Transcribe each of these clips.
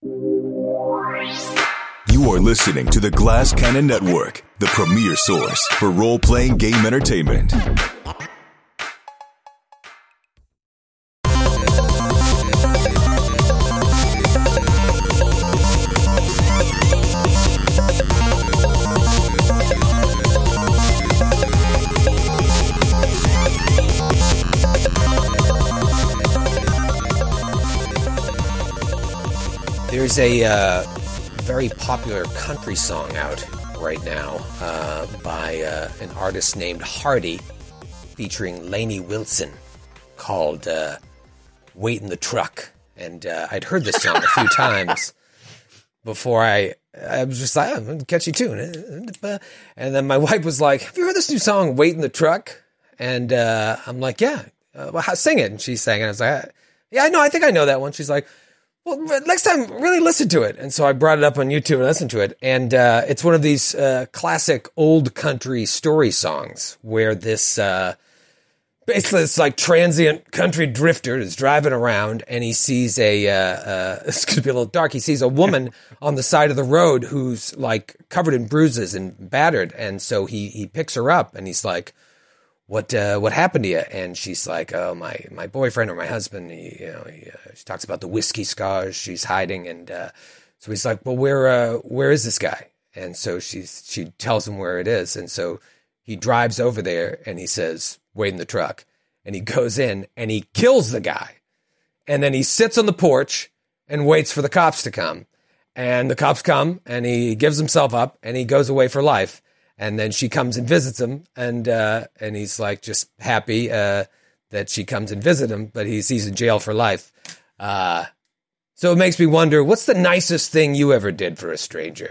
You are listening to the Glass Cannon Network, the premier source for role-playing game entertainment. There's a very popular country song out right now by an artist named Hardy, featuring Lainey Wilson, called Wait in the Truck. And I'd heard this song a few times before I was just like, oh, catchy tune. And then my wife was like, have you heard this new song, Wait in the Truck? And I'm like, yeah. Well, sing it. And she sang it. I was like, yeah, I know. I think I know that one. She's like, well, next time, really listen to it. And so I brought it up on YouTube and listened to it. And it's one of these classic old country story songs where this basically this like transient country drifter is driving around and he sees it's going to be a little dark. He sees a woman on the side of the road who's like covered in bruises and battered. And so he picks her up and he's like, what happened to you? And she's like, oh, my boyfriend or my husband, she talks about the whiskey scars she's hiding. And so he's like, well, where is this guy? And so she tells him where it is. And so he drives over there and he says, wait in the truck. And he goes in and he kills the guy. And then he sits on the porch and waits for the cops to come. And the cops come and he gives himself up and he goes away for life. And then she comes and visits him, and he's like just happy that she comes and visit him, but he's in jail for life. So it makes me wonder, what's the nicest thing you ever did for a stranger?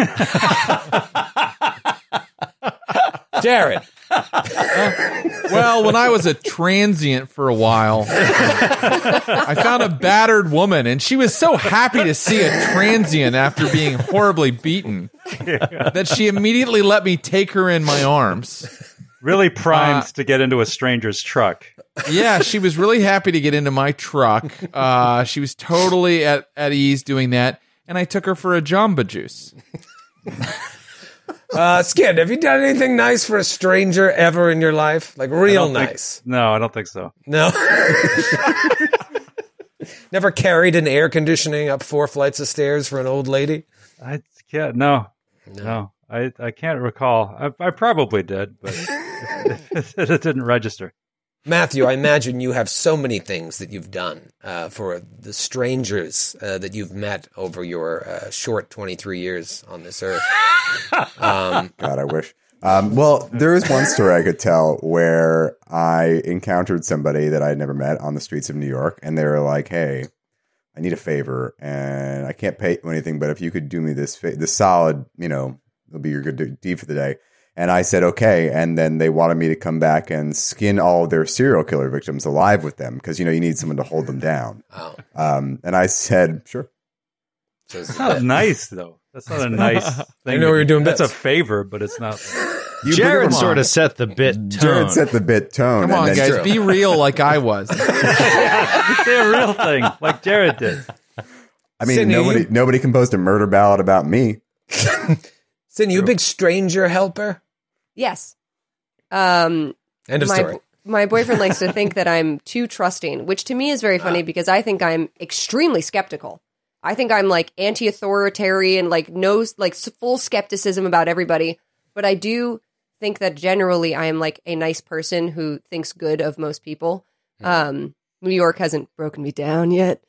Jared. Well, when I was a transient for a while, I found a battered woman, and she was so happy to see a transient after being horribly beaten that she immediately let me take her in my arms. Really primed to get into a stranger's truck. Yeah, she was really happy to get into my truck. She was totally at ease doing that, and I took her for a Jamba Juice. Skid, have you done anything nice for a stranger ever in your life? Like real nice? No, I don't think so. No? Never carried an air conditioning up 4 flights of stairs for an old lady? I can't. No. I can't recall. I probably did, but it didn't register. Matthew, I imagine you have so many things that you've done for the strangers that you've met over your short 23 years on this earth. God, I wish. Well, there is one story I could tell where I encountered somebody that I had never met on the streets of New York, and they were like, hey, I need a favor, and I can't pay you anything, but if you could do me this solid, it'll be your good deed for the day. And I said, okay. And then they wanted me to come back and skin all of their serial killer victims alive with them because, you need someone to hold them down. Oh. And I said, sure. That's not nice, though. That's not a nice thing. I know you're doing That's a favor, but it's not. Jared sort of set the bit tone. Jared set the bit tone. Come on, guys. Be real like I was. Say a real thing like Jared did. I mean, Sydney, nobody composed a murder ballad about me. Sydney, you a big stranger helper? Yes. End of story. My boyfriend likes to think that I'm too trusting, which to me is very funny because I think I'm extremely skeptical. I think I'm like anti-authoritarian, like full skepticism about everybody. But I do think that generally I am like a nice person who thinks good of most people. New York hasn't broken me down yet.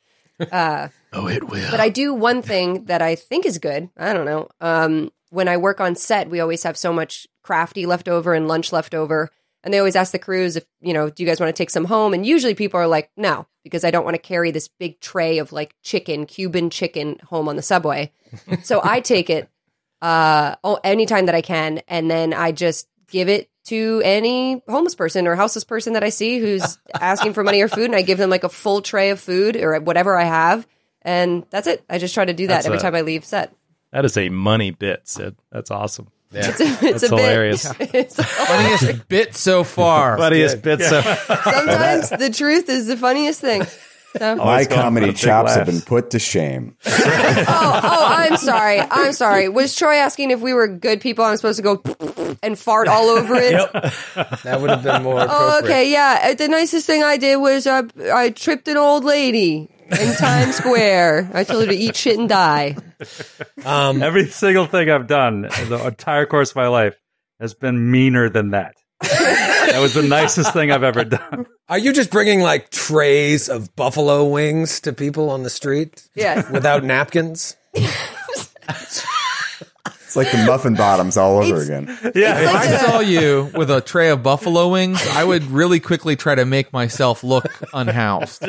Oh, it will. But I do one thing that I think is good. I don't know. When I work on set, we always have so much crafty left over and lunch left over. And they always ask the crews if, do you guys want to take some home? And usually people are like, no, because I don't want to carry this big tray of like Cuban chicken home on the subway. So I take it anytime that I can. And then I just give it to any homeless person or houseless person that I see who's asking for money or food. And I give them like a full tray of food or whatever I have. And that's it. I just try to do that every time I leave set. That is a money bit, Sid. That's awesome. Yeah. It's That's hilarious. It's Funniest bit so far. Funniest bit so far. Sometimes the truth is the funniest thing. So. My comedy big chops have laughs. been put to shame. I'm sorry. Was Troy asking if we were good people? I'm supposed to go and fart all over it? That would have been more appropriate. Oh, okay, yeah. The nicest thing I did was I tripped an old lady in Times Square. I told her to eat shit and die. Every single thing I've done in the entire course of my life has been meaner than that. That was the nicest thing I've ever done. Are you just bringing like trays of buffalo wings to people on the street? Yes. Without napkins? It's like the muffin bottoms all over again. Yeah, If I saw you with a tray of buffalo wings, I would really quickly try to make myself look unhoused.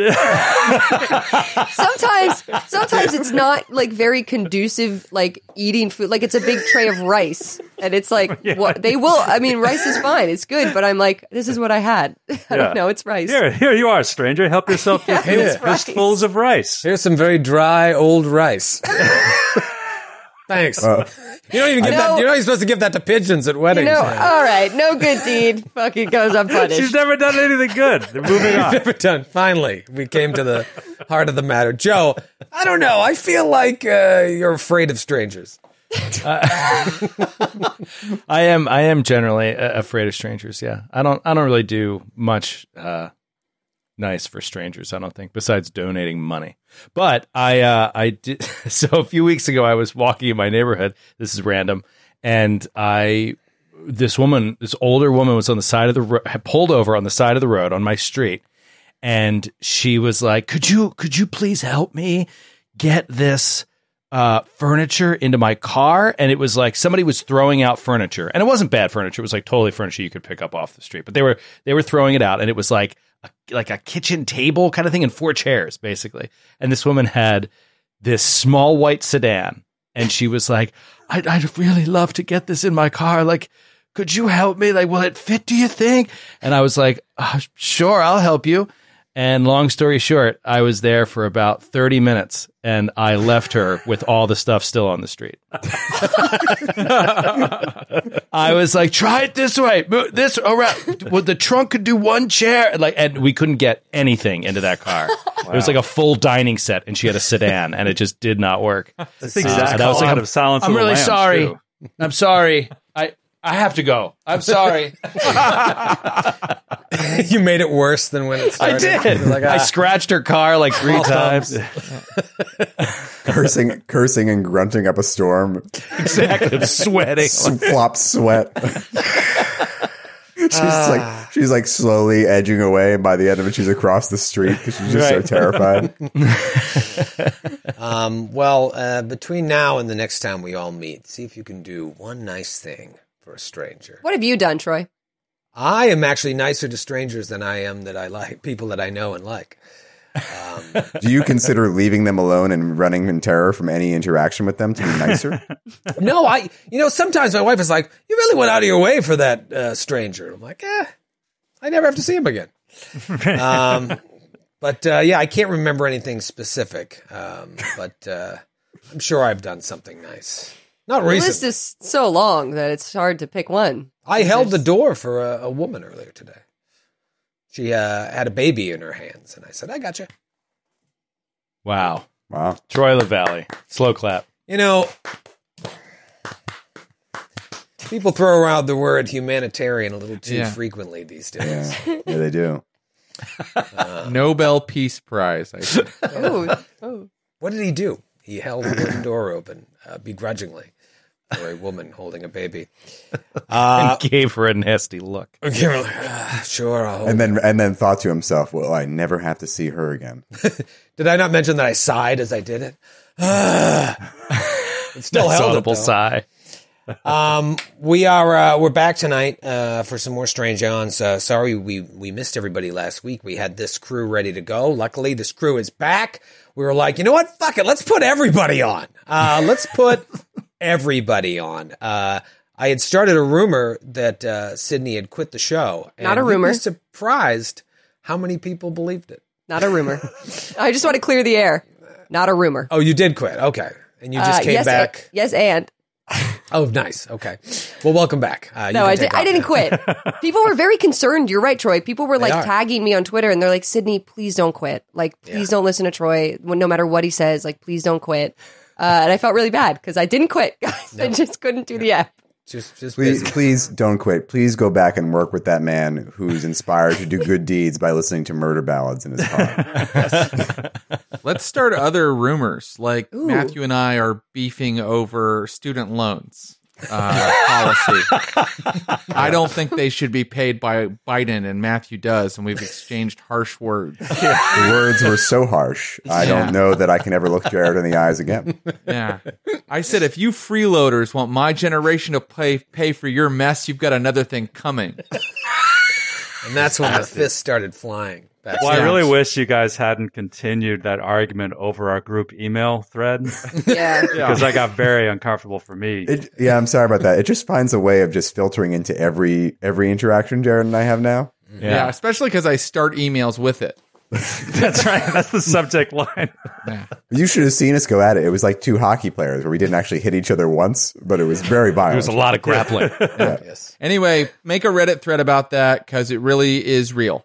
Sometimes it's not like very conducive, like eating food. Like it's a big tray of rice, and it's like what they will. I mean, rice is fine, it's good, but I'm like, this is what I had. I don't know, it's rice. Here you are, stranger. Help yourself to it's rice. fistfuls of rice. Here's some very dry old rice. Thanks. You don't even give that. You're not even supposed to give that to pigeons at weddings. All right, no good deed fucking goes unpunished. She's never done anything good. They're moving on. Never done. Finally, we came to the heart of the matter. Joe, I don't know. I feel like you're afraid of strangers. I am generally afraid of strangers. Yeah, I don't really do much nice for strangers, I don't think, besides donating money. But I did. So a few weeks ago, I was walking in my neighborhood. This is random, and this older woman was on the side of the road, had pulled over on the side of the road on my street, and she was like, "Could you please help me get this furniture into my car?" And it was like somebody was throwing out furniture, and it wasn't bad furniture. It was like totally furniture you could pick up off the street, but they were throwing it out, and it was like a kitchen table kind of thing and 4 chairs basically. And this woman had this small white sedan, and she was like, I'd really love to get this in my car. Like, could you help me? Like, will it fit, do you think? And I was like, sure, I'll help you. And long story short, I was there for about 30 minutes, and I left her with all the stuff still on the street. I was like, try it this way, move this around. Well, the trunk could do 1 chair, and we couldn't get anything into that car. Wow. It was like a full dining set, and she had a sedan, and it just did not work. That's the exact call out of Silence of I'm the really Lambs, sorry. too. I'm sorry. I have to go. I'm sorry. You made it worse than when it started. I did. Like, I scratched her car like 3 times. cursing and grunting up a storm. Exactly. I'm sweating. Flop sweat. She's like slowly edging away, and by the end of it, she's across the street because she's just so terrified. Between now and the next time we all meet, see if you can do one nice thing for a stranger. What have you done, Troy? I am actually nicer to strangers than I am that I like people that I know and like. Do you consider leaving them alone and running in terror from any interaction with them to be nicer? No, sometimes my wife is like, you really went out of your way for that stranger. I'm like, I never have to see him again. But I can't remember anything specific. But I'm sure I've done something nice. Not The recently. list is so long that it's hard to pick one. I held the door for a woman earlier today. She had a baby in her hands, and I said, I got you. Wow. Troy LaValle. Slow clap. People throw around the word humanitarian a little too frequently these days. Yeah, they do. Nobel Peace Prize. I think. Oh. What did he do? He held the door open begrudgingly for a woman holding a baby. And gave her a nasty look. Sure. I'll And then thought to himself, well, I never have to see her again. Did I not mention that I sighed as I did it? It still held audible it, though. sigh. We're back tonight for some more Strange Ons. Sorry we missed everybody last week. We had this crew ready to go. Luckily, this crew is back. We were like, you know what? Fuck it. Let's put everybody on. Let's put everybody on. I had started a rumor that Sydney had quit the show. And Not a rumor. You'd be surprised how many people believed it. Not a rumor. I just want to clear the air. Not a rumor. Oh, you did quit. Okay. And you just came back. Yes, and. Oh, nice. Okay. Well, welcome back. No, I didn't quit. People were very concerned. You're right, Troy. People were like tagging me on Twitter and they're like, Sydney, please don't quit. Like, please don't listen to Troy. No matter what he says, like, please don't quit. And I felt really bad because I didn't quit, guys. I just couldn't do the app. Just please don't quit. Please go back and work with that man who's inspired to do good deeds by listening to murder ballads in his car. Let's start other rumors. Like Matthew and I are beefing over student loans policy. I don't think they should be paid by Biden, and Matthew does, and we've exchanged harsh words. The words were so harsh. I don't know that I can ever look Jared in the eyes again. Yeah. I said, if you freeloaders want my generation to pay for your mess, you've got another thing coming. And that's when the fists started flying. Well, I really wish you guys hadn't continued that argument over our group email thread. Yeah. Because I got very uncomfortable for me. I'm sorry about that. It just finds a way of just filtering into every interaction Jared and I have now. Yeah, especially because I start emails with it. That's right. That's the subject line. Yeah. You should have seen us go at it. It was like two hockey players where we didn't actually hit each other once, but it was very violent. There was a lot of grappling. Yes. Anyway, make a Reddit thread about that because it really is real.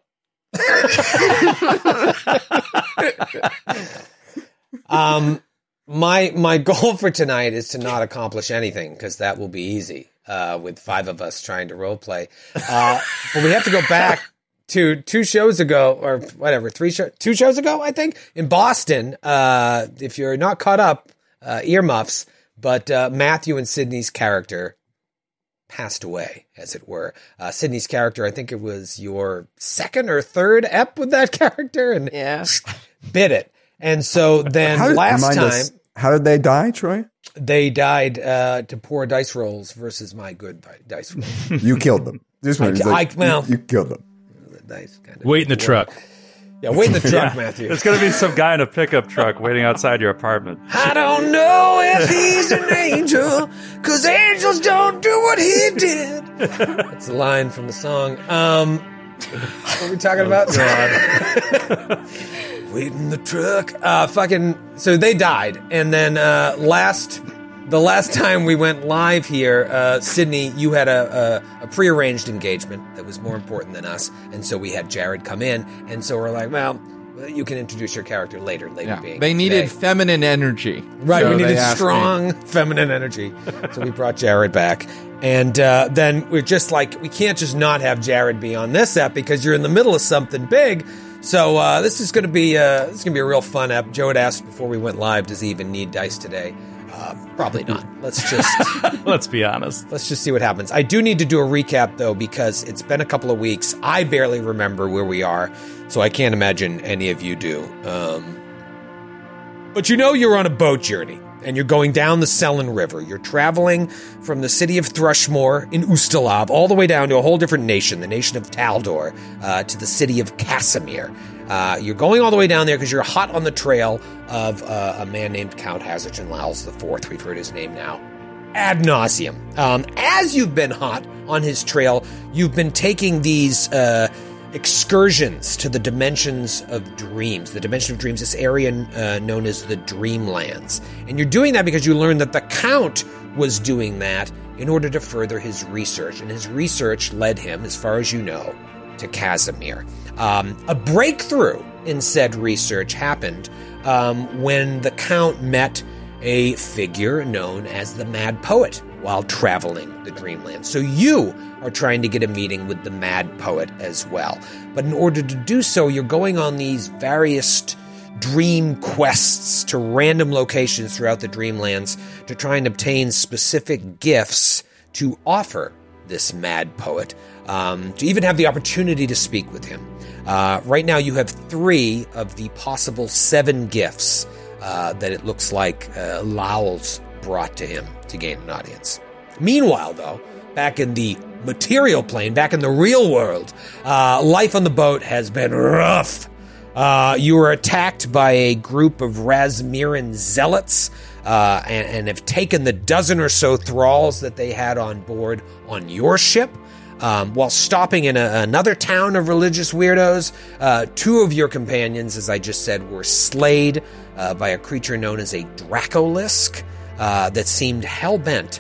My goal for tonight is to not accomplish anything because that will be easy with 5 of us trying to role play. But we have to go back to 2 shows ago or whatever, 2 shows ago, I think, in Boston. If you're not caught up, earmuffs, but Matthew and Sydney's character passed away, as it were. Sydney's character, I think it was your 2nd or 3rd ep with that character, and bit it. And so then how did they die, Troy? They died to poor dice rolls versus my good dice rolls. You killed them. You killed them. Dice kind of Wait in the truck. Yeah, wait in the truck, Matthew. There's going to be some guy in a pickup truck waiting outside your apartment. I don't know if he's an angel, because angels don't do what he did. That's the line from the song. What are we talking about? Wait in the truck. So they died. And then the last time we went live here, Sydney, you had a prearranged engagement that was more important than us, and so we had Jared come in, and so we're like, well, you can introduce your character later being they needed today. Feminine energy. Right, so we needed strong feminine energy, so we brought Jared back. And then we're just like, we can't just not have Jared be on this app because you're in the middle of something big. So this is going to be a real fun app. Joe had asked before we went live, does he even need dice today? Probably not. Let's be honest. Let's just see what happens. I do need to do a recap, though, because it's been a couple of weeks. I barely remember where we are, so I can't imagine any of you do. But you're on a boat journey, and you're going down the Selin River. You're traveling from the city of Thrushmoor in Ustalav all the way down to a whole different nation, the nation of Taldor, to the city of Casimir. You're going all the way down there because you're hot on the trail of a man named Count Hazardin Lowls IV. We've heard his name now ad nauseum. As you've been hot on his trail, you've been taking these excursions to the Dimensions of Dreams. The Dimension of Dreams, this area known as the Dreamlands. And you're doing that because you learned that the Count was doing that in order to further his research. And his research led him, as far as you know, to Casimir. A breakthrough in said research happened when the Count met a figure known as the Mad Poet while traveling the Dreamlands. So you are trying to get a meeting with the Mad Poet as well. But in order to do so, you're going on these various dream quests to random locations throughout the Dreamlands to try and obtain specific gifts to offer this Mad Poet, to even have the opportunity to speak with him. Right now you have 3 of the possible 7 gifts that it looks like Lowls brought to him to gain an audience. Meanwhile, though, back in the material plane, back in the real world, life on the boat has been rough. You were attacked by a group of Razmiran zealots and have taken the dozen or so thralls that they had on board on your ship. While stopping in another town of religious weirdos, 2 of your companions, as I just said, were slayed by a creature known as a Dracolisk that seemed hell-bent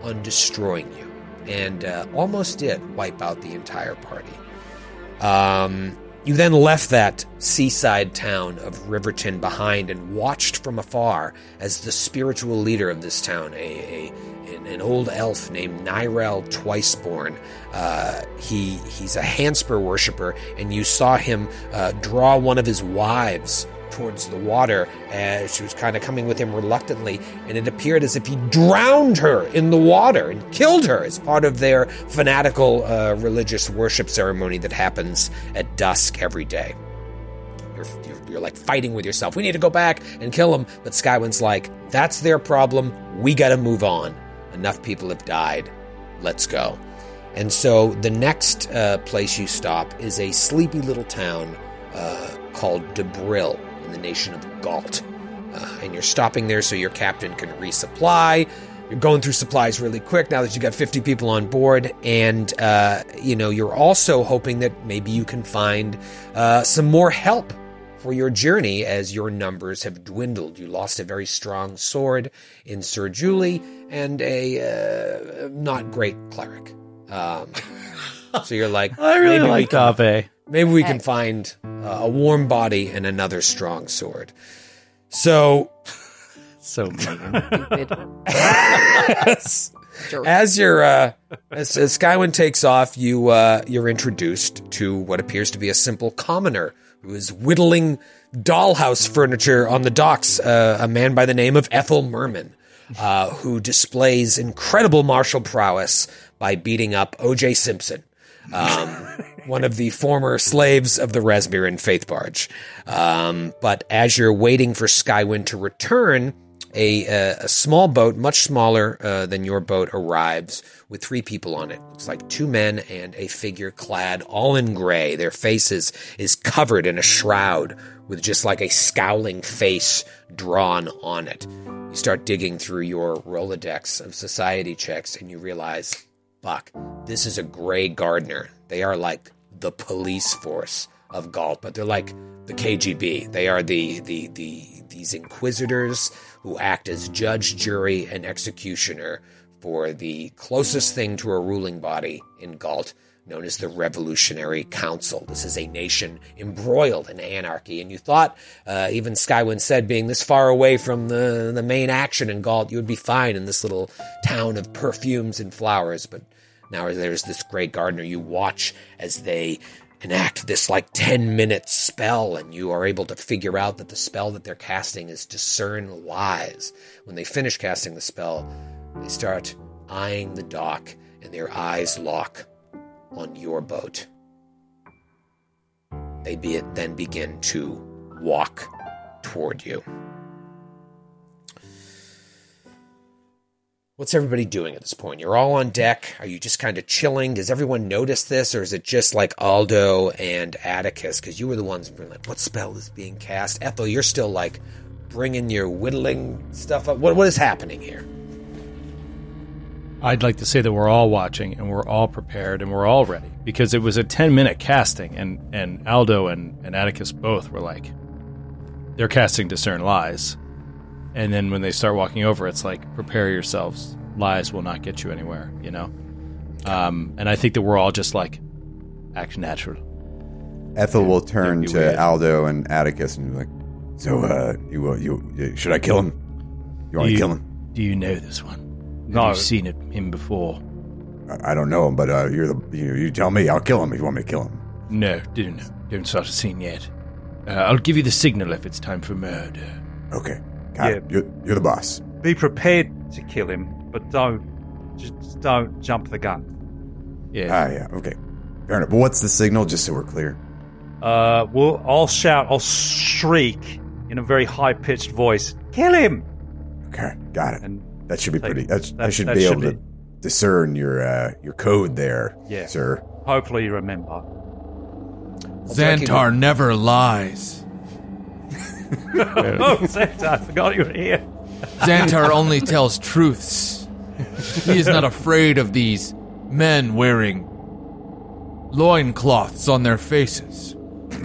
on destroying you, and almost did wipe out the entire party. You then left that seaside town of Riverton behind and watched from afar as the spiritual leader of this town, an old elf named Nyrel Twiceborn. He's a Hanspur worshiper, and you saw him draw one of his wives towards the water as she was kind of coming with him reluctantly, and it appeared as if he drowned her in the water and killed her as part of their fanatical religious worship ceremony that happens at dusk every day. You're like fighting with yourself. We need to go back and kill him. But Skywind's like, that's their problem. We got to move on. Enough people have died. Let's go. And so the next place you stop is a sleepy little town called Debril in the nation of Galt. And you're stopping there so your captain can resupply. You're going through supplies really quick now that you got 50 people on board. And, you're also hoping that maybe you can find some more help for your journey as your numbers have dwindled. You lost a very strong sword in Sir Julie and a not great cleric. So you're like, I really like Ave. Maybe we can find a warm body and another strong sword. So mean. as Skywind takes off, you're introduced to what appears to be a simple commoner who is whittling dollhouse furniture on the docks, a man by the name of Ethel Merman, who displays incredible martial prowess by beating up O.J. Simpson, one of the former slaves of the Resmiran Faith Barge. But as you're waiting for Skywind to return, a small boat, much smaller than your boat, arrives with 3 people on it. Looks like 2 men and a figure clad all in gray. Their faces is covered in a shroud with just like a scowling face drawn on it. You start digging through your Rolodex of society checks and you realize, fuck, this is a Grey Gardener. They are like the police force of Galt, but they're like the KGB. They are these inquisitors who act as judge, jury, and executioner for the closest thing to a ruling body in Galt, known as the Revolutionary Council. This is a nation embroiled in anarchy, and you thought, even Skywind said, being this far away from the main action in Galt, you would be fine in this little town of perfumes and flowers, but now there's this Grey Gardener. You watch as they enact this like 10-minute spell, and you are able to figure out that the spell that they're casting is Discern Lies. When they finish casting the spell, they start eyeing the dock, and their eyes lock on your boat. They then begin to walk toward you. What's everybody doing at this point? You're all on deck. Are you just kind of chilling? Does everyone notice this, or is it just like Aldo and Atticus? Because you were the ones who were like, what spell is being cast? Ethel, you're still like bringing your whittling stuff up. What is happening here? I'd like to say that we're all watching and we're all prepared and we're all ready, because it was a 10-minute casting, and Aldo and Atticus both were like, they're casting Discern Lies. And then when they start walking over, it's like, prepare yourselves. Lies will not get you anywhere, you know? And I think that we're all just like, act natural. Ethel will turn to weird. Aldo and Atticus and be like, so, you should I kill him? You want to kill him? Do you know this one? No. Have you seen him before? I don't know him, but you tell me. I'll kill him if you want me to kill him. No, don't start a scene yet. I'll give you the signal if it's time for murder. Okay. Got it. You're the boss. Be prepared to kill him, but don't jump the gun. Yeah. Yeah. Okay. Fair enough. But what's the signal, just so we're clear? I'll shriek in a very high-pitched voice, kill him! Okay. Got it. And that should be pretty. I should that be should able to discern your code there, sir. Hopefully you remember. Xantar never lies. Oh, Xantar, I forgot you were here. Xantar only tells truths. He is not afraid of these men wearing loincloths on their faces.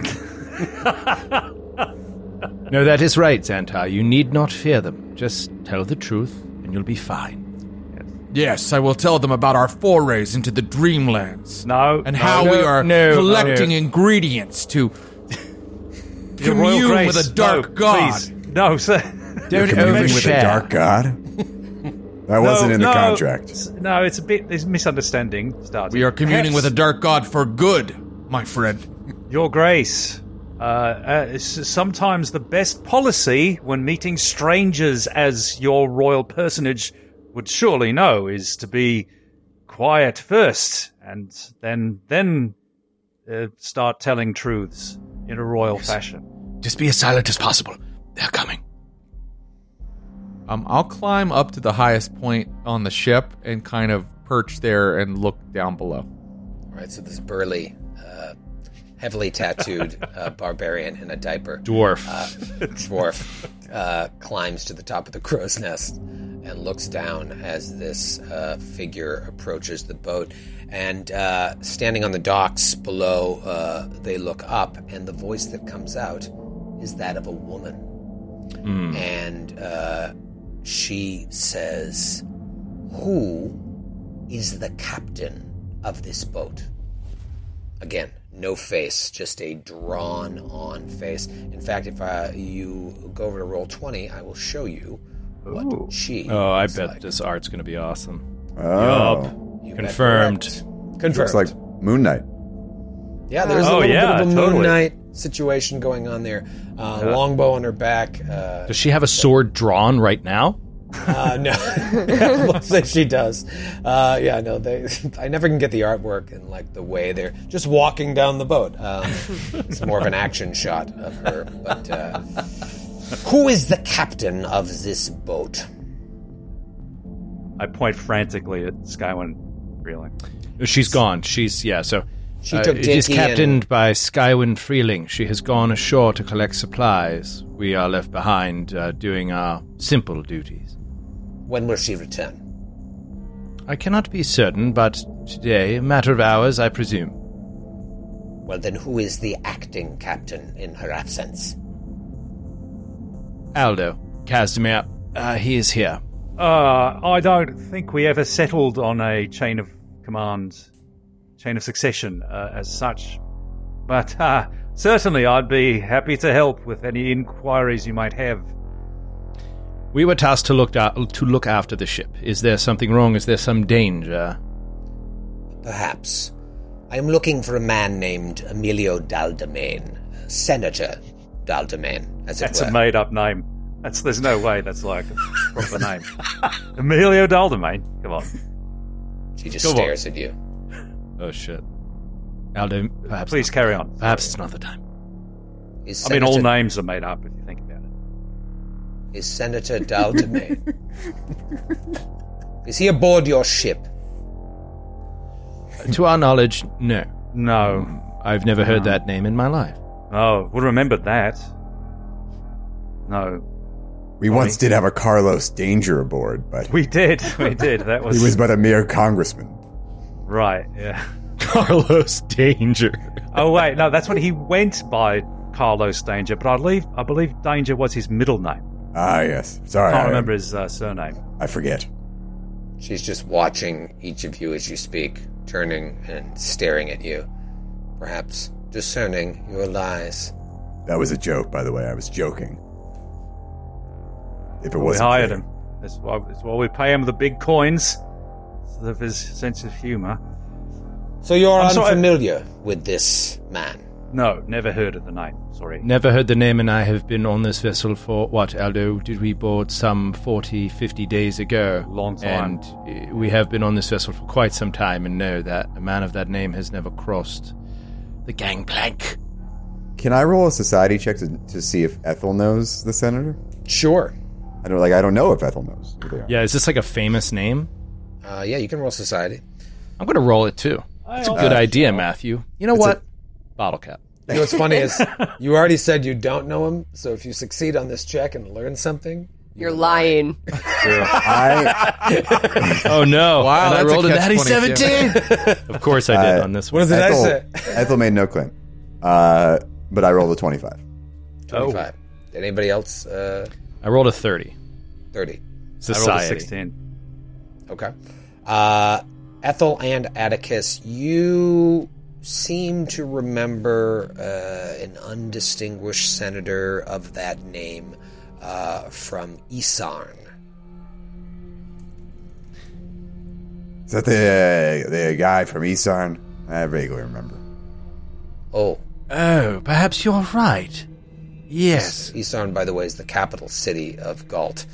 No, that is right, Xantar. You need not fear them. Just tell the truth, and you'll be fine. Yes, I will tell them about our forays into the Dreamlands. No. And how we are collecting ingredients to Your Royal commune Grace, with a dark god. Please. No, sir. Don't Communing with a overshare. dark god? That wasn't in the contract. No, there's misunderstanding starting. We are communing Perhaps, with a dark god for good, my friend. Your Grace, sometimes the best policy when meeting strangers, as your royal personage would surely know, is to be quiet first and then start telling truths in a royal fashion. Just be as silent as possible. They're coming. I'll climb up to the highest point on the ship and kind of perch there and look down below. All right, so this burly, heavily tattooed barbarian in a diaper. Dwarf. Climbs to the top of the crow's nest and looks down as this figure approaches the boat. And standing on the docks below, they look up, and the voice that comes out is that of a woman. And she says, "Who is the captain of this boat?" Again, no face, just a drawn-on face. In fact, if you go over to roll 20, I will show you what she I looks bet like. this art's going to be awesome. Oh. You Confirmed. bet correct. Looks like Moon Knight. Yeah, there's a Oh, little yeah, bit of a totally. Moon Knight situation going on there. Longbow on her back. Does she have a sword drawn right now? No, looks like she does. I never can get the artwork and like the way they're just walking down the boat. It's more of an action shot of her. But who is the captain of this boat? I point frantically at Skywyn Freeling. She's gone. So She took it is Dinky captained by Skywyn Freeling. She has gone ashore to collect supplies. We are left behind doing our simple duties. When will she return? I cannot be certain, but today, a matter of hours, I presume. Well, then who is the acting captain in her absence? Aldo, Casimir, he is here. I don't think we ever settled on a chain of command, chain of succession as such. But certainly I'd be happy to help with any inquiries you might have. We were tasked to look after the ship. Is there something wrong? Is there some danger? Perhaps. I am looking for a man named Emilio Daldemain, Senator Daldemain, as it That's were. a made-up name. There's no way that's like a proper name. Emilio Daldemain. Come on. She just stares at you. Oh, shit. Aldo, perhaps. Please carry on. Perhaps it's not the time. Is I mean, all Senator- names are made up if you think about it. Is Senator Daldemain? Is he aboard your ship? To our knowledge, no. No. I've never heard that name in my life. Oh, would remember that. No. We once did have a Carlos Danger aboard, but We did. That was... he was but a mere congressman. Right, yeah. Carlos Danger. Oh, wait, no, that's when he went by Carlos Danger, but I believe Danger was his middle name. Ah, yes. Sorry. I can't remember his surname. I forget. She's just watching each of you as you speak, turning and staring at you, perhaps discerning your lies. That was a joke, by the way. I was joking. If it We wasn't hired clear. him. That's why we pay him the big coins. Of his sense of humor. So you're I'm sorry. unfamiliar with this man? No, never heard of the name. Sorry. Never heard the name, and I have been on this vessel for, what, Aldo? Did we board some 40, 50 days ago? Long time. And we have been on this vessel for quite some time and know that a man of that name has never crossed the gangplank. Can I roll a society check to see if Ethel knows the senator? Sure. I don't know if Ethel knows who they are. Yeah, is this like a famous name? Yeah, you can roll society. I'm going to roll it too. That's a good idea, Matthew. You know what? Bottle cap. You know what's funny is you already said you don't know him, so if you succeed on this check and learn something, You're lying. Oh no! Wow, And I that's a rolled a natty catch-22. 17. Of course I did on this one. what did I say? Ethel made no claim. But I rolled a 25. 25. Did anybody else? I rolled a 30. 30. I rolled a Society. 16. Okay. Ethel and Atticus, you seem to remember an undistinguished senator of that name from Isarn. Is that the guy from Isarn? I vaguely remember. Oh, perhaps you're right. Yes. Isarn, by the way, is the capital city of Galt.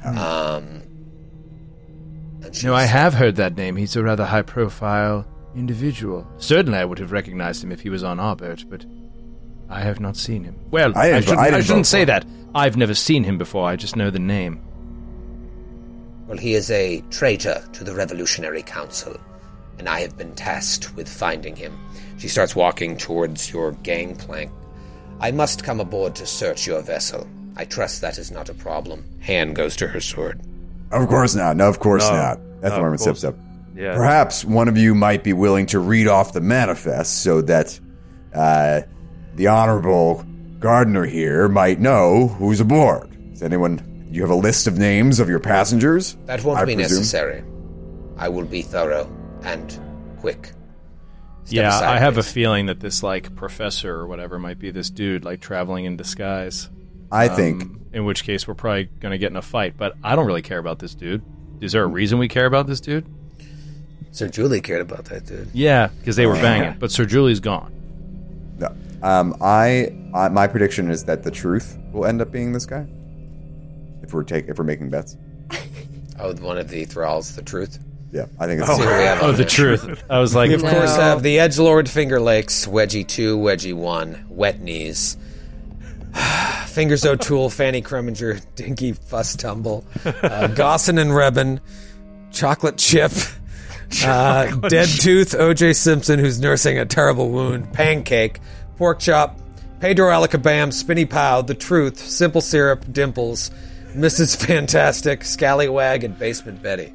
No, I have heard that name. He's a rather high-profile individual. Certainly I would have recognized him if he was on our boat, but I have not seen him. Well, I shouldn't say that. I've never seen him before. I just know the name. Well, he is a traitor to the Revolutionary Council, and I have been tasked with finding him. She starts walking towards your gangplank. I must come aboard to search your vessel. I trust that is not a problem. Hand goes to her sword. Of course not. No, of course not. Ethelworm sips up. Yeah. Perhaps one of you might be willing to read off the manifest so that the Honorable Gardener here might know who's aboard. Does anyone... You have a list of names of your passengers? That won't be necessary. I will be thorough and quick. Step aside, I have please. a feeling that this, professor or whatever might be this dude, traveling in disguise. I think... In which case, we're probably going to get in a fight, but I don't really care about this dude. Is there a reason we care about this dude? Sir Julie cared about that dude. Yeah, because they were banging, but Sir Julie's gone. No. My prediction is that the truth will end up being this guy. If we're making bets. Oh, one of the thralls, the truth. Yeah, I think it's See who we have on The there. truth. I was like, We, of course, have the Edgelord Finger Lakes, Wedgie 2, Wedgie 1, Wet Knees, Fingers O'Toole, Fanny Kreminger, Dinky Fuss Tumble, Gossin and Rebin, Chocolate Chip, Dead Tooth, O.J. Simpson, who's nursing a terrible wound, Pancake, Pork Chop, Pedro Alicabam, Spinny Pow, The Truth, Simple Syrup, Dimples, Mrs. Fantastic, Scallywag, and Basement Betty.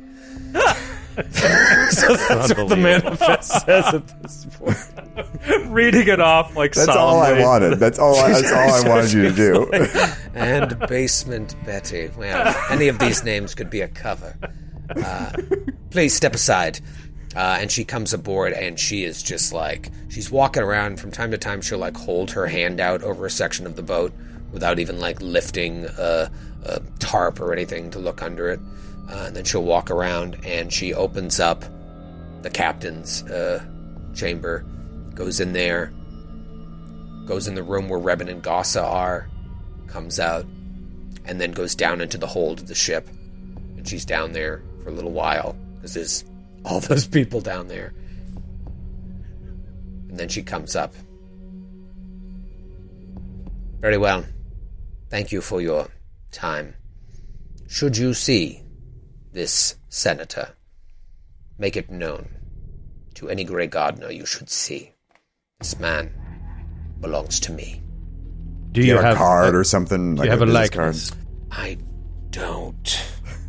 So that's what the manifest says at this point. Reading it off That's all I wanted. That's all I wanted you to do. And Basement Betty. Well, any of these names could be a cover. Please step aside. And she comes aboard, and she is just she's walking around. From time to time, she'll hold her hand out over a section of the boat without even lifting a tarp or anything to look under it. And then she'll walk around, and she opens up the captain's chamber, goes in there, goes in the room where Rebin and Gossa are, comes out, and then goes down into the hold of the ship. And she's down there for a little while, because there's all those people down there. And then she comes up. Very well. Thank you for your time. Should you see this senator, make it known to any Grey Gardener you should see. This man belongs to me. Do you have a card or something? Do you have a business likeness? card? I don't.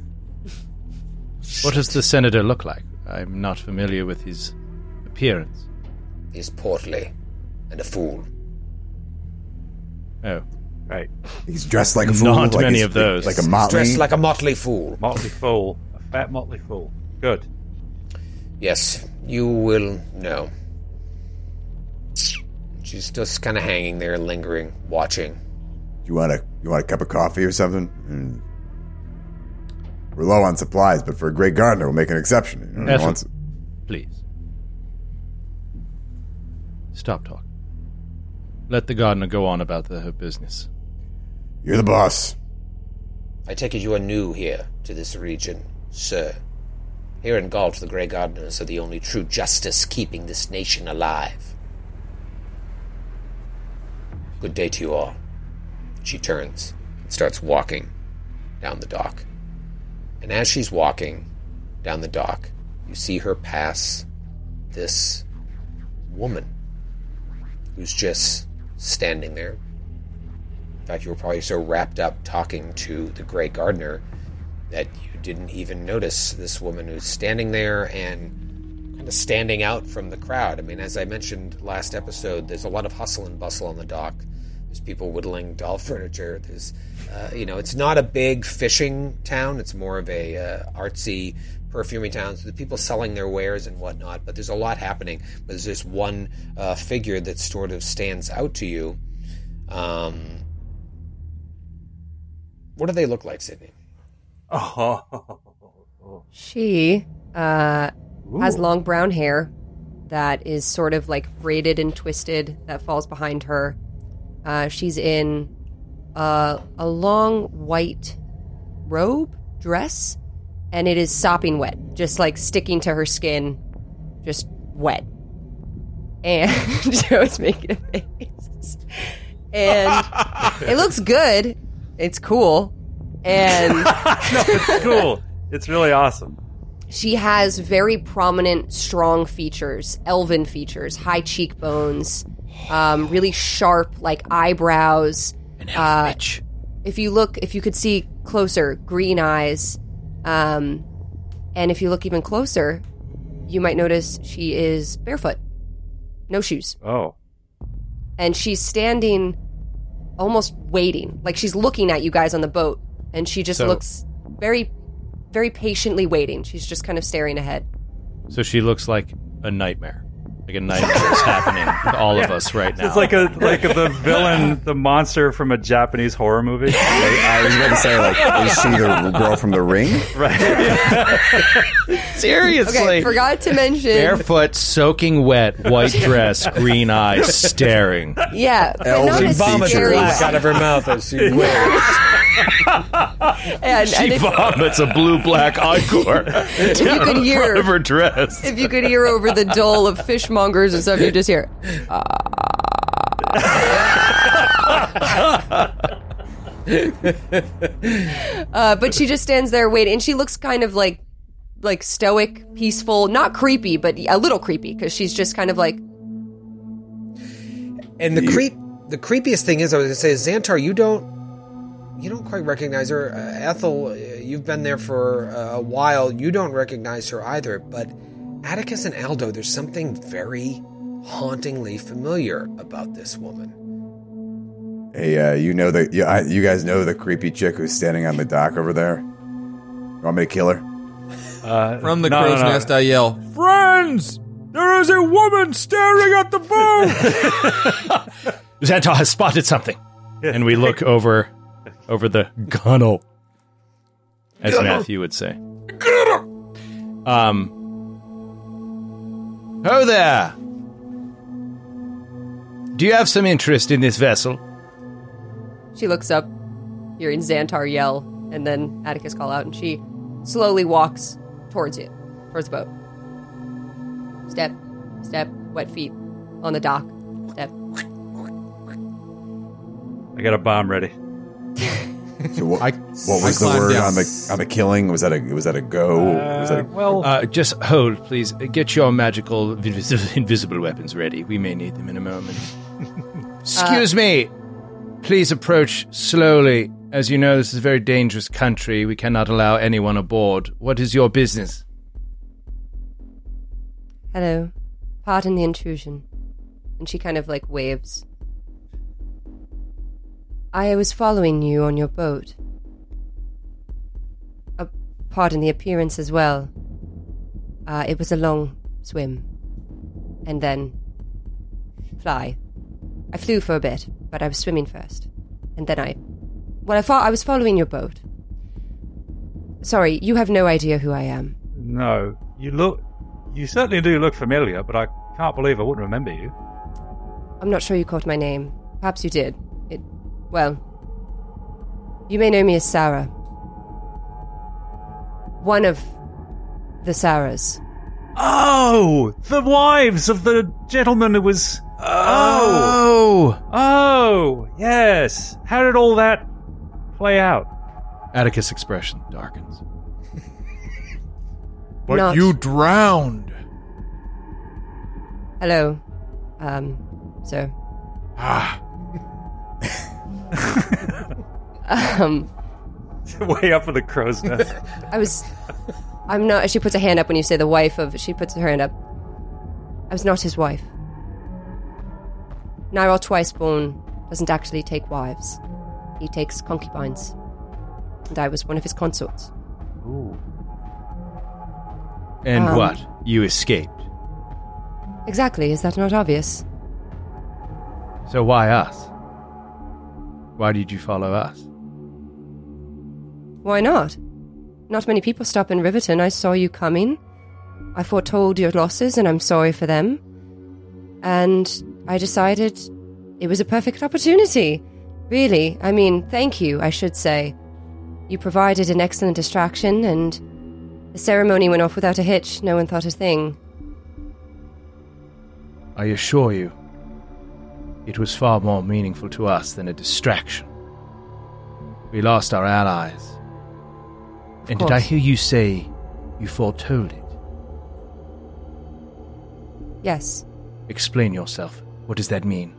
What does the senator look like? I'm not familiar with his appearance. He's portly and a fool. Oh. Right. He's dressed like a fool. Not like many he's- of those. Like a motley. Dressed like a motley fool. Motley Fool. A fat Motley Fool. Good. Yes, you will know. She's just kind of hanging there, lingering, watching. You want a cup of coffee or something? We're low on supplies, but for a great gardener, we'll make an exception. You know, Ethel, wants- please. Stop talking. Let the gardener go on about her business. You're the boss. I take it you are new here to this region, sir. Here in Galt, the Grey Gardeners are the only true justice keeping this nation alive. Good day to you all. She turns and starts walking down the dock. And as she's walking down the dock, you see her pass this woman who's just standing there. In fact, you were probably so wrapped up talking to the Grey Gardener that you didn't even notice this woman who's standing there and kind of standing out from the crowd. I mean, as I mentioned last episode, there's a lot of hustle and bustle on the dock. There's people whittling doll furniture. There's, it's not a big fishing town. It's more of a artsy, perfumey town. So the people selling their wares and whatnot. But there's a lot happening. But there's this one figure that sort of stands out to you. What do they look like, Sydney? She has long brown hair that is sort of like braided and twisted that falls behind her. She's in a long white robe, dress, and it is sopping wet, just like sticking to her skin, just wet. And Joe's making a face. And it looks good. It's cool. And No, it's cool. It's really awesome. she has very prominent, strong features, elven features, high cheekbones, really sharp, like eyebrows. An elf bitch. If you could see closer, green eyes. And if you look even closer, you might notice she is barefoot. No shoes. Oh. And she's standing almost waiting. Like she's looking at you guys on the boat. And she just looks very, very patiently waiting. She's just kind of staring ahead. So she looks like a nightmare. Like a nightmare is happening to all of us right now. It's like the villain, the monster from a Japanese horror movie. I was going to say, like, is she the girl from The Ring? Right. Seriously. Okay, forgot to mention. Barefoot, soaking wet, white dress, green eyes, staring. Yeah, but not Elven a She vomits scary black way. out of her mouth as she wails. And She if, vomits a blue-black ichor if you could hear, of her dress. if you could hear over the dole of fishmongers and stuff, you just hear. But she just stands there waiting, and she looks kind of like stoic, peaceful, not creepy, but a little creepy because she's just kind of like. And the creepiest thing is, I was going to say, Xantar, you don't quite recognize her. Ethel, you've been there for a while. You don't recognize her either. But Atticus and Aldo, there's something very hauntingly familiar about this woman. Hey, you guys know the creepy chick who's standing on the dock over there? You want me to kill her? From the crow's nest, I yell, "Friends! There is a woman staring at the boat!" Xantar has spotted something. And we look over the gunnel, as Matthew would say. Ho there! Do you have some interest in this vessel? She looks up, hearing Xantar yell, and then Atticus call out, and she slowly walks towards you, towards the boat. Step, step, wet feet on the dock. Step. I got a bomb ready. So what I was the climbed word down. on the killing? Was that a go? Was that a, Well, Just hold, please. Get your magical invisible weapons ready. We may need them in a moment. Excuse me. Please approach slowly. As you know, this is a very dangerous country. We cannot allow anyone aboard. What is your business? Hello. Pardon the intrusion. And she kind of like waves. I was following you on your boat. Pardon the appearance as well. It was a long swim. And then fly. I flew for a bit, but I was swimming first. And then I was following your boat. Sorry, you have no idea who I am. no. You certainly do look familiar, but I can't believe I wouldn't remember you. I'm not sure you caught my name. Perhaps you did. Well, you may know me as Sarah. One of the Sarahs. Oh, the wives of the gentleman who was... Oh, yes. How did all that play out? Atticus' expression darkens. But Not- you drowned. Hello, sir. Way up in the crow's nest. I'm not, she puts a hand up when you say the wife of, she puts her hand up. I was not his wife. Nigel Twiceborn doesn't actually take wives. He takes concubines. And I was one of his consorts. Ooh. And what? You escaped. Exactly, is that not obvious? So why us? Why did you follow us? Why not? Not many people stop in Riverton. I saw you coming. I foretold your losses, and I'm sorry for them. And I decided it was a perfect opportunity. Really, I mean, thank you, I should say. You provided an excellent distraction, and the ceremony went off without a hitch. No one thought a thing. I assure you, it was far more meaningful to us than a distraction. We lost our allies. And did I hear you say you foretold it? Yes. Explain yourself. What does that mean?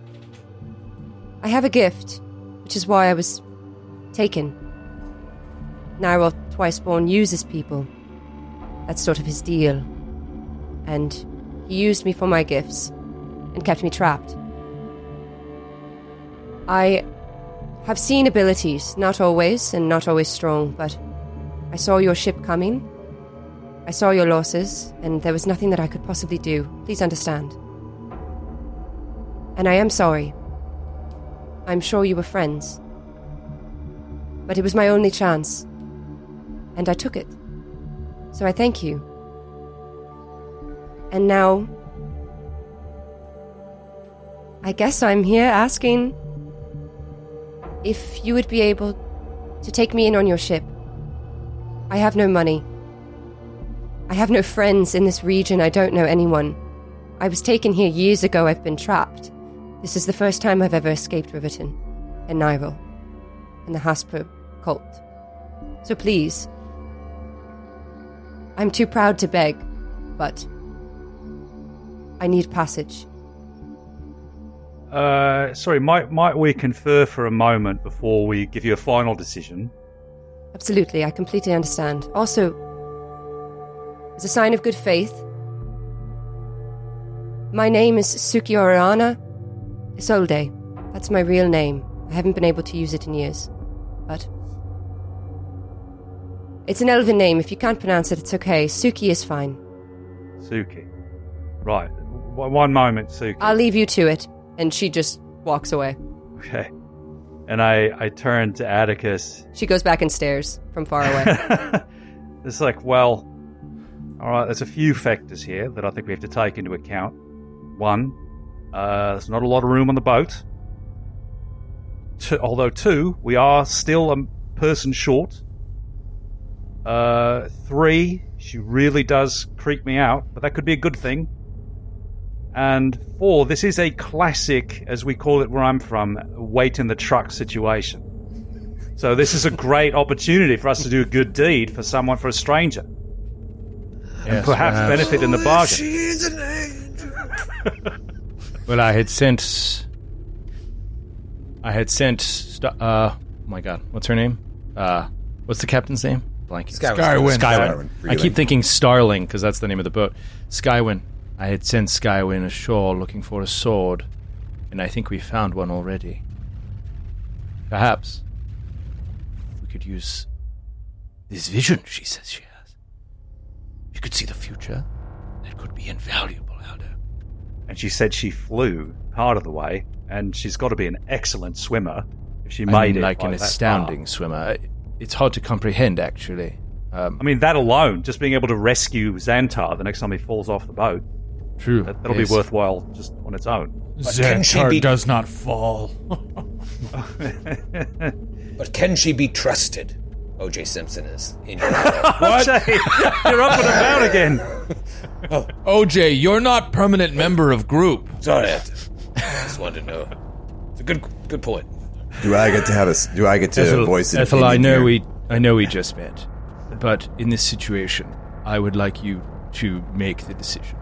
I have a gift, which is why I was taken. Nyril Twiceborn uses people. That's sort of his deal. And he used me for my gifts and kept me trapped. I have seen abilities, not always, and not always strong, but I saw your ship coming. I saw your losses, and there was nothing that I could possibly do. Please understand. And I am sorry. I'm sure you were friends. But it was my only chance. And I took it. So I thank you. And now, I guess I'm here asking if you would be able to take me in on your ship. I have no money. I have no friends in this region. I don't know anyone. I was taken here years ago. I've been trapped. This is the first time I've ever escaped Riverton and Nyril and the Hasper cult. So please, I'm too proud to beg, but I need passage. Sorry, might we confer for a moment before we give you a final decision? Absolutely, I completely understand. Also, as a sign of good faith, my name is Sukiorana Isolde. That's my real name. I haven't been able to use it in years, but it's an elven name. If you can't pronounce it, it's okay. Suki is fine. Suki. Right. One moment, Suki. I'll leave you to it. And she just walks away. Okay. And I turn to Atticus. She goes back and stares from far away. It's like, well, all right, there's a few factors here that I think we have to take into account. One, there's not a lot of room on the boat. Two, we are still a person short. 3, she really does creep me out, but that could be a good thing. And 4, this is a classic, as we call it where I'm from, wait in the truck situation. So this is a great opportunity for us to do a good deed for a stranger. Yes, and perhaps benefit in the bargain. She's an angel. Well, I had sent. Oh my God, what's her name? What's the captain's name? Blank. Skywyn. I keep thinking Starling because that's the name of the boat. Skywyn. I had sent Skywyn ashore looking for a sword, and I think we found one already. Perhaps we could use this vision she says she has. She could see the future. That could be invaluable, Aldo. And she said she flew part of the way, and she's got to be an excellent swimmer if she made it like an astounding swimmer. It's hard to comprehend, actually. I mean, that alone, just being able to rescue Xantar the next time he falls off the boat. True. That'll be worthwhile just on its own. Xantar does not fall. But can she be trusted? O.J. Simpson is in your What? You're up and about again. OJ, you're not permanent member of group. Sorry, I just wanted to know. It's a good point. Do I get to voice an Ethel, I opinion know here? I know we just met, but in this situation, I would like you to make the decision.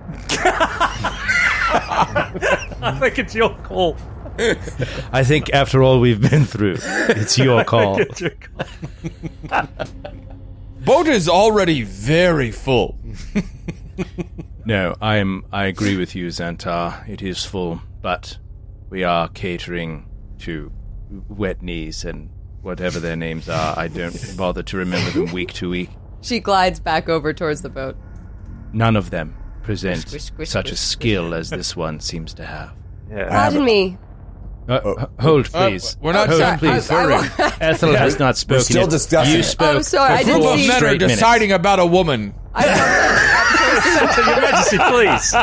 I think it's your call. I think after all we've been through, it's your call. It's your call. Boat is already very full. No, I agree with you, Xantar. It is full, but We are catering to Wet Knees and whatever their names are. I don't bother to remember them week to week. She glides back over towards the boat. None of them present Squish, squish, such squish, a skill as this one seems to have. Yeah. Pardon me. Hold, please. we're not Hold, sorry. please. I Ethel has not spoken. We're still yet. discussing You it. spoke. Oh, sorry, I for didn't 4 see- Men are straight minutes. deciding about a woman. Your Majesty, please.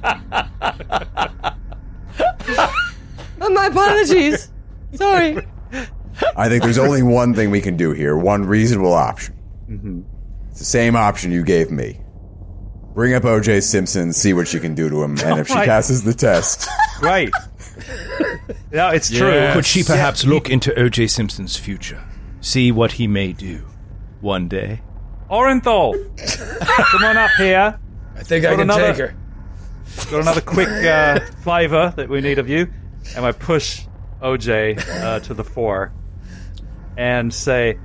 Oh, my apologies. Sorry. I think there's only one thing we can do here, one reasonable option. It's the same option you gave me. Bring up O.J. Simpson, see what she can do to him, and if she Right. passes the test, Great. Yeah, it's true. Could she perhaps look into O.J. Simpson's future? See what he may do one day? Orenthal, come on up here. I think I can take her. Got another quick flavor that we need of you. And I push OJ to the fore and say,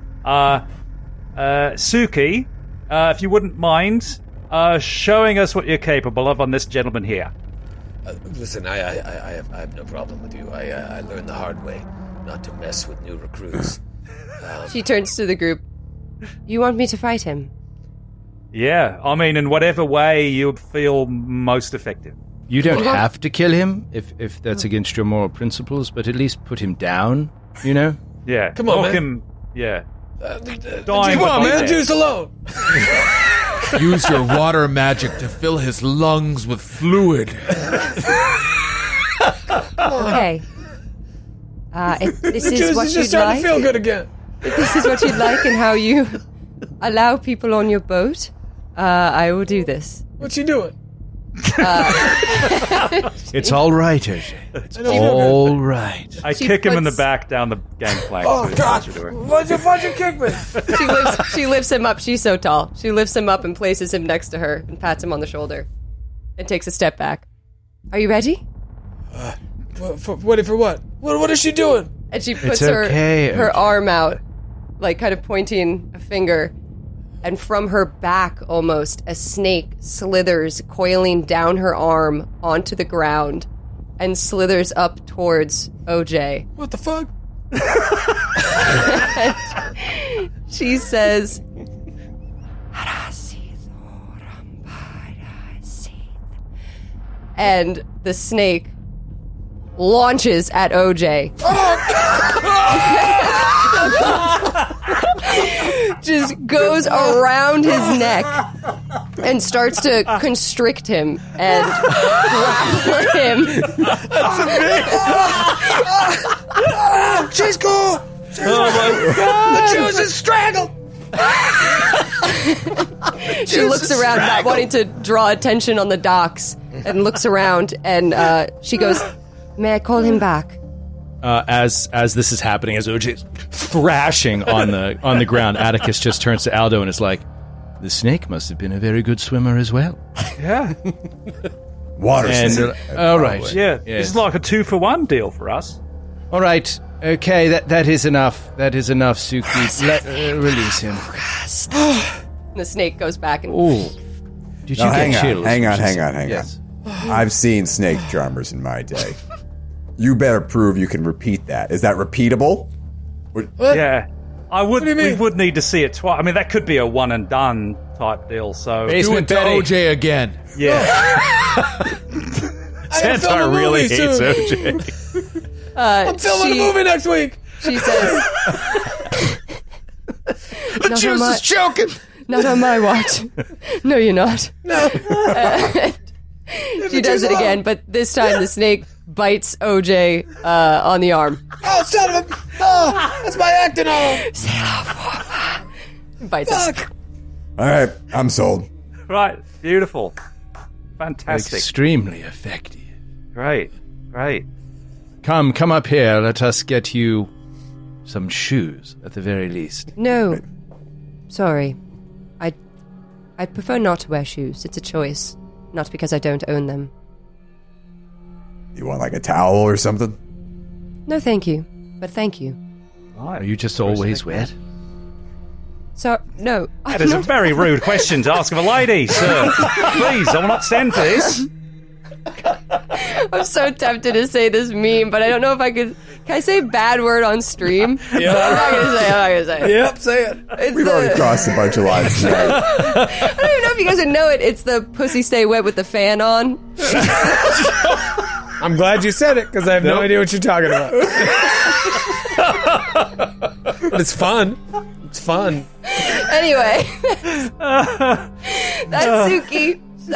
Suki, if you wouldn't mind showing us what you're capable of on this gentleman here. Listen, I have no problem with you. I learned the hard way not to mess with new recruits. She turns to the group. You want me to fight him? Yeah, I mean, in whatever way you feel most effective. You don't have to kill him if that's against your moral principles, but at least put him down, you know? Yeah. Come on, Knock man. him, yeah. Come on, man. Juice alone. Use your water magic to fill his lungs with fluid. Okay. If this is Juice what is you'd just starting like, to feel good again. if this is what you'd like and how you allow people on your boat, I will do this. What's she doing? It's all right, OJ. It's all right. I She kick him in the puts- back down the gangplank. Oh, God. Why'd you kick me? She lifts him up. She's so tall. She lifts him up and places him next to her and pats him on the shoulder and takes a step back. Are you ready? Ready for what? What is she doing? And she puts okay, her OJ. arm out, like kind of pointing a finger. And from her back, almost, a snake slithers, coiling down her arm onto the ground and slithers up towards OJ. What the fuck? She says, and the snake launches at OJ. Just goes around his neck and starts to constrict him and grapple him. She's cool. The juice is strangled. She looks around, not wanting to draw attention on the docks, and looks around, and she goes, "May I call him back?" As this is happening, as OJ's thrashing on the ground, Atticus just turns to Aldo and is like, "The snake must have been a very good swimmer as well." Yeah. water. And snake. all right, Yeah. Yes. It's like a 2-for-1 deal for us. all right, okay, that is enough. That is enough, Suki. Release him. And the snake goes back and Oh, did you No, get chills? hang on. Yes. I've seen snake charmers in my day. You better prove you can repeat that. Is that repeatable? What? Yeah. do you mean? We would need to see it twice. I mean, that could be a one and done type deal. So Do Basement it to Betty. OJ again. yeah. Santar really hates OJ. I'm filming a movie next week. she says, The juice is choking. "Not on my watch." "No, you're not." No. She does it again, but this time the snake bites OJ on the arm. Oh, son of a... Oh, that's my acting arm. Bites it. Fuck. All right, I'm sold. Right. Beautiful. Fantastic. Extremely effective. Great. Come up here. Let us get you some shoes, at the very least. No. Sorry. I'd prefer not to wear shoes. It's a choice. Not because I don't own them. You want like a towel or something? No, thank you. But thank you. Right. Are you just always wet? So, no. That is a very rude question to ask of a lady, sir. Please, I will not stand for this. I'm so tempted to say this meme, but I don't know if I could. Can I say bad word on stream? Yeah. I'm not gonna say it. Yep, say it. It's We've already crossed a bunch of lines tonight. I don't even know if you guys would know it. It's the pussy stay wet with the fan on. I'm glad you said it because I have no idea what you're talking about. But it's fun. It's fun. Anyway, that's Suki.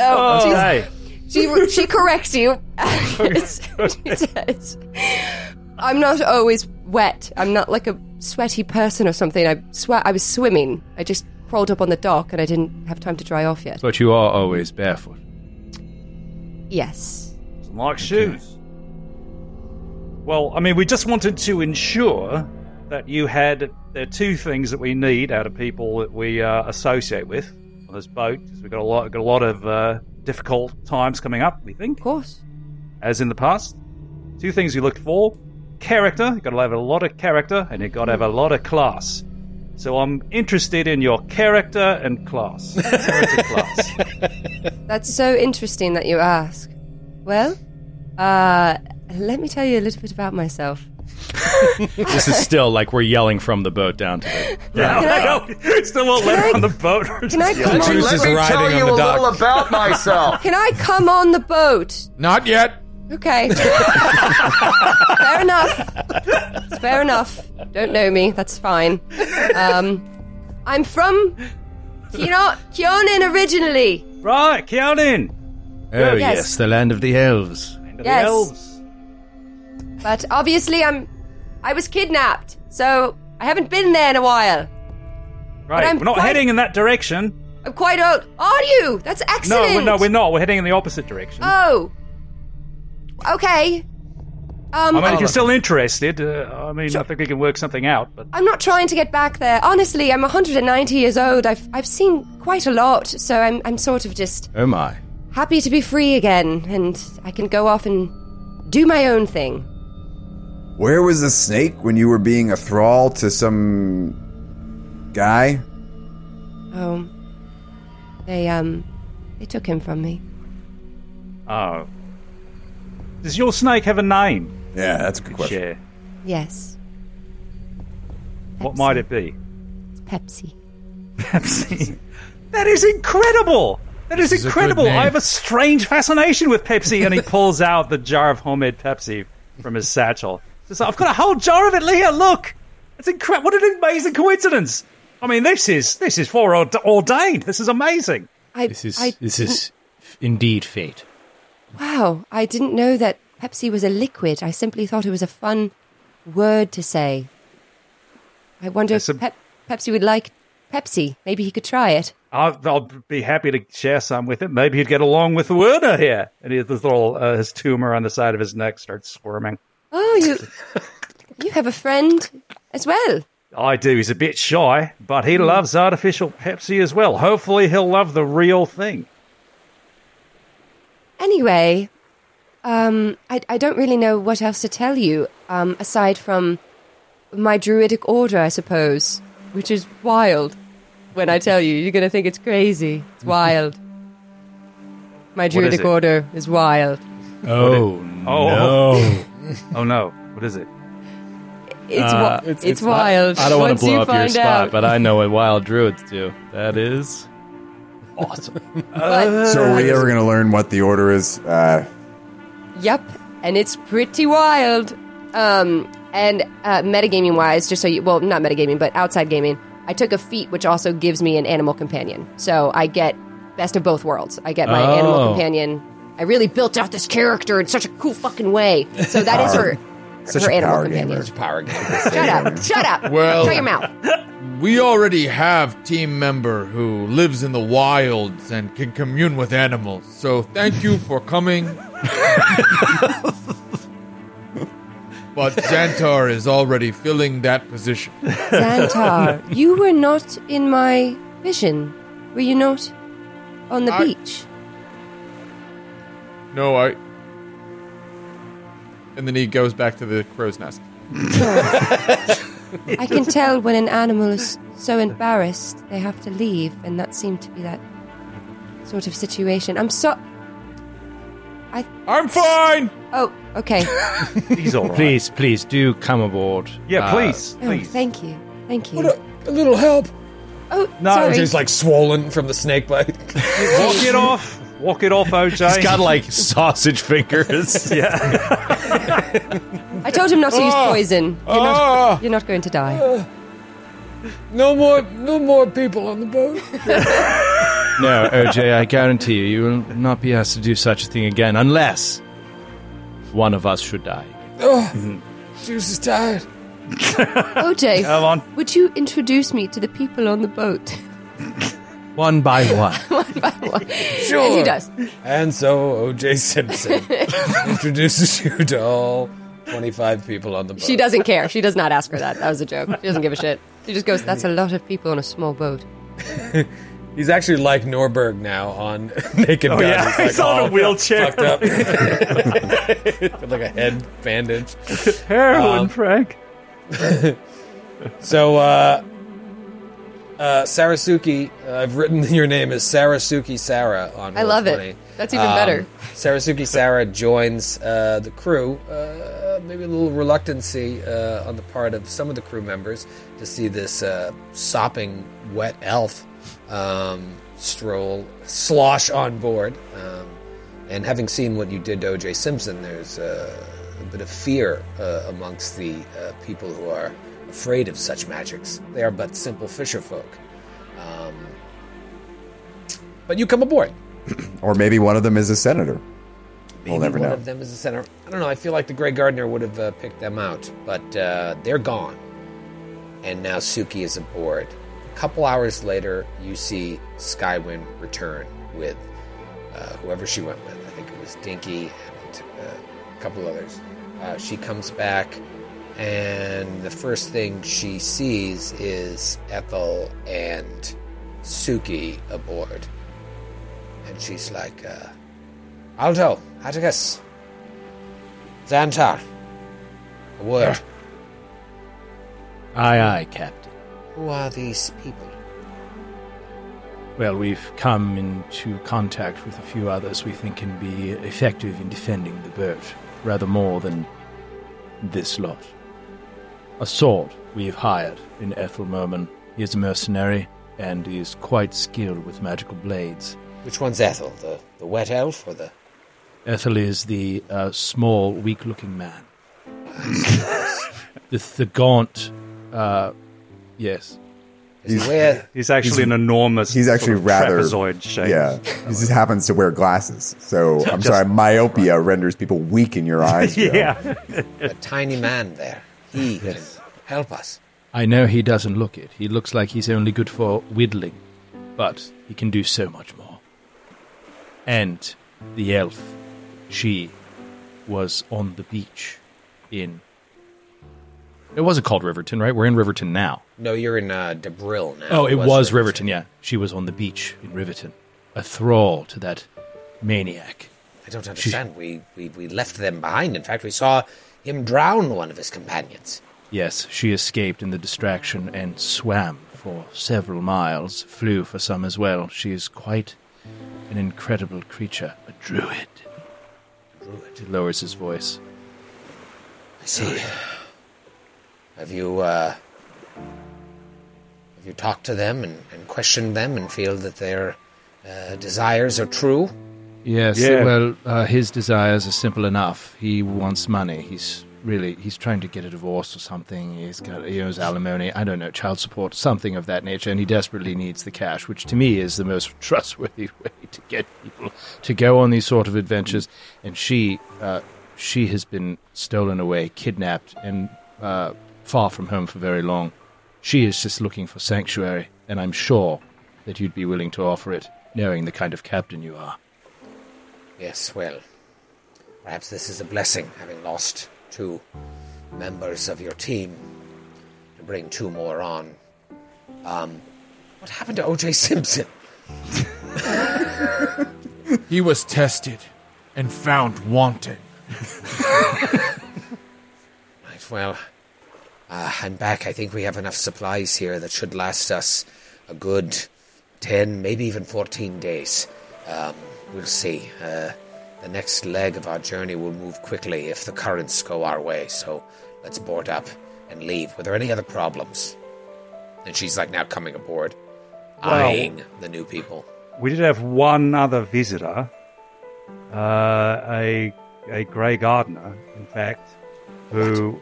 So she corrects you. She says, "I'm not always wet. I'm not like a sweaty person or something. I was swimming. I just crawled up on the dock and I didn't have time to dry off yet." But you are always barefoot. Yes. Like shoes. Well, I mean, we just wanted to ensure that you had the two things that we need out of people that we associate with on this boat, because we've got a lot of difficult times coming up, we think, Of course. as in the past. Two things you look for: character. You've got to have a lot of character, and you've got to have a lot of class. So I'm interested in your character and class. Character class. That's so interesting that you ask. Well, let me tell you a little bit about myself. This is still like we're yelling from the boat down to the... Yeah, still won't let her on the boat. Can I come on? Juice is Let me tell riding you on a the dock. little about myself. Can I come on the boat? Not yet. Okay. Fair enough. It's fair enough. Don't know me. That's fine. I'm from Kyonin originally. Right, Keonin. Oh, Yes. yes, the land of the elves. End of Yes. the elves. But obviously I was kidnapped, so I haven't been there in a while. Right, I'm we're not quite- heading in that direction. I'm quite old. Are you? That's excellent. No, we're not. We're heading in the opposite direction. Oh. Okay. I mean, if you're still interested, I think we can work something out. But I'm not trying to get back there. Honestly, I'm 190 years old. I've seen quite a lot, so I'm sort of just Oh, my. happy to be free again, and I can go off and do my own thing. Where was the snake when you were being a thrall to some guy? Oh, they took him from me. oh, does your snake have a name? Yeah, that's a good question. Share. Yes, What Pepsi. might it be? Pepsi. Pepsi. That is incredible. That is This is a incredible. good name. I have a strange fascination with Pepsi, and he pulls out the jar of homemade Pepsi from his satchel. Just like, I've got a whole jar of it, Leah. Look, it's incredible. What an amazing coincidence. I mean, this is foreordained. This is amazing. This is indeed fate. Wow, I didn't know that Pepsi was a liquid. I simply thought it was a fun word to say. I wonder if It's a- Pepsi would like Pepsi. Maybe he could try it. I'll be happy to share some with him. Maybe he'd get along with Werner here. And he has this little his tumor on the side of his neck starts squirming. Oh, you have a friend as well. I do. He's a bit shy, but he loves artificial Pepsi as well. Hopefully he'll love the real thing. Anyway, I don't really know what else to tell you, aside from my druidic order, I suppose, which is wild. When I tell you, you're going to think it's crazy. It's wild. My druidic it? order is wild. Oh, no. Oh no. What is it? It's wild. I don't want Once to blow you up your find spot, out. but I know what wild druids do. That is awesome. But- So are we ever going to learn what the order is? Yep, and it's pretty wild. And metagaming wise, just so you, well, not metagaming, but outside gaming, I took a feat which also gives me an animal companion. So I get best of both worlds. I get my animal companion. I really built out this character in such a cool fucking way. So that is her Such her a animal power companion. gamer. It's a power game. Shut up! Shut up! Well- shut your mouth. We already have team member who lives in the wilds and can commune with animals. So thank you for coming. But Xantar is already filling that position. Xantar, you were not in my vision. Were you not on the beach? No, And then he goes back to the crow's nest. I can tell when an animal is so embarrassed they have to leave, and that seemed to be that sort of situation. I'm fine. Oh, okay. He's all right. Please do come aboard. Yeah, please. Oh, thank you. Thank you. What a little help. Oh, No, sorry. OJ's like swollen from the snake bite. Walk it off. Walk it off, OJ. He's got like sausage fingers. I told him not to use poison. You're not going to die. No more people on the boat. No, OJ, I guarantee you will not be asked to do such a thing again unless one of us should die. Juice is tired. OJ, Come on. would you introduce me to the people on the boat? One by one. One by one. Sure. And he does. And so O.J. Simpson introduces you to all 25 people on the boat. She doesn't care. She does not ask her that. That was a joke. She doesn't give a shit. She just goes, that's a lot of people on a small boat. He's actually like Norberg now on Naked Gun. yeah, like he's on a all wheelchair. fucked up. With like a head bandage. Heroin, Frank. So, Sarasuke, I've written your name as Sarasuke Sarah on I love Roll20. it. That's even better. Sarasuke Sarah joins the crew, maybe a little reluctancy on the part of some of the crew members to see this sopping wet elf slosh on board. And having seen what you did to O.J. Simpson, there's a bit of fear amongst the people who are afraid of such magics. They are but simple fisher folk. But you come aboard. Or maybe one of them is a senator. Maybe We'll never one know. of them is a senator. I don't know. I feel like the Grey Gardener would have picked them out, but they're gone. And now Suki is aboard. A couple hours later, you see Skywind return with whoever she went with. I think it was Dinky and a couple others. She comes back, and the first thing she sees is Ethel and Suki aboard. And she's like, Alto, Atticus, Xantar, a word. Aye, Captain. Who are these people? Well, we've come into contact with a few others we think can be effective in defending the boat, rather more than this lot. A sword we've hired in Ethel Merman. He is a mercenary, and he is quite skilled with magical blades. Which one's Ethel? The wet elf or the... Ethel is the small, weak-looking man. the gaunt, yes. He's actually an enormous. He's actually sort of rather trapezoid shape. Yeah, he just happens to wear glasses. So I'm sorry, myopia renders people weak in your eyes. Joe. Yeah. A tiny man there. He can help us. I know he doesn't look it. He looks like he's only good for whittling, but he can do so much more. And the elf, she was on the beach in... It wasn't called Riverton, right? We're in Riverton now. No, you're in Debril now. Oh, it was Riverton, yeah. She was on the beach in Riverton, a thrall to that maniac. I don't understand. We left them behind. In fact, we saw him drown one of his companions. Yes, she escaped in the distraction and swam for several miles, flew for some as well. She is quite an incredible creature, a druid. He lowers his voice. I see. Have you talked to them and questioned them and feel that their desires are true? Yes, Yeah. well, his desires are simple enough. He wants money. He's trying to get a divorce or something. He owes alimony, I don't know, child support, something of that nature, and he desperately needs the cash, which to me is the most trustworthy way to get people to go on these sort of adventures. And she has been stolen away, kidnapped, and far from home for very long. She is just looking for sanctuary, and I'm sure that you'd be willing to offer it, knowing the kind of captain you are. Yes, well, perhaps this is a blessing, having lost 2 members of your team, to bring 2 more on. What happened to O.J. Simpson? He was tested and found wanting. Right, well, I'm back. I think we have enough supplies here that should last us a good 10, maybe even 14 days. We'll see. the next leg of our journey will move quickly if the currents go our way, so let's board up and leave. Were there any other problems? And she's like now coming aboard, eyeing the new people. We did have one other visitor, a Grey Gardener, in fact, who,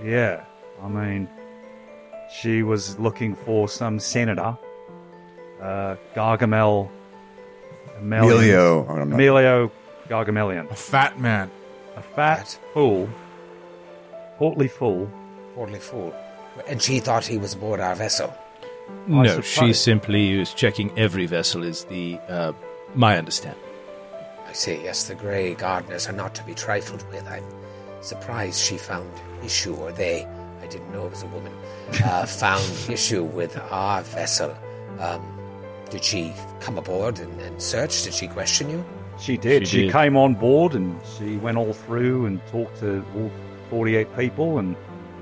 she was looking for some senator, Gargamel. Emilio Gargamelion. A fat man. A fat fool. Portly fool. Portly fool. And she thought he was aboard our vessel. No, she simply was checking every vessel is my understanding. I see, yes, the Grey Gardeners are not to be trifled with. I'm surprised she found issue, or they, I didn't know it was a woman, found issue with our vessel. Did she come aboard and search? Did she question you? She did. She came on board and she went all through and talked to all 48 people, and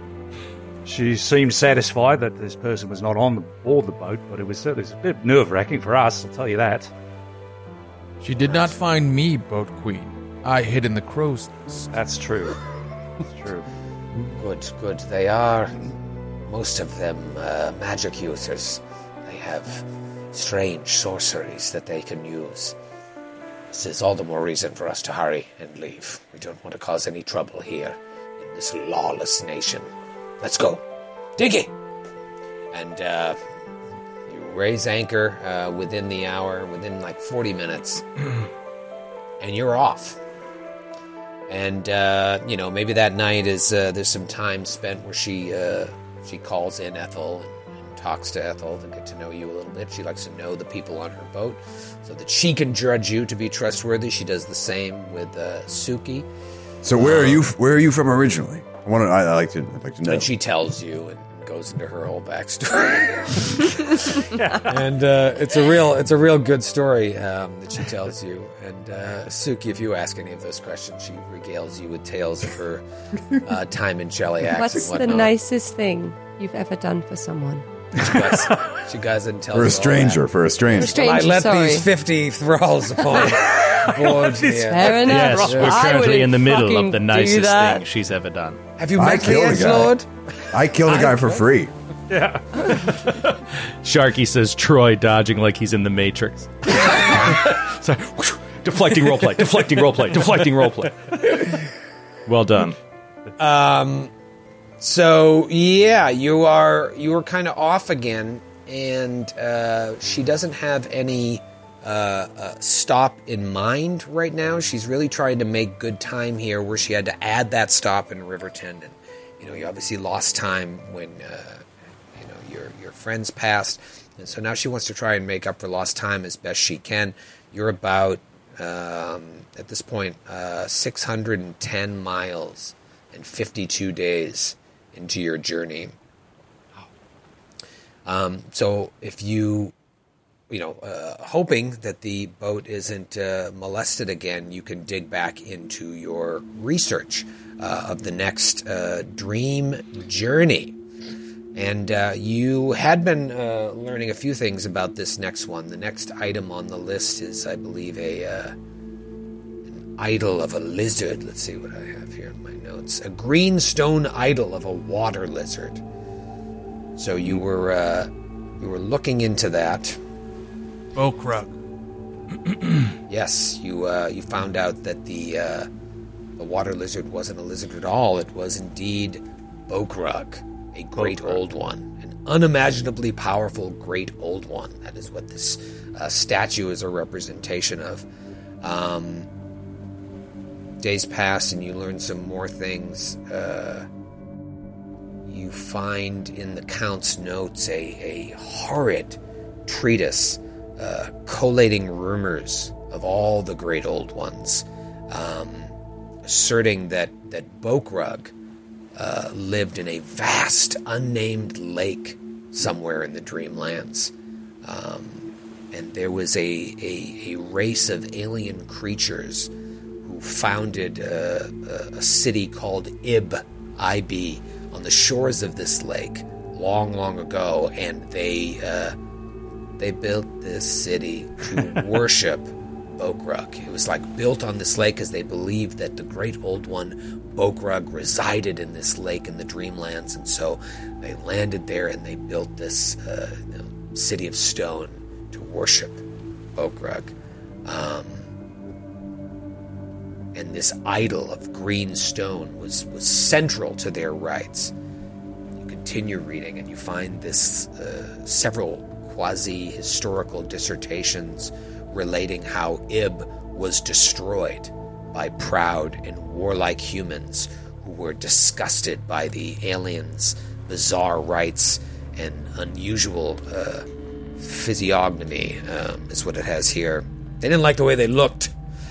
she seemed satisfied that this person was not on board the boat, but it was a bit nerve-wracking for us, I'll tell you that. She did not find me, Boat Queen. I hid in the crow's nest. That's true. That's true. Good. They are, most of them, magic users. They have strange sorceries that they can use. This is all the more reason for us to hurry and leave. We don't want to cause any trouble here in this lawless nation. Let's go. Diggy! And you raise anchor within the hour, within like 40 minutes, and you're off. And, maybe that night is there's some time spent where she calls in Ethel and talks to Ethel to get to know you a little bit. She likes to know the people on her boat so that she can judge you to be trustworthy. She does the same with Suki. So where are you from originally? I'd like to know. And she tells you and goes into her whole backstory. And it's a real good story that she tells you. And Suki, if you ask any of those questions, she regales you with tales of her time in Cheliax. What's and the nicest thing you've ever done for someone? She goes and tells for a stranger. I let these 50 thralls upon board here. Fair enough. Yes, we're currently in the middle of the nicest thing she's ever done. Have you met the Edgelord? I killed a guy for free. Yeah. Sharky says Troy dodging like he's in the Matrix. Sorry. Deflecting roleplay. Well done. So yeah, you were kind of off again, and she doesn't have any stop in mind right now. She's really trying to make good time here, where she had to add that stop in Riverton, and you obviously lost time when your friends passed, and so now she wants to try and make up for lost time as best she can. You're about at this point 610 miles and 52 days into your journey. So if you hoping that the boat isn't molested again, you can dig back into your research of the next dream journey. And you had been learning a few things about this next one. The next item on the list is, I believe, an idol of a lizard. Let's see what I have here in my notes. A green stone idol of a water lizard. So you were looking into that. Bokrug. Yes, you found out that the water lizard wasn't a lizard at all. It was indeed Bokrug, a great old one, an unimaginably powerful great old one. That is what this statue is a representation of. Days pass and you learn some more things. You find in the Count's notes a horrid treatise collating rumors of all the great old ones, asserting that Bokrug lived in a vast unnamed lake somewhere in the Dreamlands, and there was a race of alien creatures who founded a city called Ib, on the shores of this lake long ago, and they built this city to worship Bokrug. It was like built on this lake, as they believed that the great old one, Bokrug, resided in this lake in the Dreamlands, and so they landed there and they built this city of stone to worship Bokrug. And this idol of green stone was central to their rites. You continue reading and you find this several quasi-historical dissertations relating how Ib was destroyed by proud and warlike humans who were disgusted by the aliens' bizarre rites and unusual physiognomy, is what it has here. They didn't like the way they looked.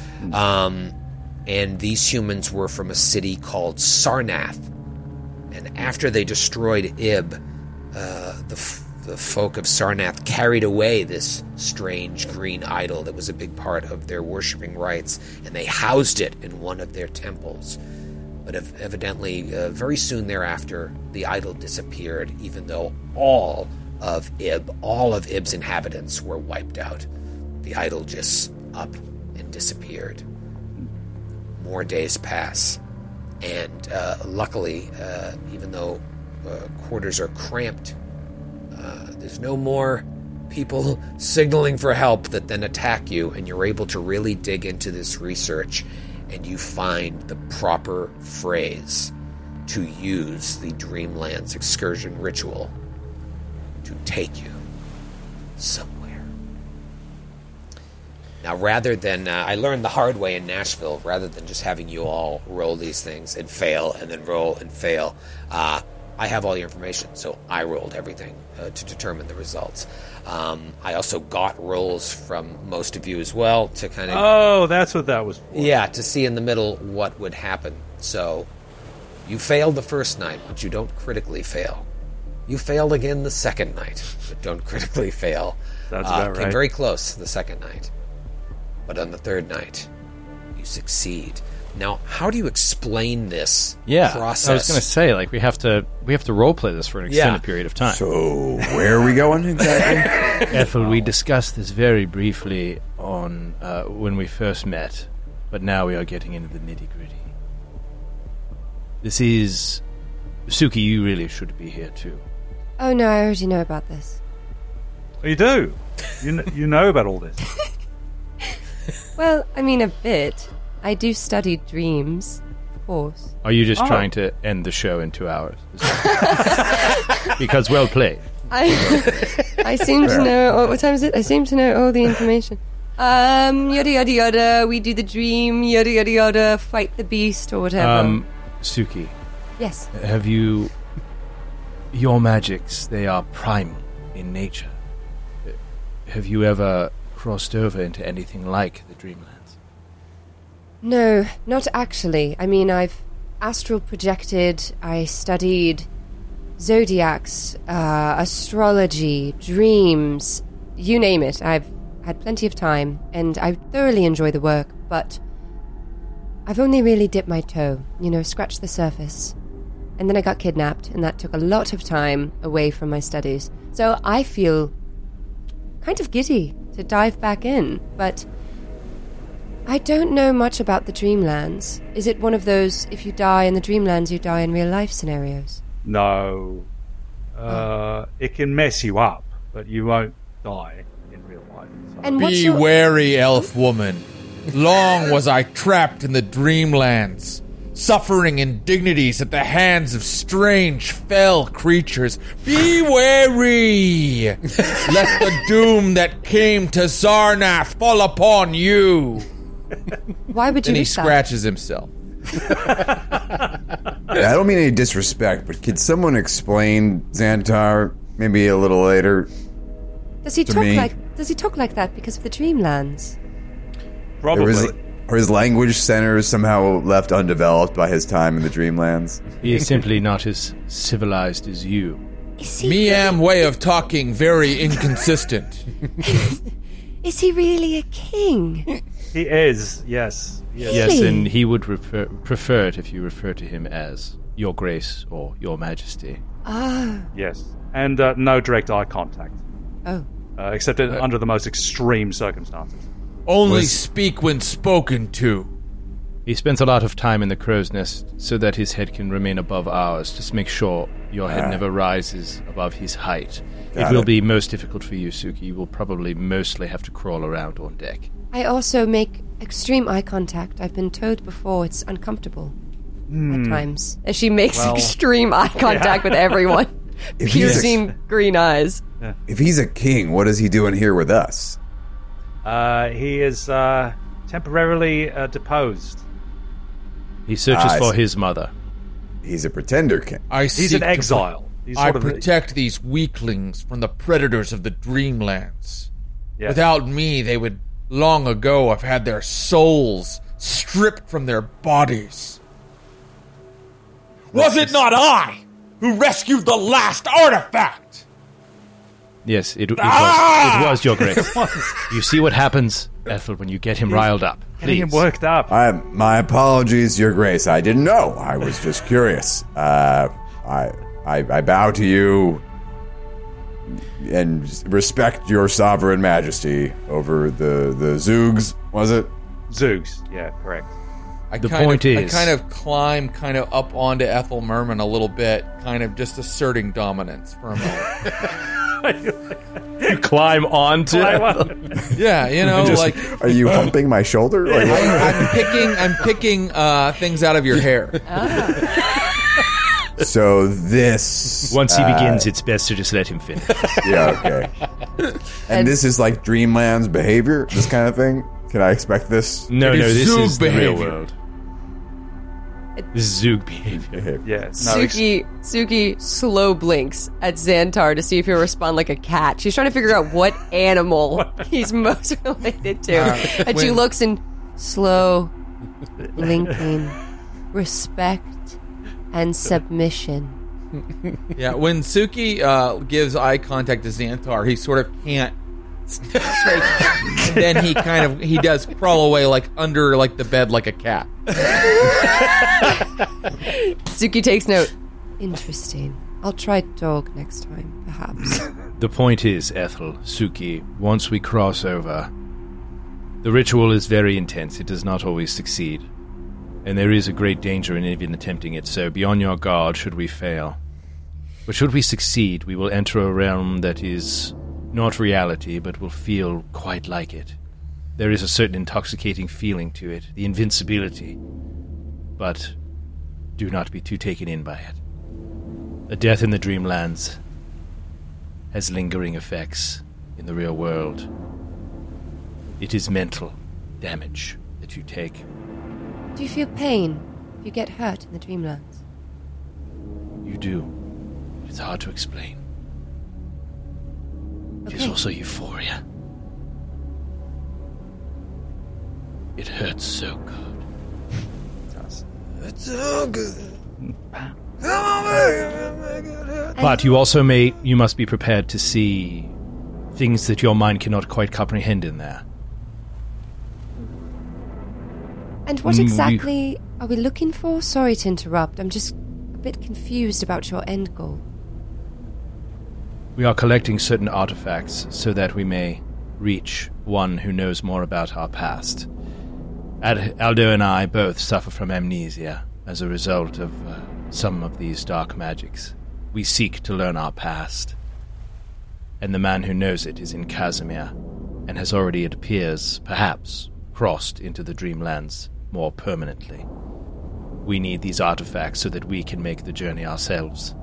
And these humans were from a city called Sarnath. And after they destroyed Ib, the folk of Sarnath carried away this strange green idol that was a big part of their worshipping rites, and they housed it in one of their temples. But evidently, very soon thereafter, the idol disappeared, even though all of Ib's inhabitants were wiped out. The idol just up and disappeared. More days pass, and luckily, even though quarters are cramped, there's no more people signaling for help that then attack you, and you're able to really dig into this research, and you find the proper phrase to use the Dreamlands excursion ritual to take you somewhere. Now, rather than, I learned the hard way in Nashville, rather than just having you all roll these things and fail and then roll and fail, I have all the information, so I rolled everything to determine the results. I also got rolls from most of you as well to kind of... Oh, that's what that was for. Yeah, to see in the middle what would happen. So, you failed the first night, but you don't critically fail. You failed again the second night, but don't critically fail. That's about right. Came very close the second night. But on the third night, you succeed. Now, how do you explain this process? I was going to say, like, we have to role play this for an extended period of time. So, where are we going exactly? Ethel, we discussed this very briefly on when we first met, but now we are getting into the nitty-gritty. This is... Suki, you really should be here, too. Oh, no, I already know about this. Oh, you do? You know about all this? Well, I mean, a bit. I do study dreams, of course. Are you just trying to end the show in 2 hours? Because well played. I seem to know... what time is it? I seem to know all the information. Yada, yada, yada. We do the dream, yada, yada, yada. Fight the beast or whatever. Suki. Yes. Have you... Your magics, they are primal in nature. Have you ever crossed over into anything like the Dreamlands? No, not actually. I mean, I've astral projected, I studied zodiacs, astrology, dreams, you name it. I've had plenty of time, and I thoroughly enjoy the work, but I've only really dipped my toe, scratched the surface. And then I got kidnapped, and that took a lot of time away from my studies. So I feel kind of giddy to dive back in, but I don't know much about the Dreamlands. Is it one of those, if you die in the Dreamlands, you die in real life scenarios? No. It can mess you up, but you won't die in real life. So. And Be wary, elf woman. Long was I trapped in the Dreamlands, suffering indignities at the hands of strange, fell creatures. Be wary, lest the doom that came to Sarnath fall upon you. Why would you And he wish that? scratches himself. I don't mean any disrespect, but could someone explain Xantar maybe a little later? Does he to talk me? like that because of the Dreamlands? Probably. Are his language centers somehow left undeveloped by his time in the Dreamlands? He is simply not as civilized as you. Me am way of talking very inconsistent. Is he really a king? He is, yes. Yes, and he would prefer it if you refer to him as Your Grace or Your Majesty. Yes. And no direct eye contact. Oh. Except under the most extreme circumstances. Only speak when spoken to. He spends a lot of time in the crow's nest so that his head can remain above ours. Just make sure your head never rises above his height. It will be most difficult for you, Suki. You will probably mostly have to crawl around on deck. I also make extreme eye contact. I've been told before it's uncomfortable at times. As she makes extreme eye contact with everyone. Piercing green eyes. If he's a king, what is he doing here with us? He is temporarily deposed. He searches for his mother. He's a pretender king. He's an exile. I protect these weaklings from the predators of the Dreamlands. Yeah. Without me, they would long ago have had their souls stripped from their bodies. Was it not I who rescued the last artifact? Yes, it was your grace. You see what happens, Ethel, when you get him riled up. Getting him worked up. My apologies, Your Grace. I didn't know. I was just curious. I bow to you and respect your sovereign majesty over the Zoogs, was it? Zoogs, yeah, correct. I kind of climb up onto Ethel Merman a little bit, kind of just asserting dominance for a moment. You climb onto Yeah, are you humping my shoulder? Like, I'm picking things out of your hair. So this... Once he begins, it's best to just let him finish. Yeah, okay. And this is like Dreamland's behavior, this kind of thing? Can I expect this? No, this Zoog is the behavior. real world. This is Zoog behavior. Yeah. Suki slow blinks at Xantar to see if he'll respond like a cat. She's trying to figure out what animal he's most related to. And she looks in slow blinking respect and submission. Yeah, when Suki gives eye contact to Xantar, he sort of can't straight, and then he does crawl away like under like the bed like a cat. Suki takes note. Interesting. I'll try dog next time, perhaps. The point is, Ethel, Suki, once we cross over, the ritual is very intense. It does not always succeed. And there is a great danger in even attempting it, so be on your guard should we fail. But should we succeed, we will enter a realm that is not reality, but will feel quite like it. There is a certain intoxicating feeling to it, the invincibility. But do not be too taken in by it. A death in the Dreamlands has lingering effects in the real world. It is mental damage that you take. Do you feel pain if you get hurt in the Dreamlands? You do. It's hard to explain. Okay. There's also euphoria. It hurts so good. It's so good. But you must be prepared to see things that your mind cannot quite comprehend in there. And what exactly are we looking for? Sorry to interrupt. I'm just a bit confused about your end goal. We are collecting certain artifacts so that we may reach one who knows more about our past. Aldo and I both suffer from amnesia as a result of some of these dark magics. We seek to learn our past. And the man who knows it is in Casimir, and has already, it appears, perhaps, crossed into the Dreamlands more permanently. We need these artifacts so that we can make the journey ourselves.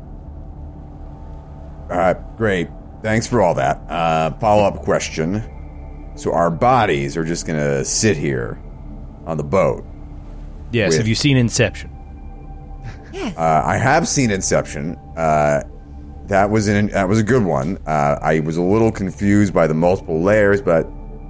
Great. Thanks for all that. Follow-up question. So our bodies are just going to sit here on the boat? Yes, have you seen Inception? Yes. I have seen Inception. That was a good one. I was a little confused by the multiple layers, but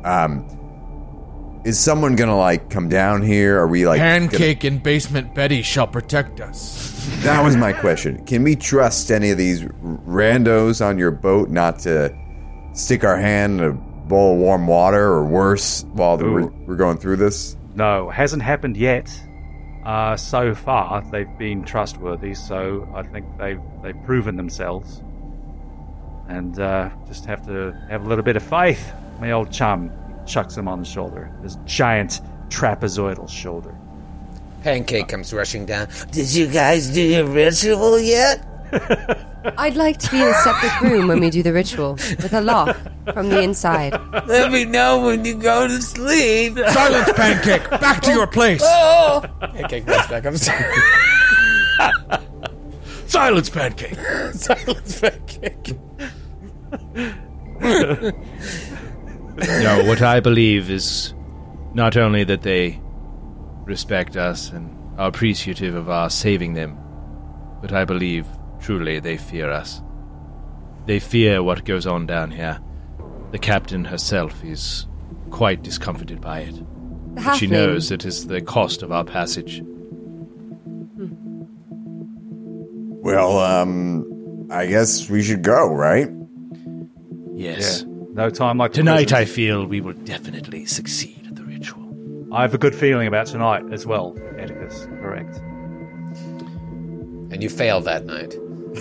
is someone gonna come down here? Are we Pancake and Basement Betty shall protect us? That was my question. Can we trust any of these randos on your boat not to stick our hand in a bowl of warm water or worse while we're going through this? No, hasn't happened yet. So far, they've been trustworthy, so I think they've proven themselves. And just have to have a little bit of faith, my old chum. chucks him on the shoulder. This giant trapezoidal shoulder. Pancake comes rushing down. Did you guys do your ritual yet? I'd like to be in a separate room when we do the ritual, with a lock from the inside. Let me know when you go to sleep. Silence, Pancake! Back to your place! Oh! Pancake runs back upstairs. Silence, Pancake! Silence, Pancake. No, what I believe is not only that they respect us and are appreciative of our saving them, but I believe truly they fear us. They fear what goes on down here. The captain herself is quite discomforted by it. But she knows it is the cost of our passage. Well, I guess we should go, right? Yes. Yeah. No time like Tonight, I present. feel we will definitely succeed at the ritual. I have a good feeling about tonight as well, Atticus. Correct. And you fail that night.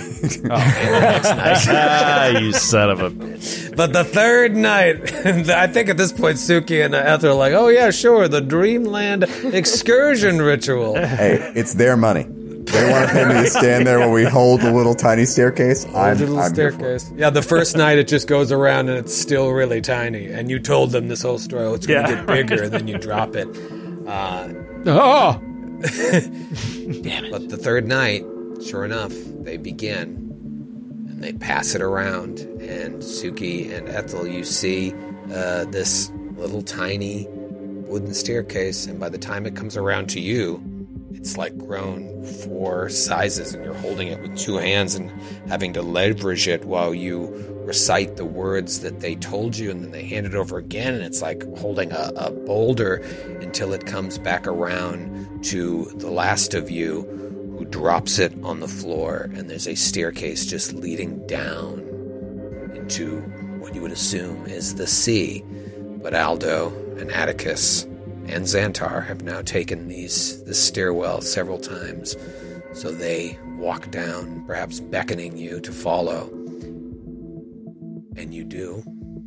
You son of a bitch. But the third night, I think at this point, Suki and Ethel are like, oh yeah, sure, the Dreamland excursion ritual. Hey, it's their money. They want to pay me to stand there while we hold the little tiny staircase. I'm Little here for it. staircase. Yeah, the first night it just goes around and it's still really tiny. And you told them this whole story. Oh, it's going to get bigger, and then you drop it. Oh! Damn it. But the third night, sure enough, they begin. And they pass it around. And Suki and Ethel, you see this little tiny wooden staircase. And by the time it comes around to you, it's like grown 4 sizes, and you're holding it with 2 hands and having to leverage it while you recite the words that they told you, and then they hand it over again, and it's like holding a boulder until it comes back around to the last of you, who drops it on the floor, and there's a staircase just leading down into what you would assume is the sea. But Aldo and Atticus and Xantar have now taken this stairwell several times, so they walk down, perhaps beckoning you to follow. And you do.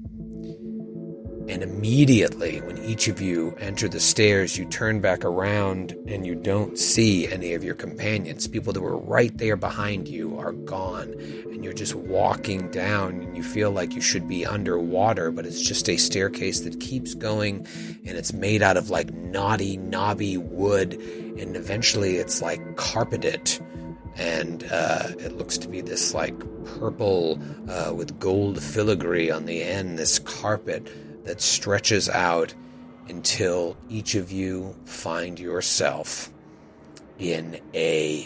And immediately, when each of you enter the stairs, you turn back around and you don't see any of your companions. People that were right there behind you are gone, and you're just walking down, and you feel like you should be underwater, but it's just a staircase that keeps going, and it's made out of like knobby wood, and eventually it's like carpeted. And it looks to be this like purple with gold filigree on the end, this carpet that stretches out until each of you find yourself in an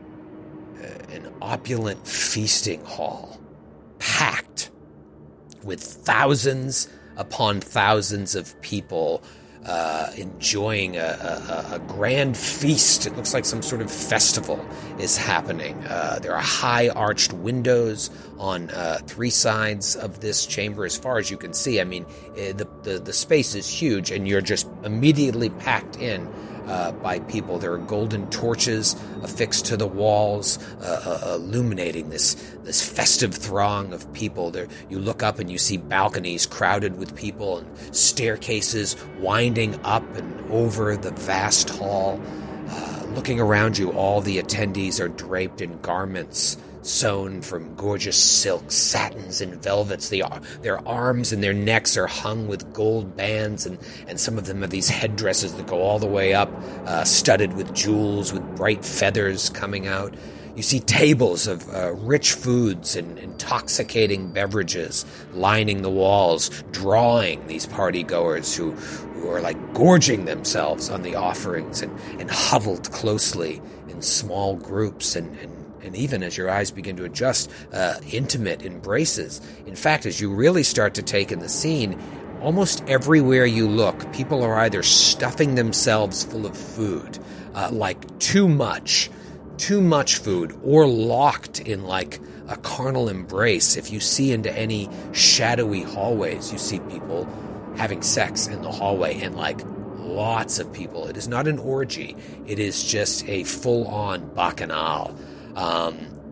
opulent feasting hall, packed with thousands upon thousands of people enjoying a grand feast. It looks like some sort of festival is happening. There are high arched windows on 3 sides of this chamber as far as you can see. I mean, the space is huge, and you're just immediately packed in by people. There are golden torches affixed to the walls, illuminating this festive throng of people. There, you look up and you see balconies crowded with people, and staircases winding up and over the vast hall. Looking around you, all the attendees are draped in garments sewn from gorgeous silks, satins, and velvets. Their arms and their necks are hung with gold bands, and some of them have these headdresses that go all the way up, studded with jewels, with bright feathers coming out. You see tables of rich foods and intoxicating beverages lining the walls, drawing these party-goers who are like gorging themselves on the offerings and huddled closely in small groups and even as your eyes begin to adjust, intimate embraces. In fact, as you really start to take in the scene, almost everywhere you look, people are either stuffing themselves full of food, like too much food, or locked in like a carnal embrace. If you see into any shadowy hallways, you see people having sex in the hallway, and like lots of people. It is not an orgy. It is just a full-on bacchanal.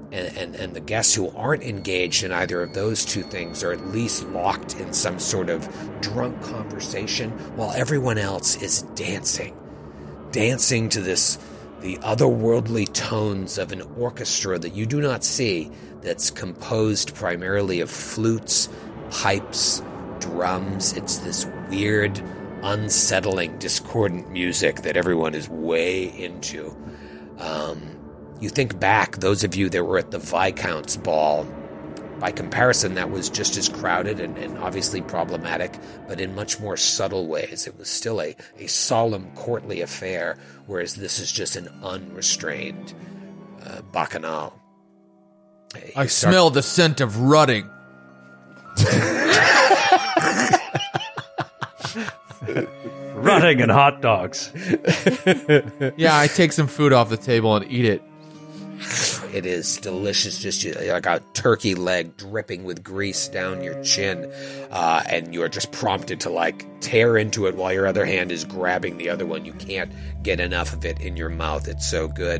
and the guests who aren't engaged in either of those two things are at least locked in some sort of drunk conversation, while everyone else is dancing to the otherworldly tones of an orchestra that you do not see, that's composed primarily of flutes, pipes, drums. It's this weird, unsettling, discordant music that everyone is way into. You think back, those of you that were at the Viscount's ball, by comparison, that was just as crowded and obviously problematic, but in much more subtle ways. It was still a solemn, courtly affair, whereas this is just an unrestrained bacchanal. I smell the scent of rutting. Rutting and hot dogs. Yeah, I take some food off the table and eat it. It is delicious, just like a turkey leg dripping with grease down your chin, and you're just prompted to like tear into it while your other hand is grabbing the other one. You can't get enough of it in your mouth. It's so good.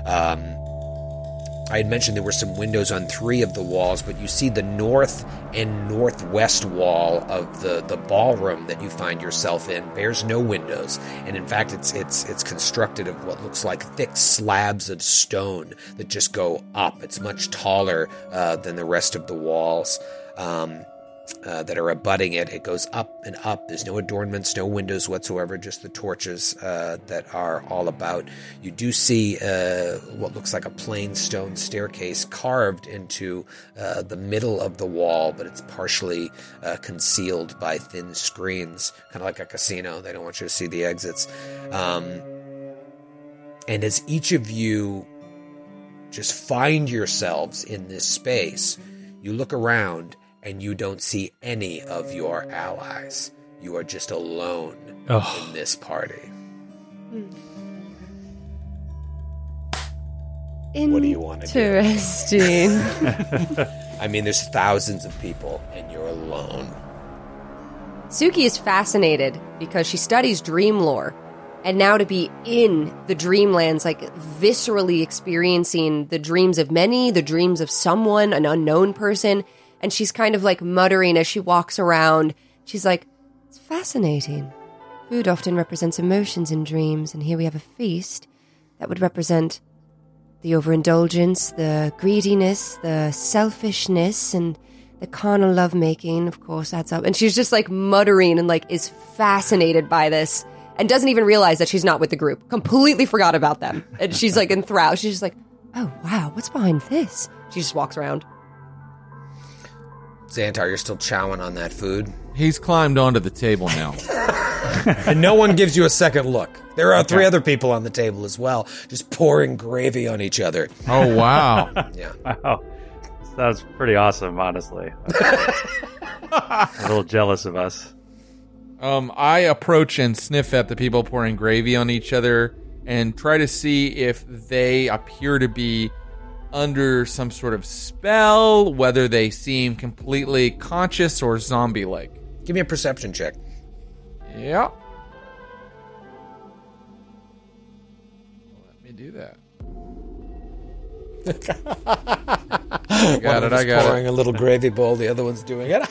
I had mentioned there were some windows on 3 of the walls, but you see the north and northwest wall of the ballroom that you find yourself in bears no windows, and in fact it's constructed of what looks like thick slabs of stone that just go up. It's much taller than the rest of the walls that are abutting it. It goes up and up. There's no adornments, no windows whatsoever, just the torches that are all about. You do see what looks like a plain stone staircase carved into the middle of the wall, but it's partially concealed by thin screens, kind of like a casino. They don't want you to see the exits. And as each of you just find yourselves in this space, you look around and you don't see any of your allies. You are just alone in this party. What do you want to do? Interesting. I mean, there's thousands of people, and you're alone. Suki is fascinated because she studies dream lore. And now to be in the dreamlands, like viscerally experiencing the dreams of many, the dreams of someone, an unknown person. And she's kind of like muttering as she walks around. She's like, it's fascinating. Food often represents emotions in dreams, and here we have a feast that would represent the overindulgence, the greediness, the selfishness, and the carnal lovemaking, of course, adds up. And she's just like muttering and like is fascinated by this and doesn't even realize that she's not with the group. Completely forgot about them. And she's like enthralled. She's just like, oh, wow, what's behind this? She just walks around. Xantar, you're still chowing on that food. He's climbed onto the table now. And no one gives you a second look. There are 3 other people on the table as well, just pouring gravy on each other. Oh, wow. Yeah. Wow. That was pretty awesome, honestly. A little jealous of us. I approach and sniff at the people pouring gravy on each other and try to see if they appear to be under some sort of spell, whether they seem completely conscious or zombie-like. Give me a perception check. Yeah. Let me do that. I got it. Pouring a little gravy bowl, the other one's doing it.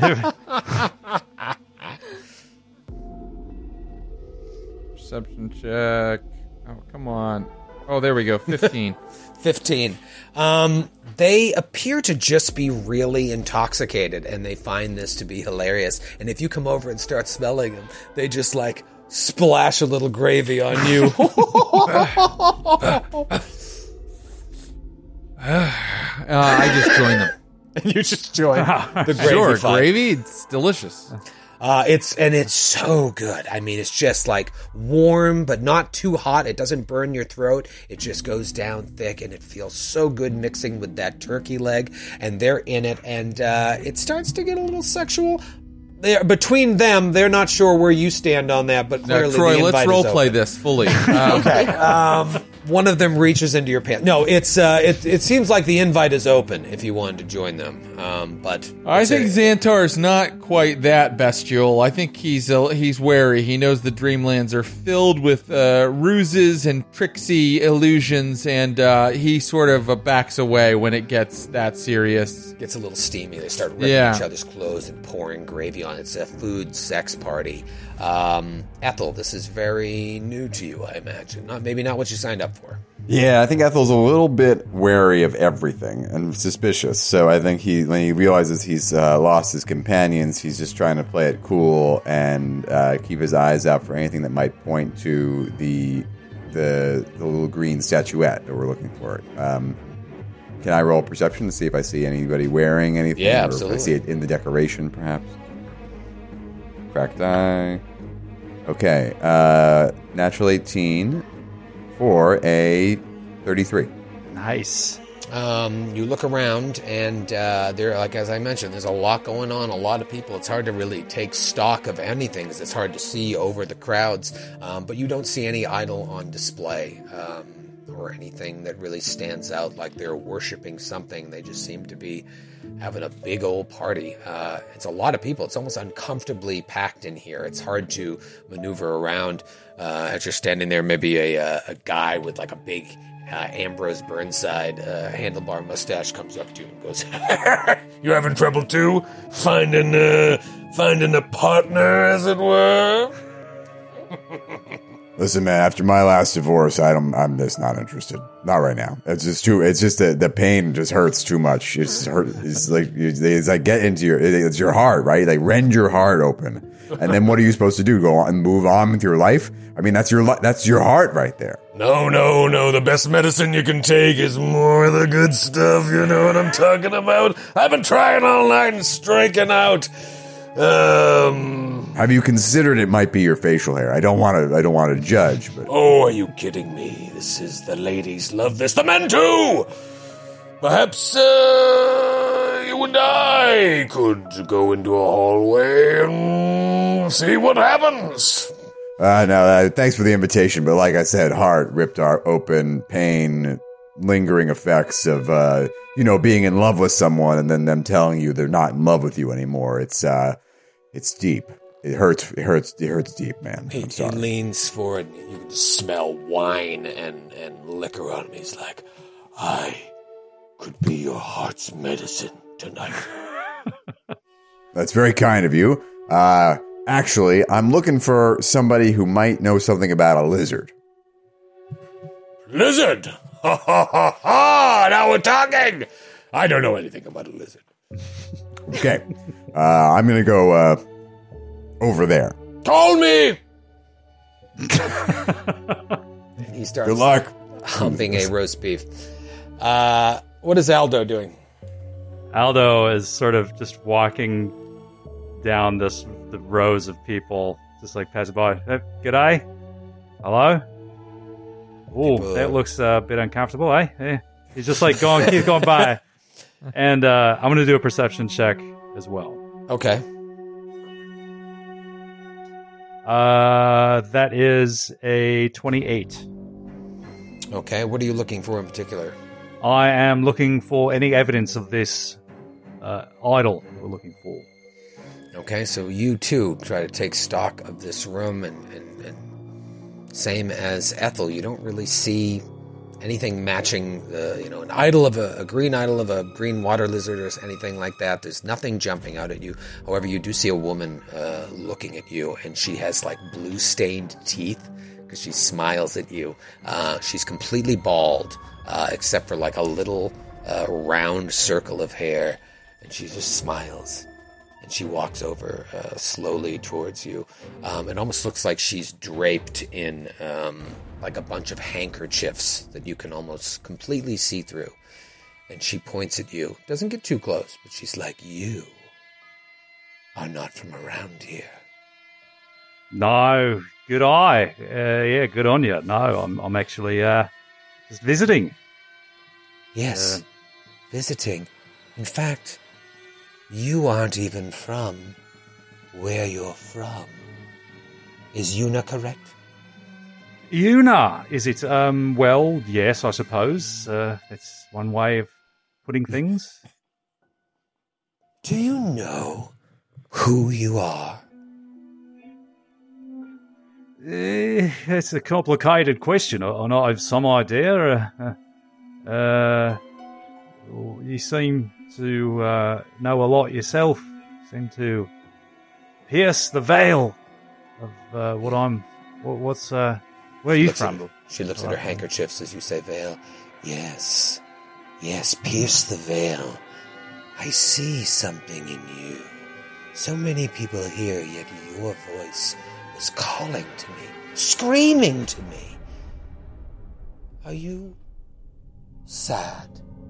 Perception check. Oh, come on. Oh, there we go. 15. 15. They appear to just be really intoxicated, and they find this to be hilarious. And if you come over and start smelling them, they just like splash a little gravy on you. I just joined them. You just join the gravy Sure, fight. gravy. It's delicious. It's so good. I mean, it's just like warm, but not too hot. It doesn't burn your throat. It just goes down thick, and it feels so good mixing with that turkey leg. And they're in it, and it starts to get a little sexual. Between them, they're not sure where you stand on that, but Now, clearly Troy, the invite let's is role play open. this fully. Okay. One of them reaches into your pants. No, it seems like the invite is open if you wanted to join them. But I think Xantar's not quite that bestial. I think he's wary. He knows the Dreamlands are filled with ruses and tricksy illusions, and he sort of backs away when it gets that serious. Gets a little steamy. They start ripping each other's clothes and pouring gravy on it. It's a food sex party. Ethel, this is very new to you, I imagine. Maybe not what you signed up for. Yeah, I think Ethel's a little bit wary of everything and suspicious. So I think when he realizes he's lost his companions, he's just trying to play it cool and keep his eyes out for anything that might point to the little green statuette that we're looking for. Can I roll perception to see if I see anybody wearing anything? Yeah, or absolutely. if I see it in the decoration, perhaps. Cracked eye. Okay, natural 18 for a 33. Nice. You look around, and there, like as I mentioned, there's a lot going on. A lot of people. It's hard to really take stock of anything, because it's hard to see over the crowds. But you don't see any idol on display, or anything that really stands out like they're worshiping something. They just seem to be having a big old party. It's a lot of people. It's almost uncomfortably packed in here. It's hard to maneuver around as you're standing there. Maybe a guy with like a big Ambrose Burnside handlebar mustache comes up to you and goes, "You having trouble too? Finding a partner, as it were?" Listen, man, after my last divorce, I'm just not interested. Not right now. It's just the pain just hurts too much. It's like get into it's your heart, right? Like rend your heart open. And then what are you supposed to do? Go on and move on with your life? I mean, that's your heart right there. No. The best medicine you can take is more of the good stuff. You know what I'm talking about? I've been trying all night and striking out. Have you considered it might be your facial hair? I don't want to judge, but Oh, are you kidding me? This is the ladies love this. The men too! Perhaps, you and I could go into a hallway and see what happens. no, thanks for the invitation, but like I said, heart ripped open, pain, lingering effects of being in love with someone and then them telling you they're not in love with you anymore. It's deep. It hurts deep, man. He leans forward. You can just smell wine and liquor on him. He's like, I could be your heart's medicine tonight. That's very kind of you. Actually, I'm looking for somebody who might know something about a lizard. Lizard! Ha ha ha ha! Now we're talking! I don't know anything about a lizard. Okay. I'm going to go over there. Call me! And he starts Good luck. humping a roast beef. What is Aldo doing? Aldo is sort of just walking down the rows of people, just like passing by. G'day? Hello? Oh, that looks a bit uncomfortable, eh? Yeah. He's just like keep going by. And I'm going to do a perception check as well. Okay. That is a 28. Okay, what are you looking for in particular? I am looking for any evidence of this idol we're looking for. Okay, so you too try to take stock of this room, and same as Ethel, you don't really see anything matching an idol of a green idol of a green water lizard or anything like that. There's nothing jumping out at you. However, you do see a woman looking at you, and she has like blue stained teeth because she smiles at you. She's completely bald, except for like a little round circle of hair, and she just smiles. And she walks over slowly towards you. It almost looks like she's draped in like a bunch of handkerchiefs that you can almost completely see through. And she points at you. Doesn't get too close, but she's like, "You are not from around here." No, good eye. Yeah, good on you. No, I'm actually just visiting. Yes, visiting. In fact, you aren't even from where you're from. Is Yuna correct? Una, is it? Well, yes, I suppose. That's one way of putting things. Do you know who you are? It's a complicated question. I have some idea. You seem to know a lot yourself. Seem to pierce the veil of what I'm. What's where are you from? She looks at her handkerchiefs as you say veil. Yes, pierce the veil. I see something in you. So many people here, yet your voice was calling to me, screaming to me. Are you sad?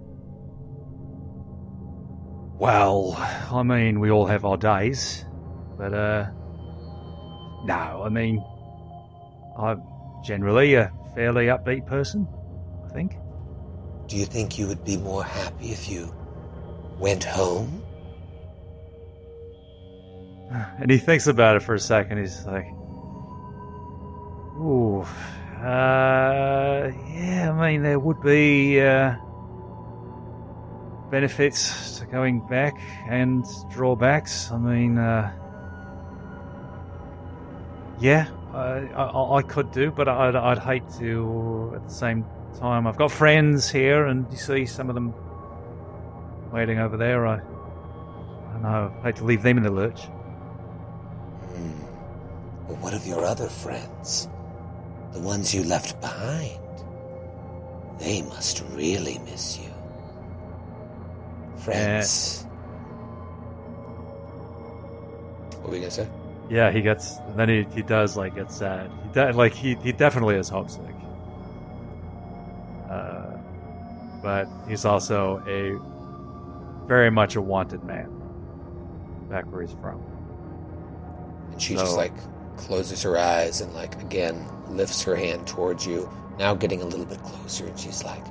Well, I mean, we all have our days, but no, I mean, I'm generally a fairly upbeat person, I think. Do you think you would be more happy if you went home? And he thinks about it for a second. He's like, ooh, yeah, I mean, there would be benefits to going back and drawbacks. I mean, yeah, I could do, but I'd hate to at the same time. I've got friends here, and you see some of them waiting over there. I don't know, I'd hate to leave them in the lurch. But what of your other friends? The ones you left behind? They must really miss you. Friends. What were you gonna say? Yeah, he gets. Then he does like get sad. He definitely is homesick. But he's also very much a wanted man back where he's from. And she just like closes her eyes and like again lifts her hand towards you, now getting a little bit closer, and she's like,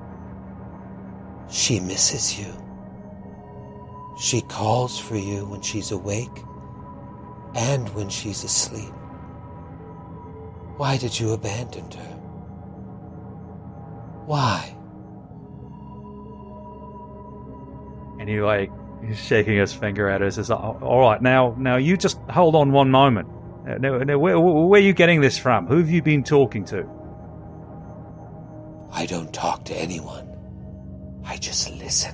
she misses you. She calls for you when she's awake and when she's asleep. Why did you abandon her? Why? And he's shaking his finger at her. Says, "All right, now you just hold on one moment. Now, where are you getting this from? Who have you been talking to?" I don't talk to anyone. I just listen.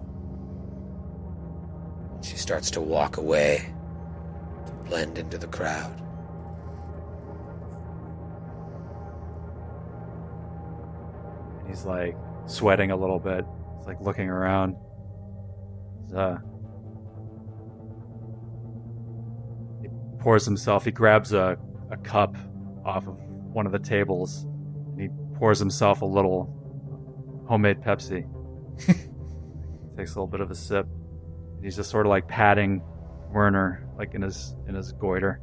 She starts to walk away, to blend into the crowd. And he's like sweating a little bit. He's like looking around. He pours himself. He grabs a cup off of one of the tables, and he pours himself a little homemade Pepsi. Takes a little bit of a sip. And he's just sort of like patting Werner, like in his goiter.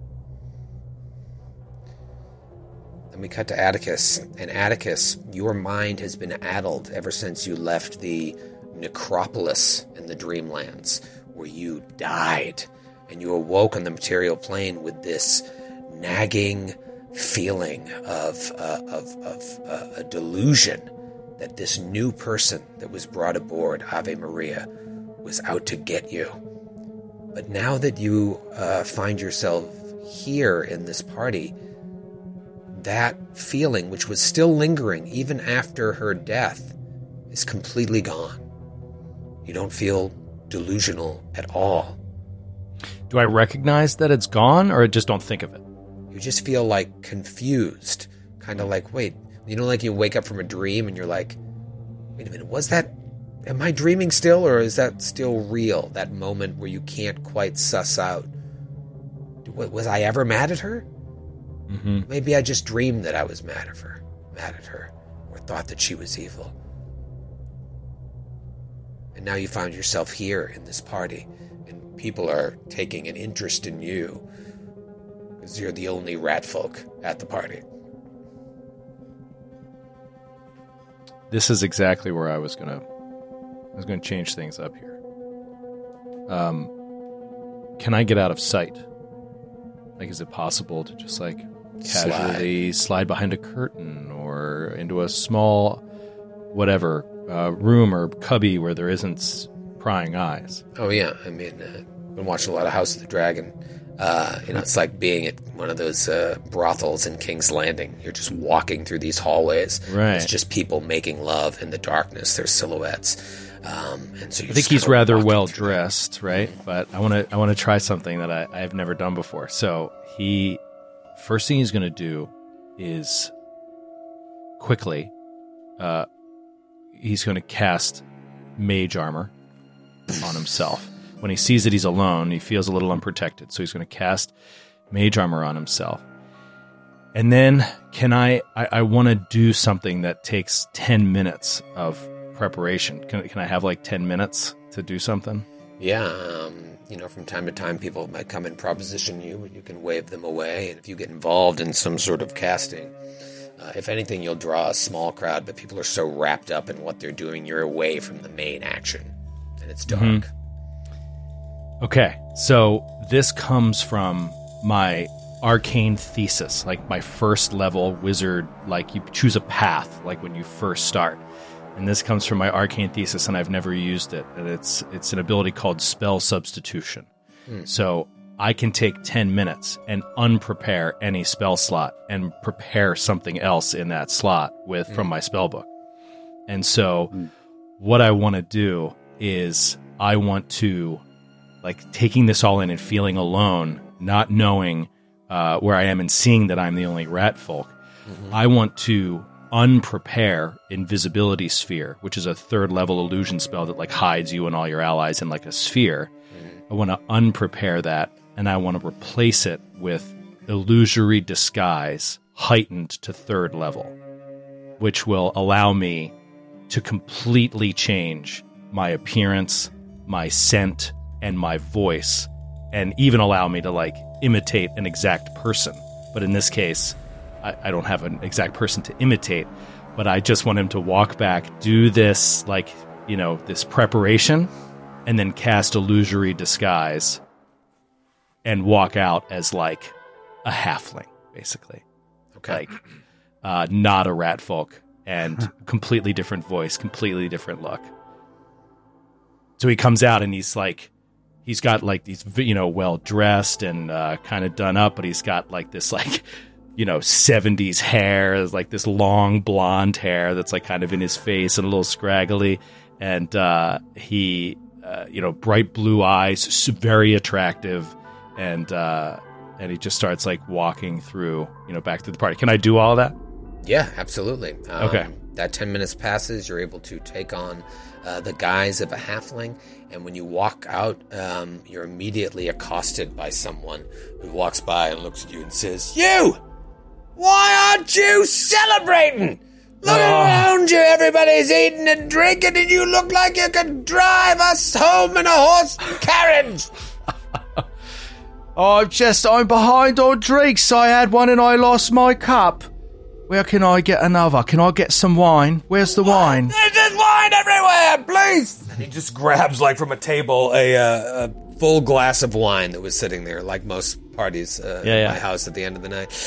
Then we cut to Atticus. And Atticus, your mind has been addled ever since you left the necropolis in the Dreamlands, where you died, and you awoke on the material plane with this nagging feeling of a delusion that this new person that was brought aboard Ave Maria was out to get you. But now that you find yourself here in this party, that feeling, which was still lingering even after her death, is completely gone. You don't feel delusional at all. Do I recognize that it's gone, or I just don't think of it? You just feel like confused, kind of like, wait, like you wake up from a dream and you're like, wait a minute, am I dreaming still, or is that still real? That moment where you can't quite suss out, was I ever mad at her? Mm-hmm. Maybe I just dreamed that I was mad at her, or thought that she was evil. And now you find yourself here in this party, and people are taking an interest in you because you're the only rat folk at the party. This is exactly where I was gonna change things up here. Can I get out of sight? Like, is it possible to just like casually slide behind a curtain or into a small, whatever, room or cubby where there isn't prying eyes. Oh, yeah. I mean, been watching a lot of House of the Dragon. It's like being at one of those brothels in King's Landing. You're just walking through these hallways. Right. It's just people making love in the darkness. Their silhouettes. And so I think he's rather well dressed, right? But I want to try something that I have never done before. So first thing he's going to do is quickly, he's going to cast mage armor on himself. When he sees that he's alone, he feels a little unprotected. So he's going to cast mage armor on himself. And then I want to do something that takes 10 minutes of preparation. Can I have like 10 minutes to do something? Yeah. From time to time, people might come and proposition you, and you can wave them away. And if you get involved in some sort of casting, if anything, you'll draw a small crowd, but people are so wrapped up in what they're doing, you're away from the main action. And it's dark. Mm-hmm. Okay, so this comes from my arcane thesis, like my first level wizard, like you choose a path, like when you first start. And this comes from my arcane thesis, and I've never used it. And it's an ability called spell substitution. So I can take 10 minutes and unprepare any spell slot and prepare something else in that slot from my spell book. And so what I want to do is I want to, like, taking this all in and feeling alone, not knowing where I am and seeing that I'm the only rat folk, I want to unprepare invisibility sphere, which is a 3rd level illusion spell that like hides you and all your allies in like a sphere. I want to unprepare that, and I want to replace it with illusory disguise heightened to 3rd level, which will allow me to completely change my appearance, my scent, and my voice, and even allow me to like imitate an exact person. But in this case, I don't have an exact person to imitate, but I just want him to walk back, do this, like, this preparation, and then cast illusory disguise and walk out as like a halfling, basically. Okay. Like, not a rat folk, and completely different voice, completely different look. So he comes out and he's got like these, well dressed and kind of done up, but he's got like this, like, 70s hair, like this long blonde hair that's like kind of in his face and a little scraggly. And he, bright blue eyes, very attractive. And he just starts like walking through, back to the party. Can I do all of that? Yeah, absolutely. Okay. That 10 minutes passes, you're able to take on the guise of a halfling, and when you walk out, you're immediately accosted by someone who walks by and looks at you and says, "You! Why aren't you celebrating? Look around you, everybody's eating and drinking, and you look like you could drive us home in a horse carriage." I'm behind on drinks. I had one and I lost my cup. Where can I get another? Can I get some wine? Where's the wine? There's wine everywhere, please! And he just grabs, like, from a table, a full glass of wine that was sitting there, like most parties at my house at the end of the night.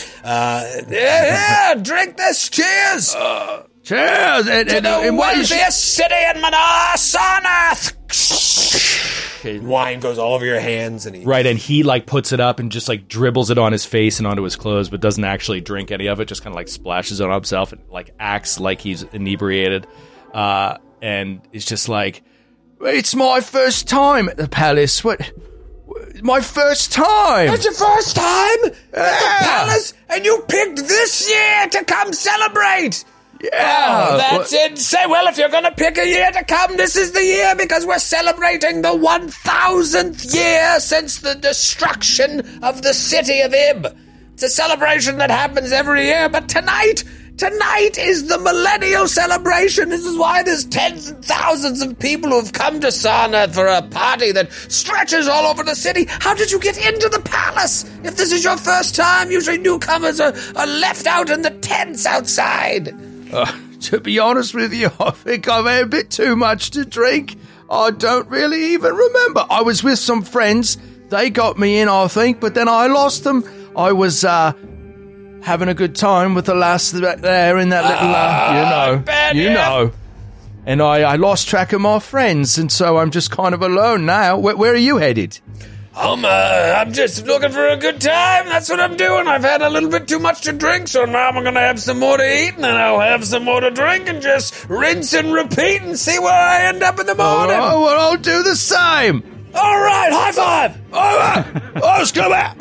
Drink this! Cheers! Cheers! To the wealthiest city in Minas on Earth! Wine goes all over your hands, and he like puts it up and just like dribbles it on his face and onto his clothes, but doesn't actually drink any of it. Just kind of like splashes it on himself and like acts like he's inebriated, and it's just like, it's my first time at the palace. What? My first time. It's your first time at the palace, and you picked this year to come celebrate. Yeah. That's insane. Well, if you're going to pick a year to come, this is the year, because we're celebrating the 1000th year since the destruction of the city of Ib. It's a celebration that happens every year, but tonight is the millennial celebration. This is why there's tens and thousands of people who have come to Sarnath for a party that stretches all over the city. How did you get into the palace? If this is your first time, usually newcomers are left out in the tents outside. To be honest with you, I think I've had a bit too much to drink. I don't really even remember. I was with some friends. They got me in, I think, but then I lost them. I was having a good time with the lass back there in that little, you know. And I lost track of my friends, and so I'm just kind of alone now. Where are you headed? I'm just looking for a good time. That's what I'm doing. I've had a little bit too much to drink, so now I'm going to have some more to eat, and then I'll have some more to drink, and just rinse and repeat and see where I end up in the morning. Oh, well, I'll do the same. All right, high five. All right, let's go back.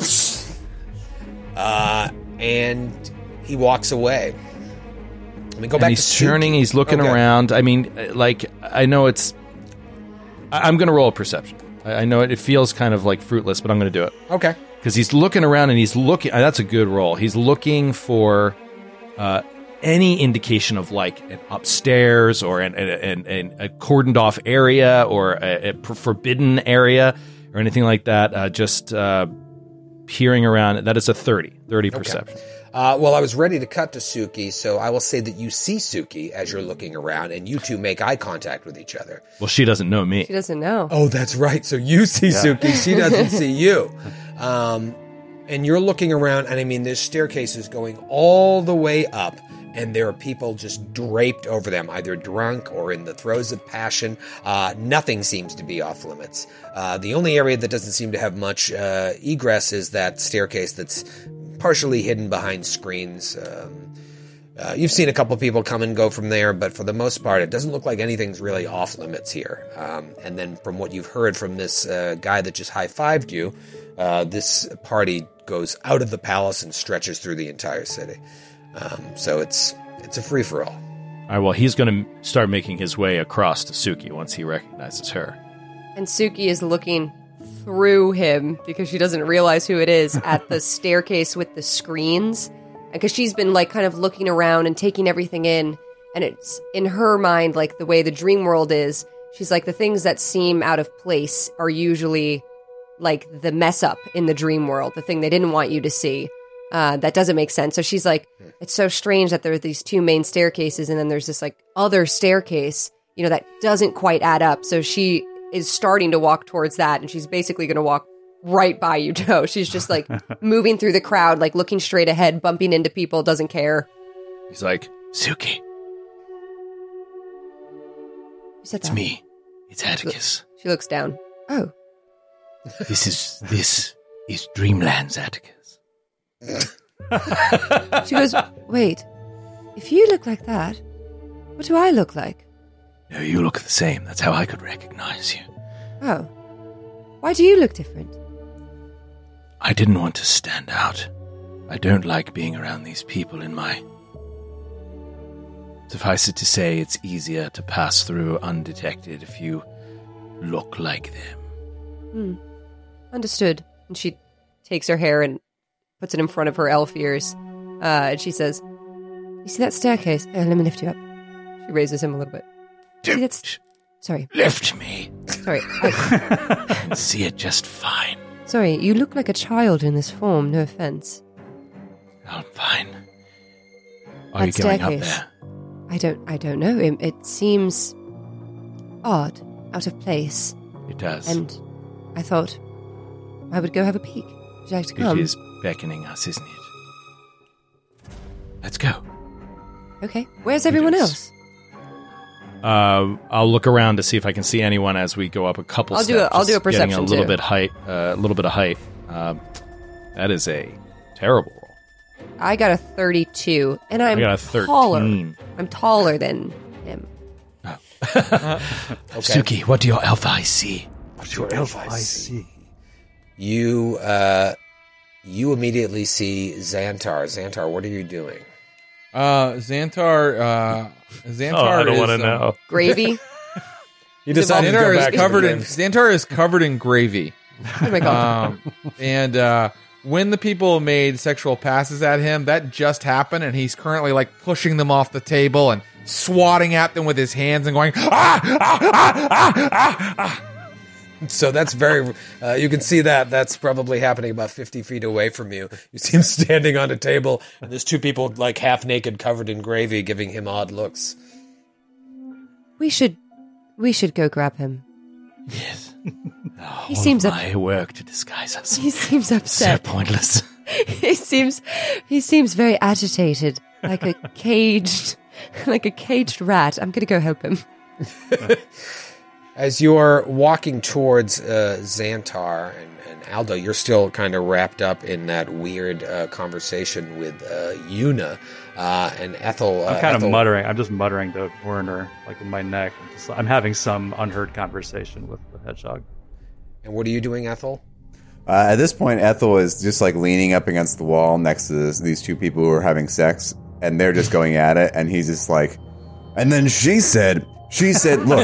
And he walks away. Let me go back. And he's turning. He's looking around. I mean, like, I know it's. I'm going to roll a perception. I know it feels kind of like fruitless, but I'm going to do it. Okay. Because he's looking around and he's looking. That's a good roll. He's looking for any indication of like an upstairs or a cordoned off area or a forbidden area or anything like that. Just peering around. That is a 30 perception. Well, I was ready to cut to Suki, so I will say that you see Suki as you're looking around, and you two make eye contact with each other. Well, she doesn't know me. She doesn't know. Oh, that's right. So you see Suki, she doesn't see you. And you're looking around, and I mean, there's staircases going all the way up, and there are people just draped over them, either drunk or in the throes of passion. Nothing seems to be off limits. The only area that doesn't seem to have much egress is that staircase that's partially hidden behind screens. You've seen a couple people come and go from there, but for the most part, it doesn't look like anything's really off limits here. And then from what you've heard from this guy that just high-fived you, this party goes out of the palace and stretches through the entire city. So it's a free-for-all. All right, well, he's going to start making his way across to Suki once he recognizes her. And Suki is looking through him because she doesn't realize who it is at the staircase with the screens, because she's been like kind of looking around and taking everything in, and it's in her mind like the way the dream world is. She's like, the things that seem out of place are usually like the mess up in the dream world, the thing they didn't want you to see. That doesn't make sense. So she's like, it's so strange that there are these two main staircases and then there's this like other staircase, that doesn't quite add up. So she is starting to walk towards that, and she's basically going to walk right by you, Joe. She's just like moving through the crowd, like looking straight ahead, bumping into people, doesn't care. He's like, Suki. It's me. It's Atticus. She looks down. Oh. This is Dreamland's Atticus. She goes, wait, if you look like that, what do I look like? No, you look the same. That's how I could recognize you. Oh. Why do you look different? I didn't want to stand out. I don't like being around these people in my... Suffice it to say, it's easier to pass through undetected if you look like them. Understood. And she takes her hair and puts it in front of her elf ears. And she says, you see that staircase? Let me lift you up. She raises him a little bit. Sorry. Lift me. Sorry. I can see it just fine. Sorry, you look like a child in this form, no offense. I'm fine. Are you going up there? I don't know. It seems odd, out of place. It does. And I thought I would go have a peek. Would you like to come? It is beckoning us, isn't it? Let's go. Okay. Where's everyone else? I'll look around to see if I can see anyone as we go up a couple steps. I'll do a perception getting a little bit of height. That is a terrible roll. I got a 32, and I got a 13. taller. I'm taller than him. Oh. Okay. Suki, what do your elf eyes see? What's your elf eyes see? You immediately see Xantar. Xantar, what are you doing? Xantar. I don't want to know. Gravy. You decided to go back. Xantar is covered in gravy. Oh my god! And when the people made sexual passes at him, that just happened, and he's currently like pushing them off the table and swatting at them with his hands and going ah. So that's very, you can see that's probably happening about 50 feet away from you. You see him standing on a table, and there's two people like half naked, covered in gravy, giving him odd looks. We should go grab him. Yes. He seems my work to disguise us. He seems upset. So pointless. He seems very agitated, like a caged rat. I'm gonna go help him. As you're walking towards Xantar and Aldo, you're still kind of wrapped up in that weird conversation with Yuna and Ethel. I'm kind Ethel, of muttering. I'm just muttering to Werner, like in my neck. I'm having some unheard conversation with the hedgehog. And what are you doing, Ethel? At this point, Ethel is just like leaning up against the wall next to these two people who are having sex, and they're just going at it, and he's just like, and then she said, look,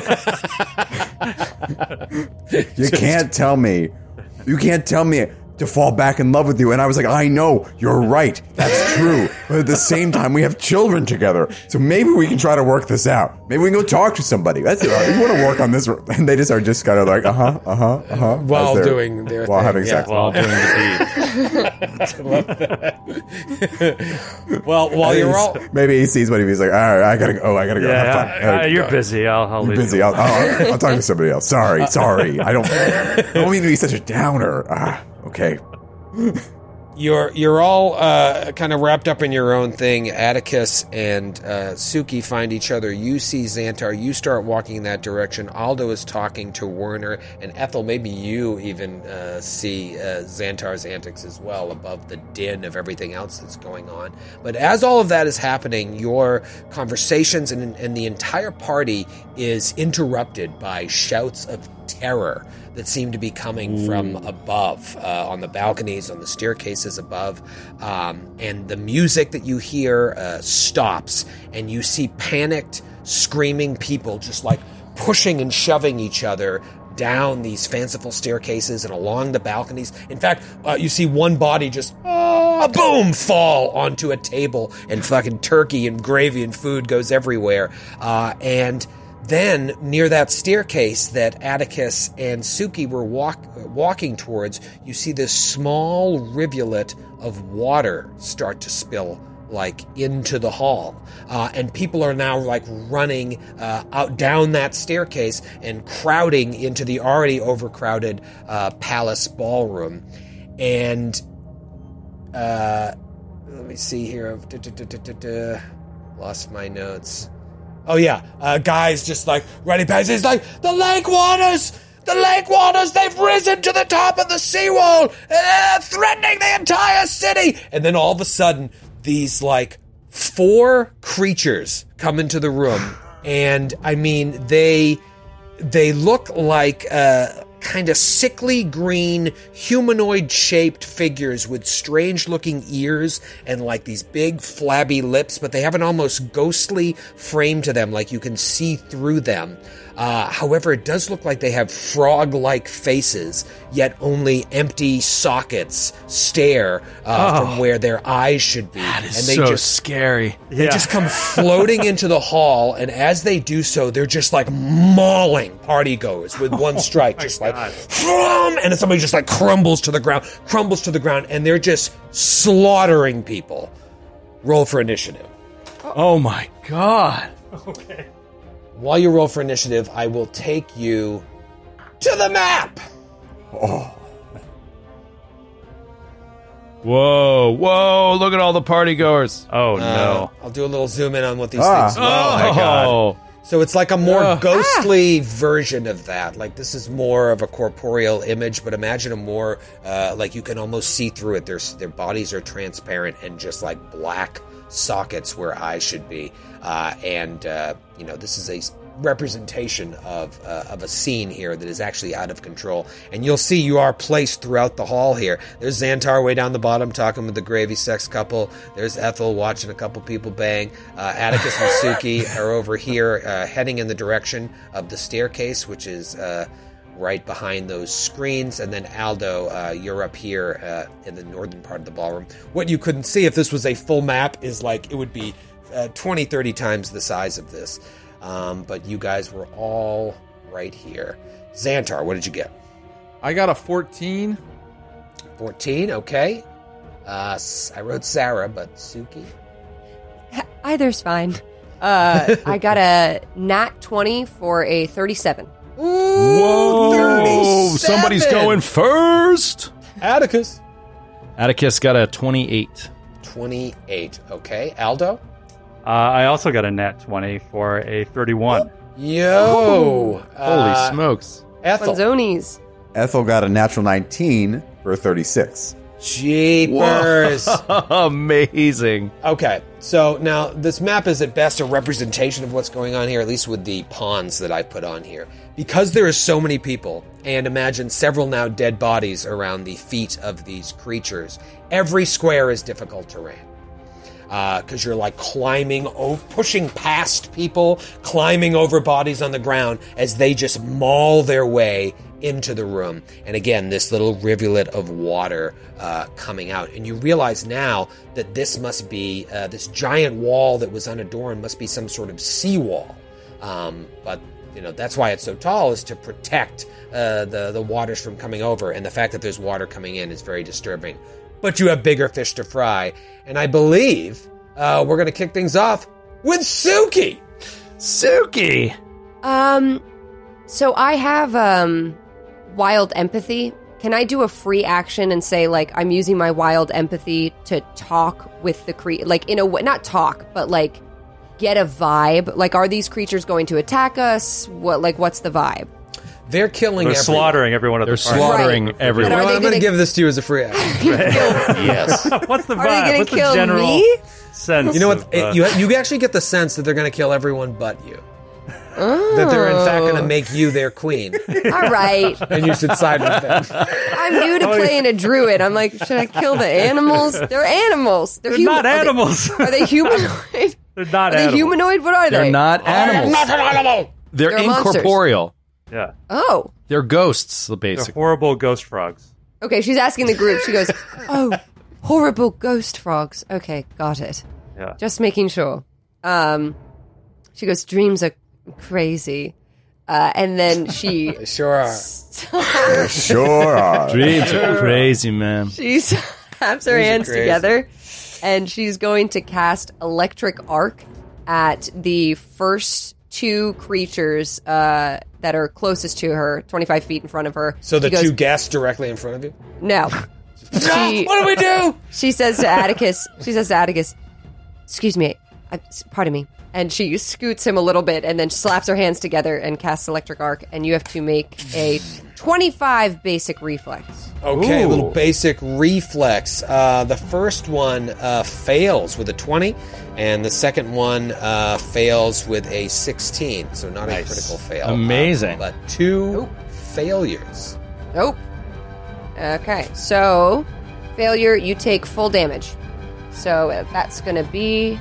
you can't tell me to fall back in love with you. And I was like, I know, you're right. That's true. But at the same time, we have children together. So maybe we can try to work this out. Maybe we can go talk to somebody. That's it. You want to work on this? And they just are just kind of like, While doing their while thing, having sex. While doing the deed. Well, while you're all... Maybe he sees what he's like, all right, I gotta go. Have fun. You're busy. I'll You're leave busy. you. I'll talk to somebody else. Sorry. I don't mean to be such a downer. Okay. You're all kind of wrapped up in your own thing. Atticus and Suki find each other. You see Xantar. You start walking in that direction. Aldo is talking to Werner. And Ethel, maybe you even see Xantar's antics as well above the din of everything else that's going on. But as all of that is happening, your conversations and the entire party is interrupted by shouts of terror that seem to be coming from above, on the balconies, on the staircases above. And the music that you hear stops, and you see panicked, screaming people just like pushing and shoving each other down these fanciful staircases and along the balconies. In fact, you see one body just, boom, fall onto a table, and fucking turkey and gravy and food goes everywhere. And then, near that staircase that Atticus and Suki were walking towards, you see this small rivulet of water start to spill, like, into the hall. And people are now, like, running out down that staircase and crowding into the already overcrowded palace ballroom. And, let me see here. Lost my notes. Oh, yeah. Guys just, like, ready pass. He's like, the lake waters, they've risen to the top of the seawall, threatening the entire city. And then all of a sudden, these, like, 4 creatures come into the room. And, I mean, they look like kind of sickly green, humanoid-shaped figures with strange-looking ears and, like, these big, flabby lips, but they have an almost ghostly frame to them, like you can see through them. However, it does look like they have frog-like faces, yet only empty sockets stare from where their eyes should be. That is and they so just scary. They just come floating into the hall, and as they do so, they're just like mauling partygoers with one strike, just like, and somebody just like crumbles to the ground, and they're just slaughtering people. Roll for initiative. Oh my god. Okay. While you roll for initiative, I will take you to the map. Whoa, look at all the partygoers. Oh, no. I'll do a little zoom in on what these things are. my God. So it's like a more ghostly version of that. Like, this is more of a corporeal image, but imagine a more, like, you can almost see through it. Their bodies are transparent and just like black sockets where eyes should be. This is a representation of a scene here that is actually out of control. And you'll see you are placed throughout the hall here. There's Xantar way down the bottom talking with the gravy sex couple. There's Ethel watching a couple people bang. Atticus and Suki are over here heading in the direction of the staircase, which is right behind those screens. And then Aldo, you're up here in the northern part of the ballroom. What you couldn't see if this was a full map is like it would be 20, 30 times the size of this. But you guys were all right here. Xantar, what did you get? I got a 14. 14, okay. I wrote Sarah, but Suki? Either's fine. I got a nat 20 for a 37. Whoa, 37. somebody's going first. Atticus. Atticus got a 28. 28. Okay. Aldo? I also got a nat 20 for a 31. Yo! Holy smokes. Ethel. Manzoni's. Ethel got a natural 19 for a 36. Jeepers. Amazing. Okay, so now this map is at best a representation of what's going on here, at least with the pawns that I put on here. Because there are so many people, and imagine several now dead bodies around the feet of these creatures, every square is difficult terrain. Because you're like pushing past people, climbing over bodies on the ground as they just maul their way into the room. And again, this little rivulet of water coming out. And you realize now that this must be, this giant wall that was unadorned must be some sort of seawall. But, that's why it's so tall, is to protect the waters from coming over. And the fact that there's water coming in is very disturbing. But you have bigger fish to fry. And I believe we're going to kick things off with Suki. Suki! So I have wild empathy. Can I do a free action and say, like, I'm using my wild empathy to talk with the like, in a way, not talk, but like get a vibe? Like, are these creatures going to attack us? What's the vibe? They're killing They're slaughtering everyone at the party. They're slaughtering everyone. But I'm going to give this to you as a free action. Yes. What's the Are vibe? they going What's to the kill general me? sense? You know what? of, You actually get the sense that they're going to kill everyone but you. That they're in fact going to make you their queen, All right. and you should side with them. I'm new to playing a druid. I'm like, should I kill the animals? They're animals. They're not animals. Are they humanoid? They're not Are they animals. humanoid? What are They're they? not animals. Not an animal. They're They're monsters. incorporeal. Yeah. Oh. They're ghosts, They're basically. horrible ghost frogs. Okay, she's asking the group. She goes, oh, horrible ghost frogs. Okay, got it. Yeah. Just making sure. She goes, dreams are crazy. And then she Sure are. Sure are. Dreams are crazy, man. she slaps her hands crazy. together, and she's going to cast Electric Arc at the first two creatures that are closest to her, 25 feet in front of her. So the She goes, two guests directly in front of you? No. She, What do we do? She says to Atticus, excuse me, pardon me. And she scoots him a little bit and then slaps her hands together and casts Electric Arc. And you have to make a 25 basic reflex. Okay, a little Ooh. basic reflex. The first one fails with a 20, and the second one fails with a 16. So not a critical fail. Amazing. But two failures. Nope. Okay, so failure, you take full damage. So that's going to be...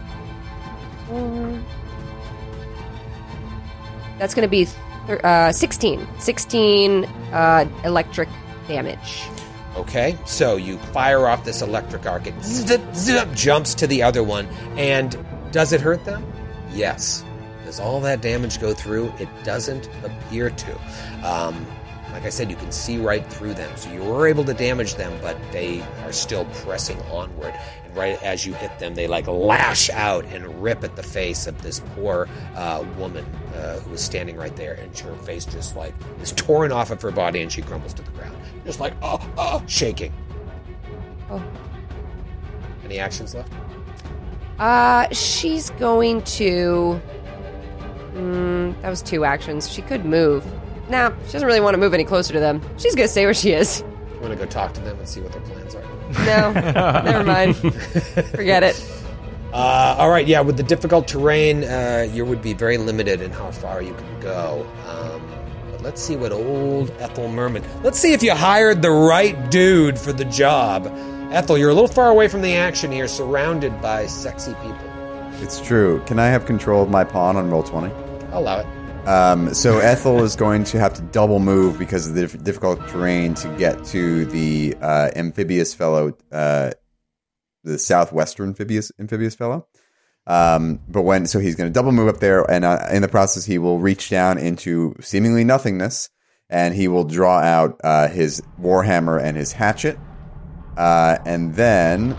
that's going to be 16. 16 electric damage. Okay, so you fire off this electric arc. It zip, zip, jumps to the other one. And does it hurt them? Yes. Does all that damage go through? It doesn't appear to. Like I said, you can see right through them. So you were able to damage them, but they are still pressing onward. And right as you hit them, they like lash out and rip at the face of this poor woman who was standing right there. And her face just like is torn off of her body and she crumbles to the ground. Just like, shaking. Oh. Any actions left? She's going to... that was 2 actions. She could move. Nah, she doesn't really want to move any closer to them. She's going to stay where she is. You want to go talk to them and see what their plans are? No, never mind. Forget it. All right, yeah, with the difficult terrain, you would be very limited in how far you can go. But let's see what old Ethel Merman... Let's see if you hired the right dude for the job. Ethel, you're a little far away from the action here, surrounded by sexy people. It's true. Can I have control of my pawn on Roll20? I'll allow it. So Ethel is going to have to double move because of the difficult terrain to get to the amphibious fellow, the southwestern amphibious fellow. So he's going to double move up there, and in the process, he will reach down into seemingly nothingness, and he will draw out his warhammer and his hatchet, and then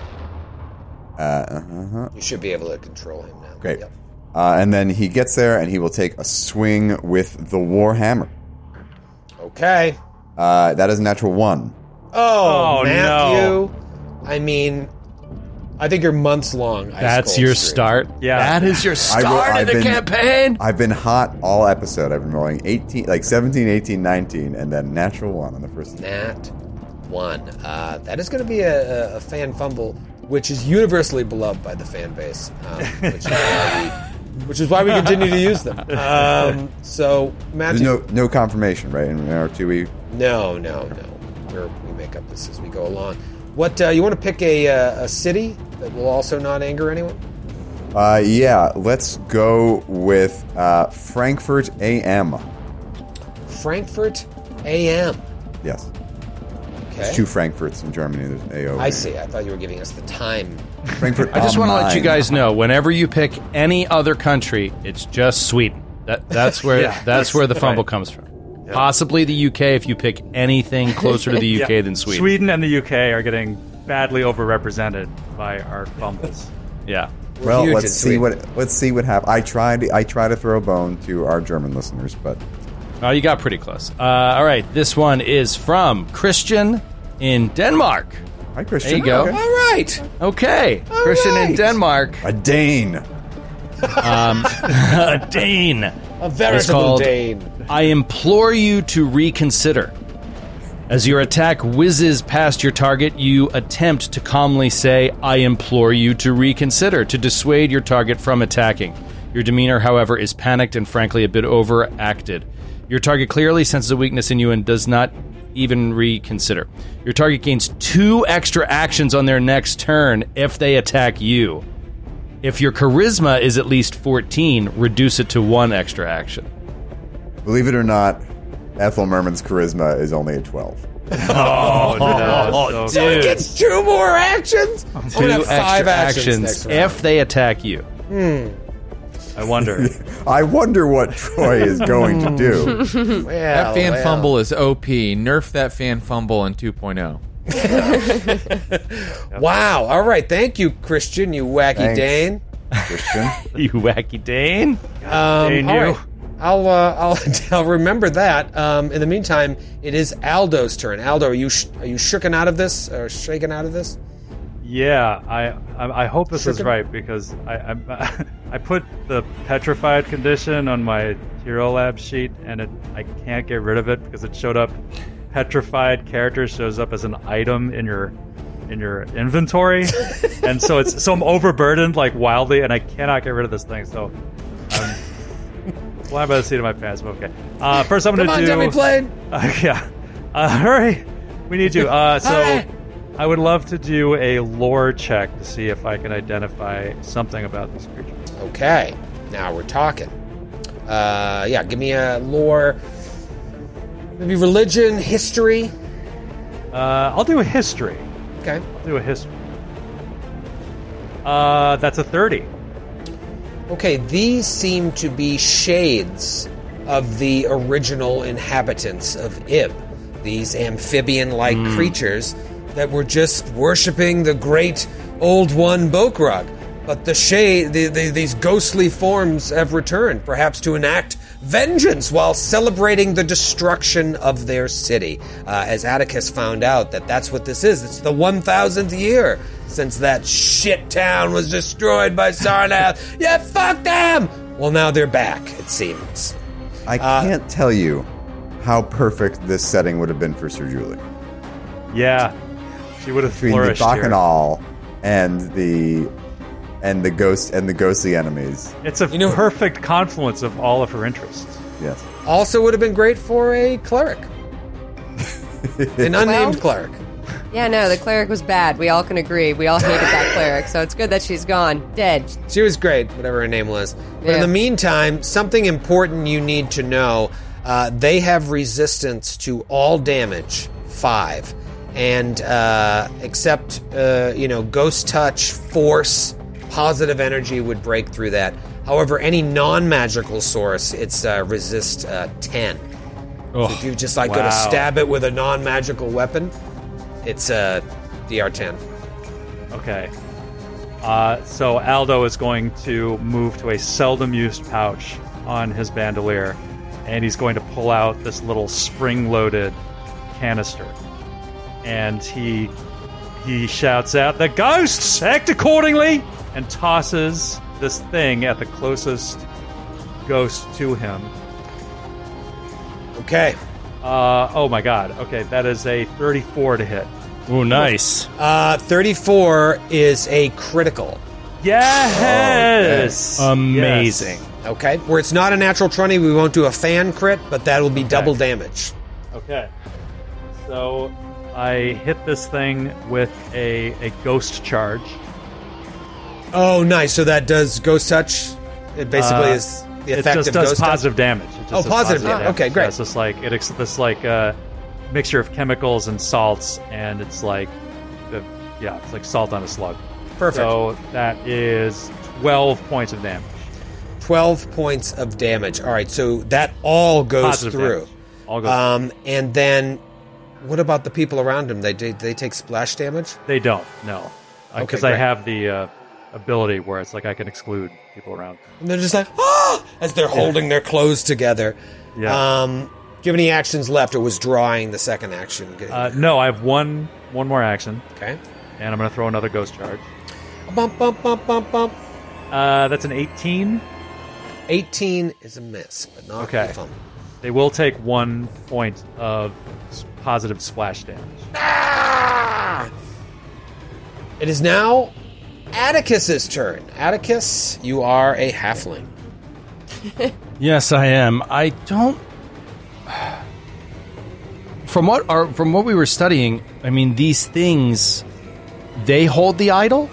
You should be able to control him now. Great. Yep. And then he gets there, and he will take a swing with the warhammer. Okay. That is a natural 1. Oh, Matthew. no. I mean, I think you're months long. That's your start? Yeah. That is your start of the campaign? I've been hot all episode. I've been rolling 17, 18, 19, and then natural 1 on the first. Nat 1. That is going to be a fan fumble, which is universally beloved by the fan base, which is why we continue to use them. So, Matthew... There's no confirmation, right? In our 2E? No. We make up this as we go along. What, you want to pick a city that will also not anger anyone? Yeah, let's go with Frankfurt AM. Frankfurt AM. Yes. Okay. There's 2 Frankfurts in Germany. There's AO. I see. I thought you were giving us the time. Frankfurt. I just want to let you guys know, whenever you pick any other country, it's just Sweden. That's where where the fumble comes from. Yeah. Possibly the UK if you pick anything closer to the UK than Sweden. Sweden and the UK are getting badly overrepresented by our fumbles. Yeah. Well, let's see what happens. I try to throw a bone to our German listeners, but you got pretty close. All right, this one is from Christian in Denmark. Hi, Christian. There you go. Okay. Okay. Christian in Denmark. A Dane. A Dane. A veritable Dane. I implore you to reconsider. As your attack whizzes past your target, you attempt to calmly say, I implore you to reconsider, to dissuade your target from attacking. Your demeanor, however, is panicked and frankly a bit overacted. Your target clearly senses a weakness in you and does not even reconsider. Your target gains 2 extra actions on their next turn if they attack you. If your charisma is at least 14, reduce it to 1 extra action. Believe it or not, Ethel Merman's charisma is only at 12. Oh, so it gets 2 more actions? 2 extra actions if they attack you. I wonder. I wonder what Troy is going to do. That fan fumble is OP. Nerf that fan fumble in 2.0. Wow. All right. Thank you, Christian, you wacky Dane. Christian. You wacky Dane. All right. I'll remember that. In the meantime, it is Aldo's turn. Aldo, are you shooken out of this or shaken out of this? Yeah, I hope this is right because I put the petrified condition on my Hero Lab sheet and I can't get rid of it because it showed up. Petrified character shows up as an item in your inventory, and so I'm overburdened like wildly, and I cannot get rid of this thing. So I'm flying by the seat of my pants. But okay, first I'm going to do. Come on, Demi-Plane. Yeah, hurry! We need you. So I would love to do a lore check to see if I can identify something about these creatures. Okay, now we're talking. Yeah, give me a lore. Maybe religion, history. I'll do a history. Okay. I'll do a history. That's a 30. Okay, these seem to be shades of the original inhabitants of Ib. These amphibian-like creatures that were just worshipping the great Old One Bokrug. But these ghostly forms have returned, perhaps to enact vengeance while celebrating the destruction of their city. As Atticus found out that's what this is. It's the 1000th year since that shit town was destroyed by Sarnath. Yeah, fuck them! Well, now they're back, it seems. I can't tell you how perfect this setting would have been for Sir Julie. Yeah, she would have flourished between the here. Bacchanal and the ghostly enemies. It's a perfect confluence of all of her interests. Yes. Also would have been great for a cleric. An unnamed cleric. Yeah, no, the cleric was bad. We all can agree. We all hated that cleric, so it's good that she's gone. Dead. She was great, whatever her name was. But in the meantime, something important you need to know. They have resistance to all damage, 5. And except, ghost touch, force, positive energy would break through that. However, any non-magical source, it's resist 10. So if you just go to stab it with a non-magical weapon, it's DR 10. Okay. So Aldo is going to move to a seldom used pouch on his bandolier, and he's going to pull out this little spring-loaded canister. And he he shouts out, "The ghosts! Act accordingly!" and tosses this thing at the closest ghost to him. Okay. Oh my god. Okay, that is a 34 to hit. Ooh, nice. 34 is a critical. Yes! Amazing. Yes. Okay. Where it's not a natural 20, we won't do a fan crit, but that will be double damage. Okay. So I hit this thing with a ghost charge. Oh, nice. So that does ghost touch? It basically is the effect it just of does ghost positive damage. It just does positive damage. Okay, great. Yeah, it's just like it's this like mixture of chemicals and salts, and it's like it's like salt on a slug. Perfect. So that is 12 points of damage. 12 points of damage. All right, so that all goes Positive through. damage. All goes through. And then what about the people around him? They take splash damage? They don't, no. Because Okay, I great. have the ability where it's like I can exclude people around. And they're just like, ah! As they're holding their clothes together. Yeah. Do you have any actions left, or was drawing the second action? No, I have one more action, Okay. and I'm going to throw another ghost charge. Bump, bump, bump, bump, bump. That's an 18. 18 is a miss, but not Okay. a fumble. They will take 1 point of positive splash damage. Ah! It is now Atticus's turn. Atticus, you are a halfling. Yes, I am. I don't. From what we were studying, I mean, these things, they hold the idol.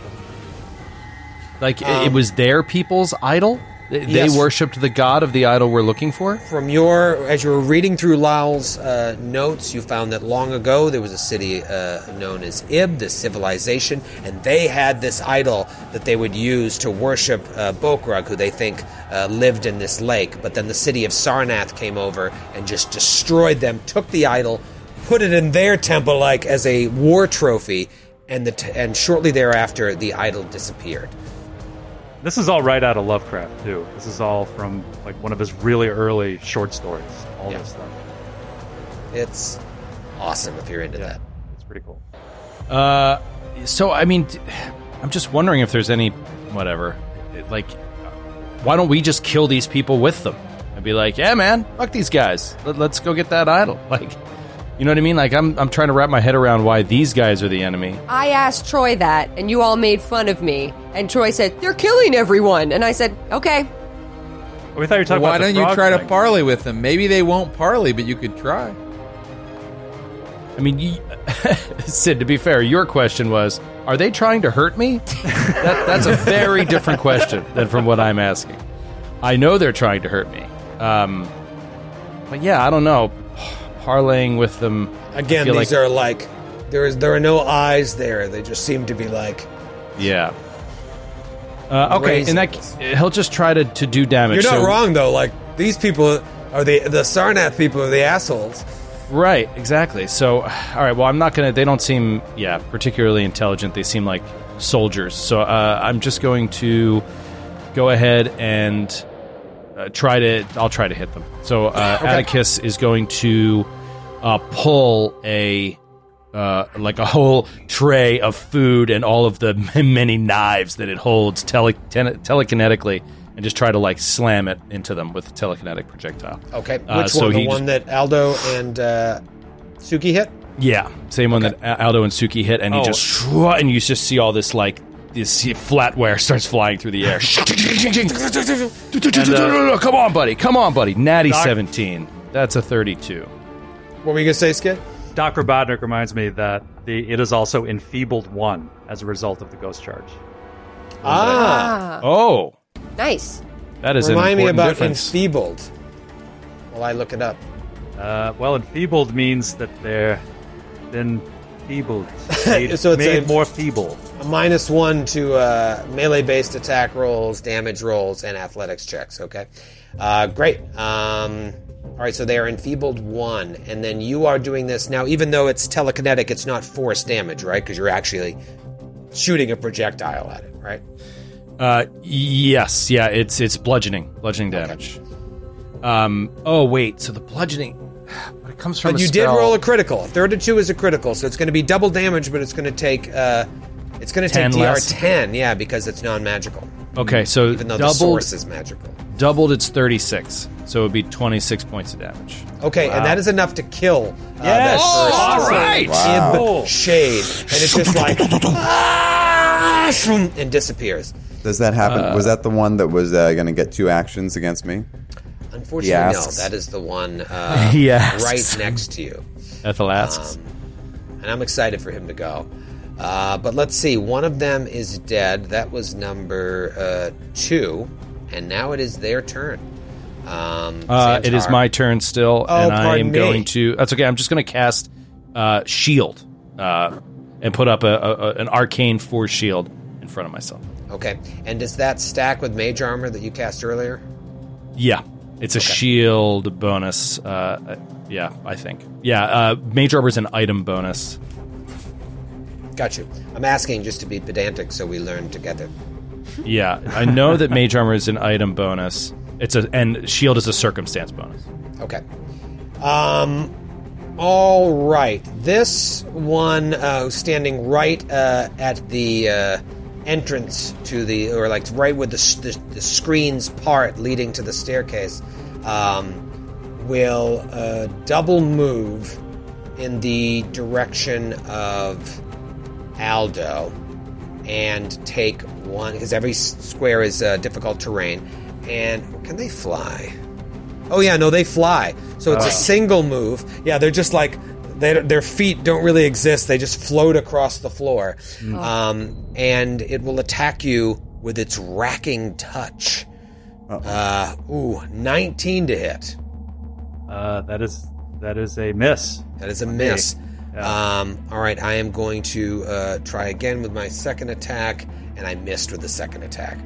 Like it was their people's idol. They Yes. worshipped the god of the idol we're looking for. From as you were reading through Lyle's notes, you found that long ago there was a city known as Ib, this civilization, and they had this idol that they would use to worship Bokrug, who they think lived in this lake. But then the city of Sarnath came over and just destroyed them, took the idol, put it in their temple like as a war trophy, and shortly thereafter the idol disappeared. This is all right out of Lovecraft, too. This is all from like one of his really early short stories. All Yeah. this stuff. It's awesome if you're into that. It's pretty cool. So, I mean, I'm just wondering if there's any, whatever, like, why don't we just kill these people with them? And be like, yeah, man, fuck these guys. Let's go get that idol. Like, you know what I mean? Like, I'm trying to wrap my head around why these guys are the enemy. I asked Troy that, and you all made fun of me. And Troy said, they're killing everyone. And I said, okay. Oh, we thought you were talking Why about the don't you frog try to thing. parley with them? Maybe they won't parley, but you could try. I mean, Sid, to be fair, your question was, are they trying to hurt me? That's a very different question than from what I'm asking. I know they're trying to hurt me. But yeah, I don't know. Parlaying with them. Again, these are like there are no eyes there. They just seem to be like Yeah. Okay, and he'll just try to do damage. You're not So- wrong though. Like these people are the Sarnath people are the assholes. Right, exactly. So, all right, well, I'm not going to... They don't seem, particularly intelligent. They seem like soldiers. So I'm just going to go ahead and I'll try to hit them. So Atticus is going to pull a whole tray of food and all of the many knives that it holds telekinetically, and just try to like slam it into them with a telekinetic projectile. Okay, which one? The one that Aldo and Suki hit? Yeah, same one that Aldo and Suki hit, and he and you just see all this like this flatware starts flying through the air. Come on, buddy! Natty 17. That's a 32. What were you gonna say, Skid? Doc Robotnik reminds me that it is also enfeebled 1 as a result of the ghost charge. Oh, Nice. that is Remind an me important about difference. enfeebled. While I look it up. Well, enfeebled means that they're been feebled. Made, So it's made a- more feeble. A -1 to melee-based attack rolls, damage rolls, and athletics checks. Okay, great. All right, so they are enfeebled 1, and then you are doing this now. Even though it's telekinetic, it's not force damage, right? Because you're actually shooting a projectile at it, right? Yes, it's bludgeoning damage. Oh wait, so the bludgeoning. But it comes from But a you did spell. roll a critical. A third of 2 is a critical, so it's going to be double damage, but it's going to take 10 DR less? 10, yeah, because it's non-magical. Okay, so Even though the source is magical. doubled its 36, so it would be 26 points of damage. Okay, and that is enough to kill Yes. that first all right. imp shade, and it's just like and disappears. Does that happen? Was that the one that was going to get 2 actions against me? Unfortunately, He no. asks. That is the one He asks. right next to you. Ethel asks. And I'm excited for him to go. But let's see. One of them is dead. That was number 2. And now it is their turn. It is Xantar. my turn still, Oh, and I pardon am me. going to... That's okay, I'm just going to cast Shield and put up an Arcane Force Shield in front of myself. Okay. And does that stack with mage armor that you cast earlier? Yeah. It's a shield bonus. Yeah, I think. Yeah, Mage Armor is an item bonus. Got you. I'm asking just to be pedantic so we learn together. Yeah, I know that Mage Armor is an item bonus. And Shield is a circumstance bonus. Okay. All right. This one standing right at the entrance to the, or like right with the screens part leading to the staircase, will double move in the direction of Aldo and take one, because every square is difficult terrain. And can they fly? Oh yeah, no, they fly. So it's a single move. Yeah, they're just like their feet don't really exist. They just float across the floor. And it will attack you with its racking touch. 19 to hit. That is a miss. That is a miss. All right, I am going to try again with my second attack, and I missed with the second attack.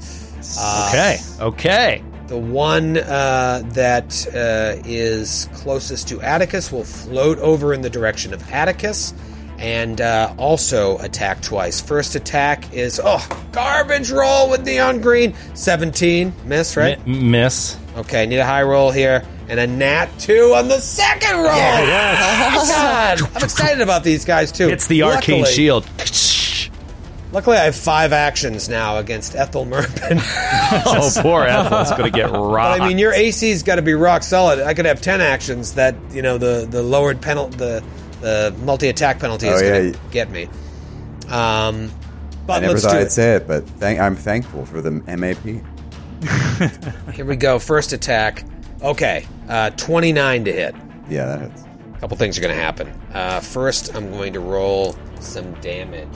Okay. The one that is closest to Atticus will float over in the direction of Atticus and also attack twice. First attack is, garbage roll with neon green. 17. Miss, right? Miss. Okay, need a high roll here. And a nat 2 on the second roll. Oh, God. I'm excited about these guys, too. It's the Arcane Luckily- Shield. Luckily, I have 5 actions now against Ethel Merpin. Oh, poor Ethel's going to get But rocked. I mean, your AC's got to be rock solid. I could have 10 actions that, the lowered penalty, the multi-attack penalty is going to get me. But I never let's thought do I'd it. say it, but I'm thankful for the MAP. Here we go. First attack. Okay, 29 to hit. Yeah, that hits. A couple things are going to happen. First, I'm going to roll some damage.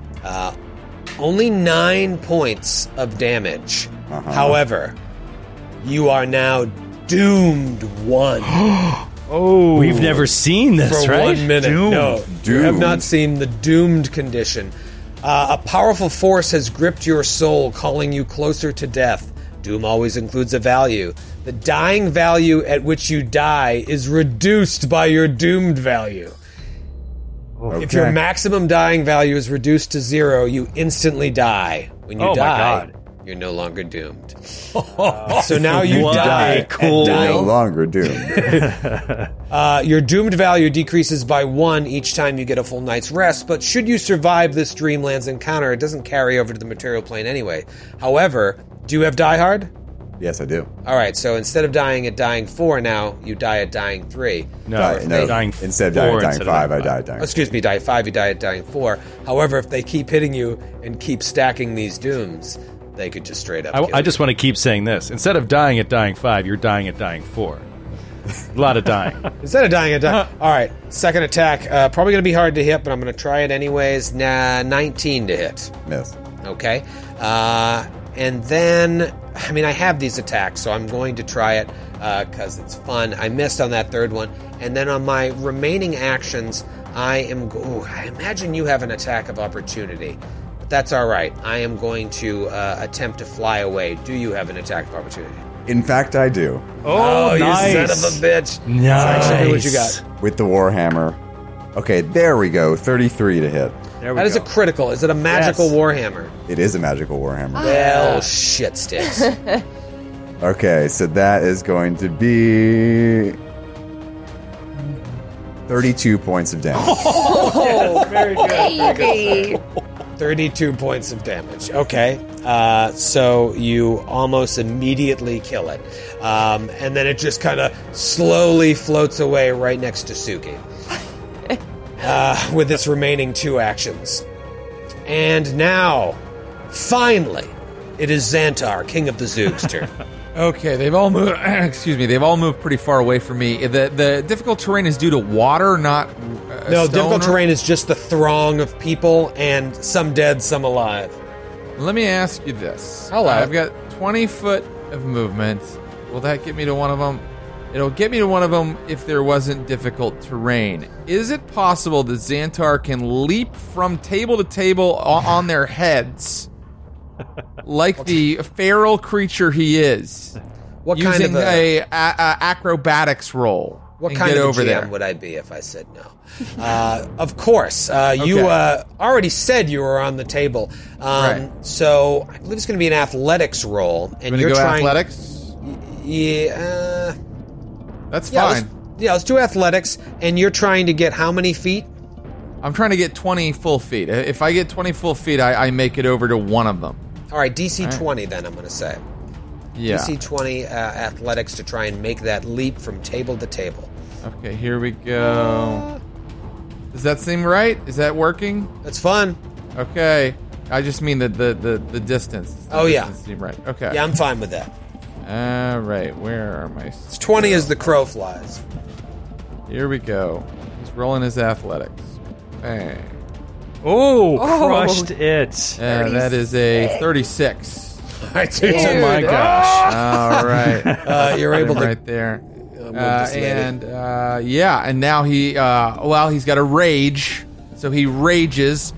Only 9 points of damage. However, you are now doomed 1 Oh, we've never seen this, for right? 1 minute. Doomed. No, you have not seen the doomed condition. A powerful force has gripped your soul, calling you closer to death. Doom always includes a value. The dying value at which you die is reduced by your doomed value. Okay. If your maximum dying value is reduced to 0, you instantly die. When you Oh my die, God. you're no longer doomed. So now you What die. a cool- at No dying. longer doomed. Your doomed value decreases by 1 each time you get a full night's rest, but should you survive this Dreamlands encounter, it doesn't carry over to the material plane anyway. However, do you have Die Hard? Yes, I do. Alright, so instead of dying at dying 4 now, you die at dying 3. No, dying instead of 4 dying instead of 5, I dying died dying. Oh, excuse me, die 5, you die at dying 4. However, if they keep hitting you and keep stacking these dooms, they could just straight up kill I you. just want to keep saying this. Instead of dying at dying 5, you're dying at dying 4. A lot of dying. Instead of dying at dying... Alright, second attack. Probably going to be hard to hit, but I'm going to try it anyways. 19 to hit. Miss. Okay. And then, I mean, I have these attacks, so I'm going to try it because it's fun. I missed on that third one. And then on my remaining actions, I imagine you have an attack of opportunity. But that's all right. I am going to attempt to fly away. Do you have an attack of opportunity? In fact, I do. Oh, nice. you son of a bitch. Nice. Show me what you got. With the Warhammer. Okay, there we go. 33 to hit. There we That go. is a critical. Is it a magical Yes. Warhammer? It is a magical Warhammer. Well, shit sticks. Okay, so that is going to be 32 points of damage. Oh, very good. Baby. 32 points of damage. Okay. So you almost immediately kill it. And then it just kind of slowly floats away right next to Suki. With its remaining 2 actions. And now, finally, it is Xantar, King of the Zoog's turn. Okay, they've all moved. Excuse me, they've all moved pretty far away from me. The difficult terrain is due to water, not No, stone difficult or- terrain is just the throng of people, and some dead, some alive. Let me ask you this: Hello. I've got 20 foot of movement. Will that get me to one of them? It'll get me to one of them if there wasn't difficult terrain. Is it possible that Xantar can leap from table to table on their heads, like the feral creature he is, What using kind of a acrobatics roll? What and kind get of over a GM there? would I be if I said no? Of course. You already said you were on the table. Right. So I believe it's going to be an athletics roll. And Gonna you're go trying. athletics? Yeah. That's Yeah, fine. let's do athletics. And you're trying to get how many feet? I'm trying to get 20 full feet. If I get 20 full feet, I make it over to one of them. All right, DC 20 then, I'm going to say. Yeah. DC 20 athletics to try and make that leap from table to table. Okay, here we go. Does that seem right? Is that working? That's fun. Okay. I just mean the distance. Oh, yeah. Distance seem right. Okay. Yeah, I'm fine with that. All right. Where are my... It's 20 as the crow flies. Here we go. He's rolling his athletics. Bang. Oh, crushed it. That is a 36. All right, so Oh my gosh. All right. you're able to... right there. move this lady. And now he's got a rage, so he rages,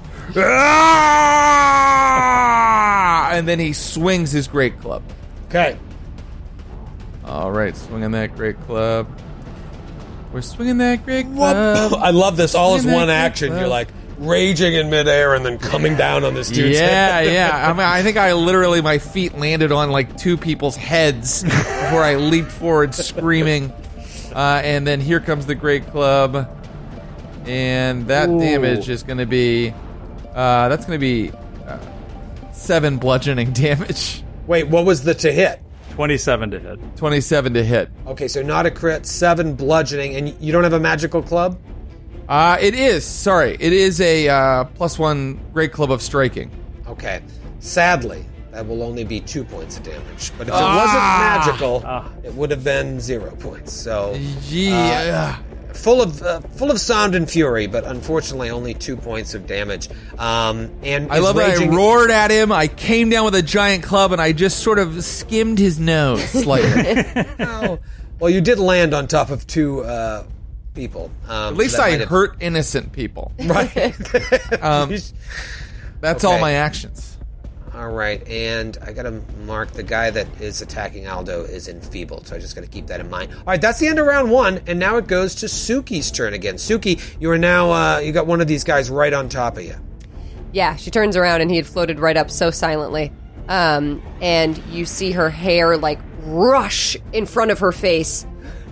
and then he swings his great club. Okay. All right, swinging that great club. We're swinging that great club. I love this. All is Swinging one that great action. club. You're like raging in midair and then coming down on this dude's head. Yeah. I mean, I think I literally, my feet landed on like 2 people's heads before I leaped forward screaming. And then here comes the great club. And that damage is going to be, 7 bludgeoning damage. Wait, what was the to hit? 27 to hit. 27 to hit. Okay, so not a crit, 7 bludgeoning, and you don't have a magical club? It is. Sorry. It is a +1 great club of striking. Okay. Sadly, that will only be 2 points of damage. But if it wasn't magical, it would have been 0 points. So Yeah. full of sound and fury, but unfortunately only 2 points of damage. And I is love that I raging- roared at him. I came down with a giant club and I just sort of skimmed his nose slightly. Oh, well, you did land on top of 2 people. At least I hurt innocent people. Right. That's all Okay. my actions. All right, and I got to mark the guy that is attacking Aldo is enfeebled, so I just got to keep that in mind. All right, that's the end of round 1, and now it goes to Suki's turn again. Suki, you are now you got one of these guys right on top of you. Yeah, she turns around and he had floated right up so silently. And you see her hair like rush in front of her face.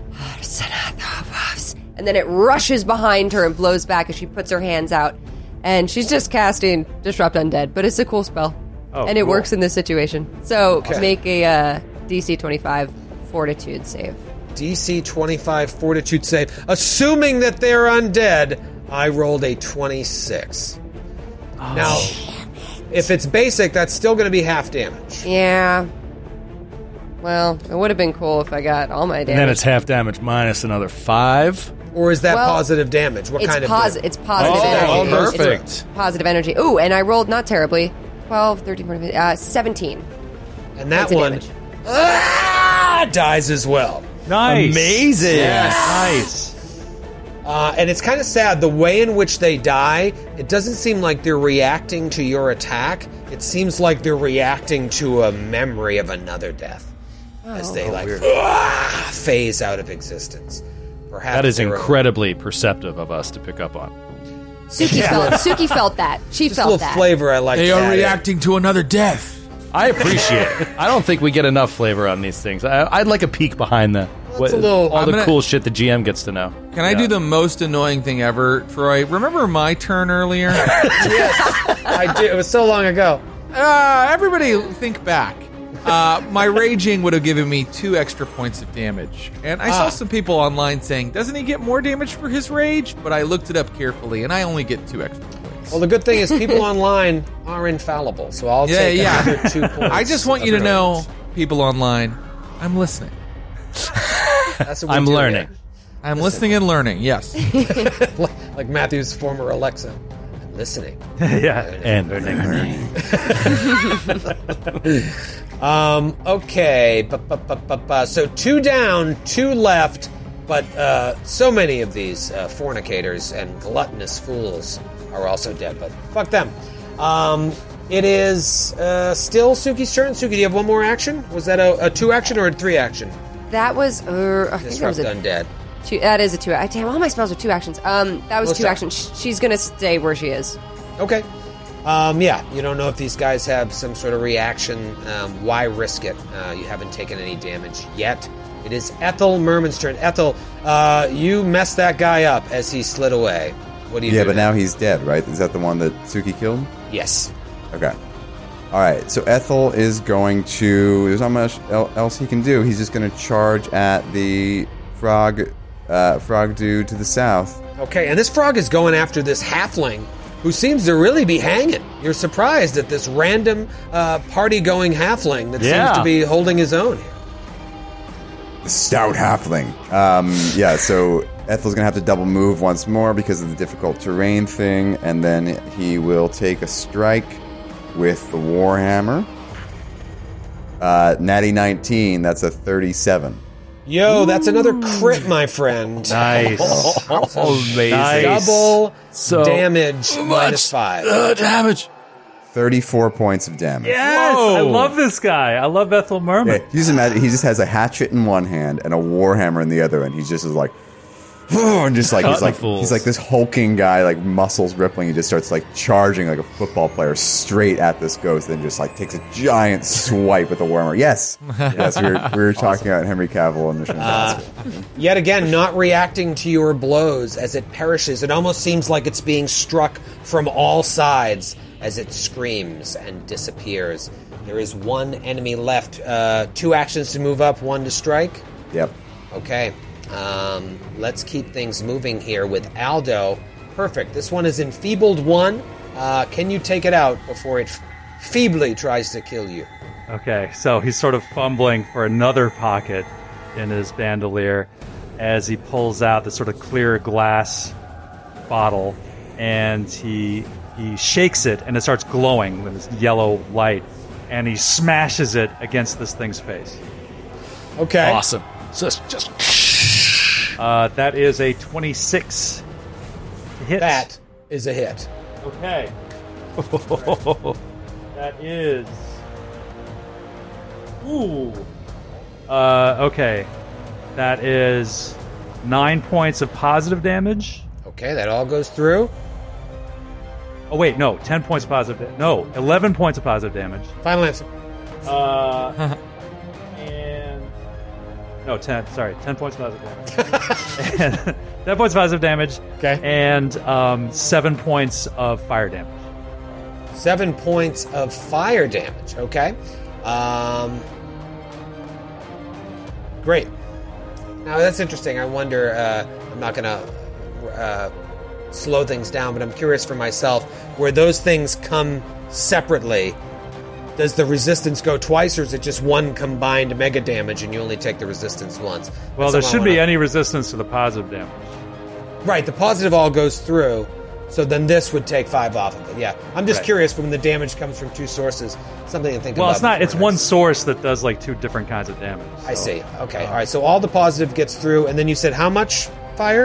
And then it rushes behind her and blows back as she puts her hands out. And she's just casting Disrupt Undead, but it's a cool spell. Oh, and it cool. works in this situation. So make a DC 25 Fortitude save. DC 25 Fortitude save. Assuming that they're undead, I rolled a 26. Now, if it's basic, that's still going to be half damage. Yeah. Well, it would have been cool if I got all my damage. And then it's half damage minus another 5. Or is that Well, positive damage? What It's kind of it's positive Oh, energy. perfect. It's perfect energy. Ooh, and I rolled not terribly. 12, 13, 14, 17. And that Points of one damage. dies as well. Nice. Amazing. Nice. And it's kind of sad. The way in which they die, it doesn't seem like they're reacting to your attack. It seems like they're reacting to a memory of another death. As they phase out of existence. Perhaps That is they're incredibly perceptive of us to pick up on. Suki felt that. She Just a felt little that. flavor I like. They to are add in. reacting to another death. I appreciate it. I don't think we get enough flavor on these things. I'd like a peek behind the It's a little. all the cool shit the GM gets to know. Can I do the most annoying thing ever, Troy? Remember my turn earlier? Yes, I do. It was so long ago. Everybody think back. My raging would have given me 2 extra points of damage. And I saw some people online saying, doesn't he get more damage for his rage? But I looked it up carefully, and I only get 2 extra points. Well, the good thing is people online are infallible, so I'll take another 2 points. I just want you to know, people online, I'm listening. That's what I'm learning. Here. I'm listening and learning, yes. Like Matthew's former Alexa. I'm listening. Yeah. And Okay. So 2 down, 2 left, but so many of these fornicators and gluttonous fools are also dead, but fuck them. It is still Suki's turn. Suki, do you have one more action? Was that a 2 action or a 3 action? That was, I think that was Disrupt undead. 2. That is a 2. Damn, all my spells are 2 actions. That was 2 actions. She's gonna stay where she is. Okay. Yeah, you don't know if these guys have some sort of reaction. Why risk it? You haven't taken any damage yet. It is Ethel Merman's turn. Ethel, you messed that guy up as he slid away. What do you do? Yeah, but now he's dead, right? Is that the one that Suki killed? Yes. Okay. All right, so Ethel is going to... There's not much else he can do. He's just going to charge at the frog dude to the south. Okay, and this frog is going after this halfling who seems to really be hanging. You're surprised at this random party-going halfling that seems to be holding his own here. The stout halfling. Yeah, so Ethel's going to have to double move once more because of the difficult terrain thing, and then he will take a strike with the Warhammer. Natty 19, that's a 37. Yo, that's another crit, my friend. Nice. amazing. Nice. Double So damage -5. Damage. 34 points of damage. Yes, Whoa. I love this guy. I love Ethel Merman. Yeah, you just imagine, he just has a hatchet in one hand and a Warhammer in the other, and he's just like... And just like he's like this hulking guy, like muscles rippling. He just starts like charging like a football player straight at this ghost, and just like takes a giant swipe with the Warhammer. Yes, we were talking about Henry Cavill and Mission Impossible. Yet again, not reacting to your blows as it perishes. It almost seems like it's being struck from all sides as it screams and disappears. There is 1 enemy left. 2 actions to move up, 1 to strike. Yep. Okay. Let's keep things moving here with Aldo. Perfect. This one is enfeebled 1. Can you take it out before it feebly tries to kill you? Okay, so he's sort of fumbling for another pocket in his bandolier as he pulls out this sort of clear glass bottle, and he shakes it, and it starts glowing with this yellow light, and he smashes it against this thing's face. Okay. Awesome. So it's just... That is a 26 hit. That is a hit. Okay. That is... Ooh. Okay. That is 9 points of positive damage. Okay, that all goes through. Oh, wait, no. 10 points of positive damage. No, 11 points of positive damage. Final answer. And... No, 10. Sorry, 10 points of positive damage. 10 points of positive damage. Okay. And 7 points of fire damage. 7 points of fire damage. Okay. Great. Now, that's interesting. I wonder... I'm not going to slow things down, but I'm curious for myself. Where those things come separately, does the resistance go twice, or is it just 1 combined mega damage and you only take the resistance once? Well, there should be any resistance to the positive damage. Right, the positive all goes through, so then this would take 5 off of it. Yeah, I'm just curious when the damage comes from 2 sources. Something to think about. Well, it's not. It's beforehand. one source that does like 2 different kinds of damage. So. I see. Okay, all right. So all the positive gets through, and then you said how much fire?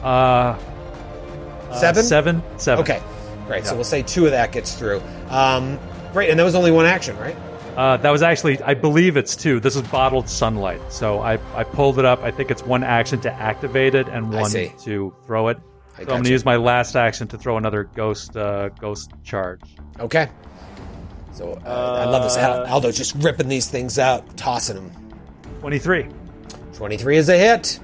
7? 7. Okay, great. So we'll say 2 of that gets through. Great, and that was only 1 action, right? That was actually, I believe it's 2. This is bottled sunlight. So I pulled it up. I think it's 1 action to activate it and 1 to throw it. So I'm going to use my last action to throw another ghost charge. Okay. So I love this. Aldo's just ripping these things out, tossing them. 23. 23 is a hit.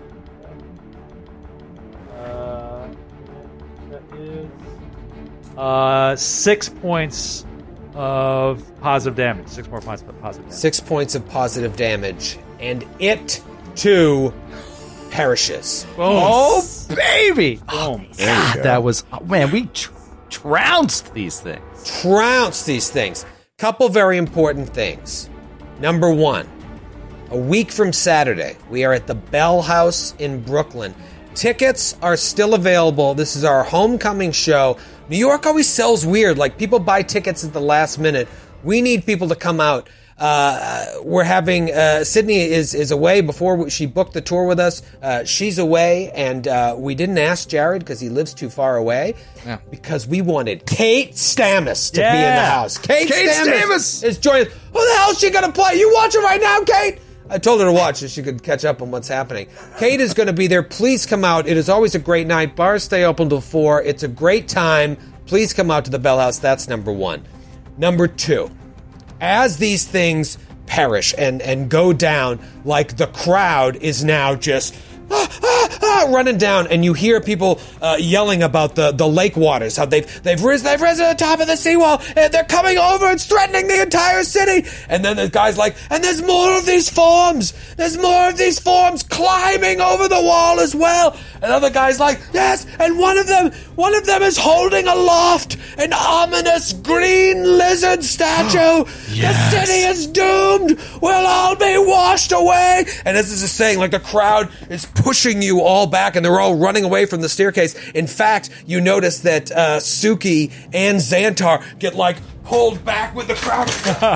That is 6 points of positive damage. 6 more points of positive damage. 6 points of positive damage. And it, too, perishes. Boom. Oh, baby! Boom. God, that was... Oh, man, we trounced these things. Trounce these things. Couple very important things. Number one, a week from Saturday, we are at the Bell House in Brooklyn. Tickets are still available. This is our homecoming show. New York always sells weird. Like, people buy tickets at the last minute. We need people to come out. We're having Sydney is away before she booked the tour with us. She's away, and we didn't ask Jared because he lives too far away. Yeah. Because we wanted Kate Stammis to be in the house. Kate Stammis is joining. Who the hell is she going to play? You watch it right now, Kate? I told her to watch so she could catch up on what's happening. Kate is going to be there. Please come out. It is always a great night. Bars stay open till 4. It's a great time. Please come out to the Bell House. That's number one. Number two, as these things perish and go down, like the crowd is now just running down, and you hear people yelling about the lake waters, how they've risen to the top of the seawall, and they're coming over and threatening the entire city. And then the guy's like, and there's more of these forms. There's more of these forms climbing over the wall as well. And other guy's like, yes, and one of them is holding aloft an ominous green lizard statue. Yes. The city is doomed. We'll all be washed away. And as this is saying, like, the crowd is pushing you all back, and they're all running away from the staircase. In fact, you notice that Suki and Xantar get, like, pulled back with the crowd.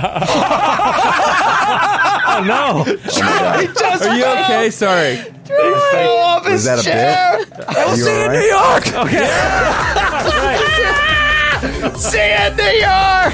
Oh, no. Are you okay? Sorry. Was that a bit? We'll see you in New York. Okay. See you in New York!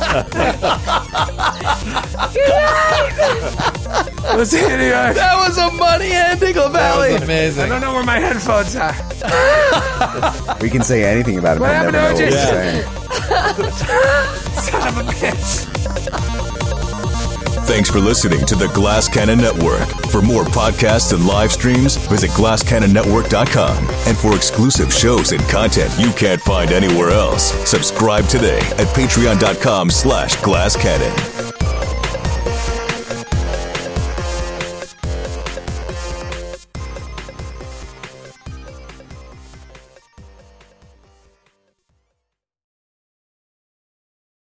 We'll see you in New York. That was a money ending, LaValle. Amazing. I don't know where my headphones are. We can say anything about him. I'll never know what we're saying. Son of a bitch. Thanks for listening to the Glass Cannon Network. For more podcasts and live streams, visit glasscannonnetwork.com. And for exclusive shows and content you can't find anywhere else, subscribe today at patreon.com/glasscannon.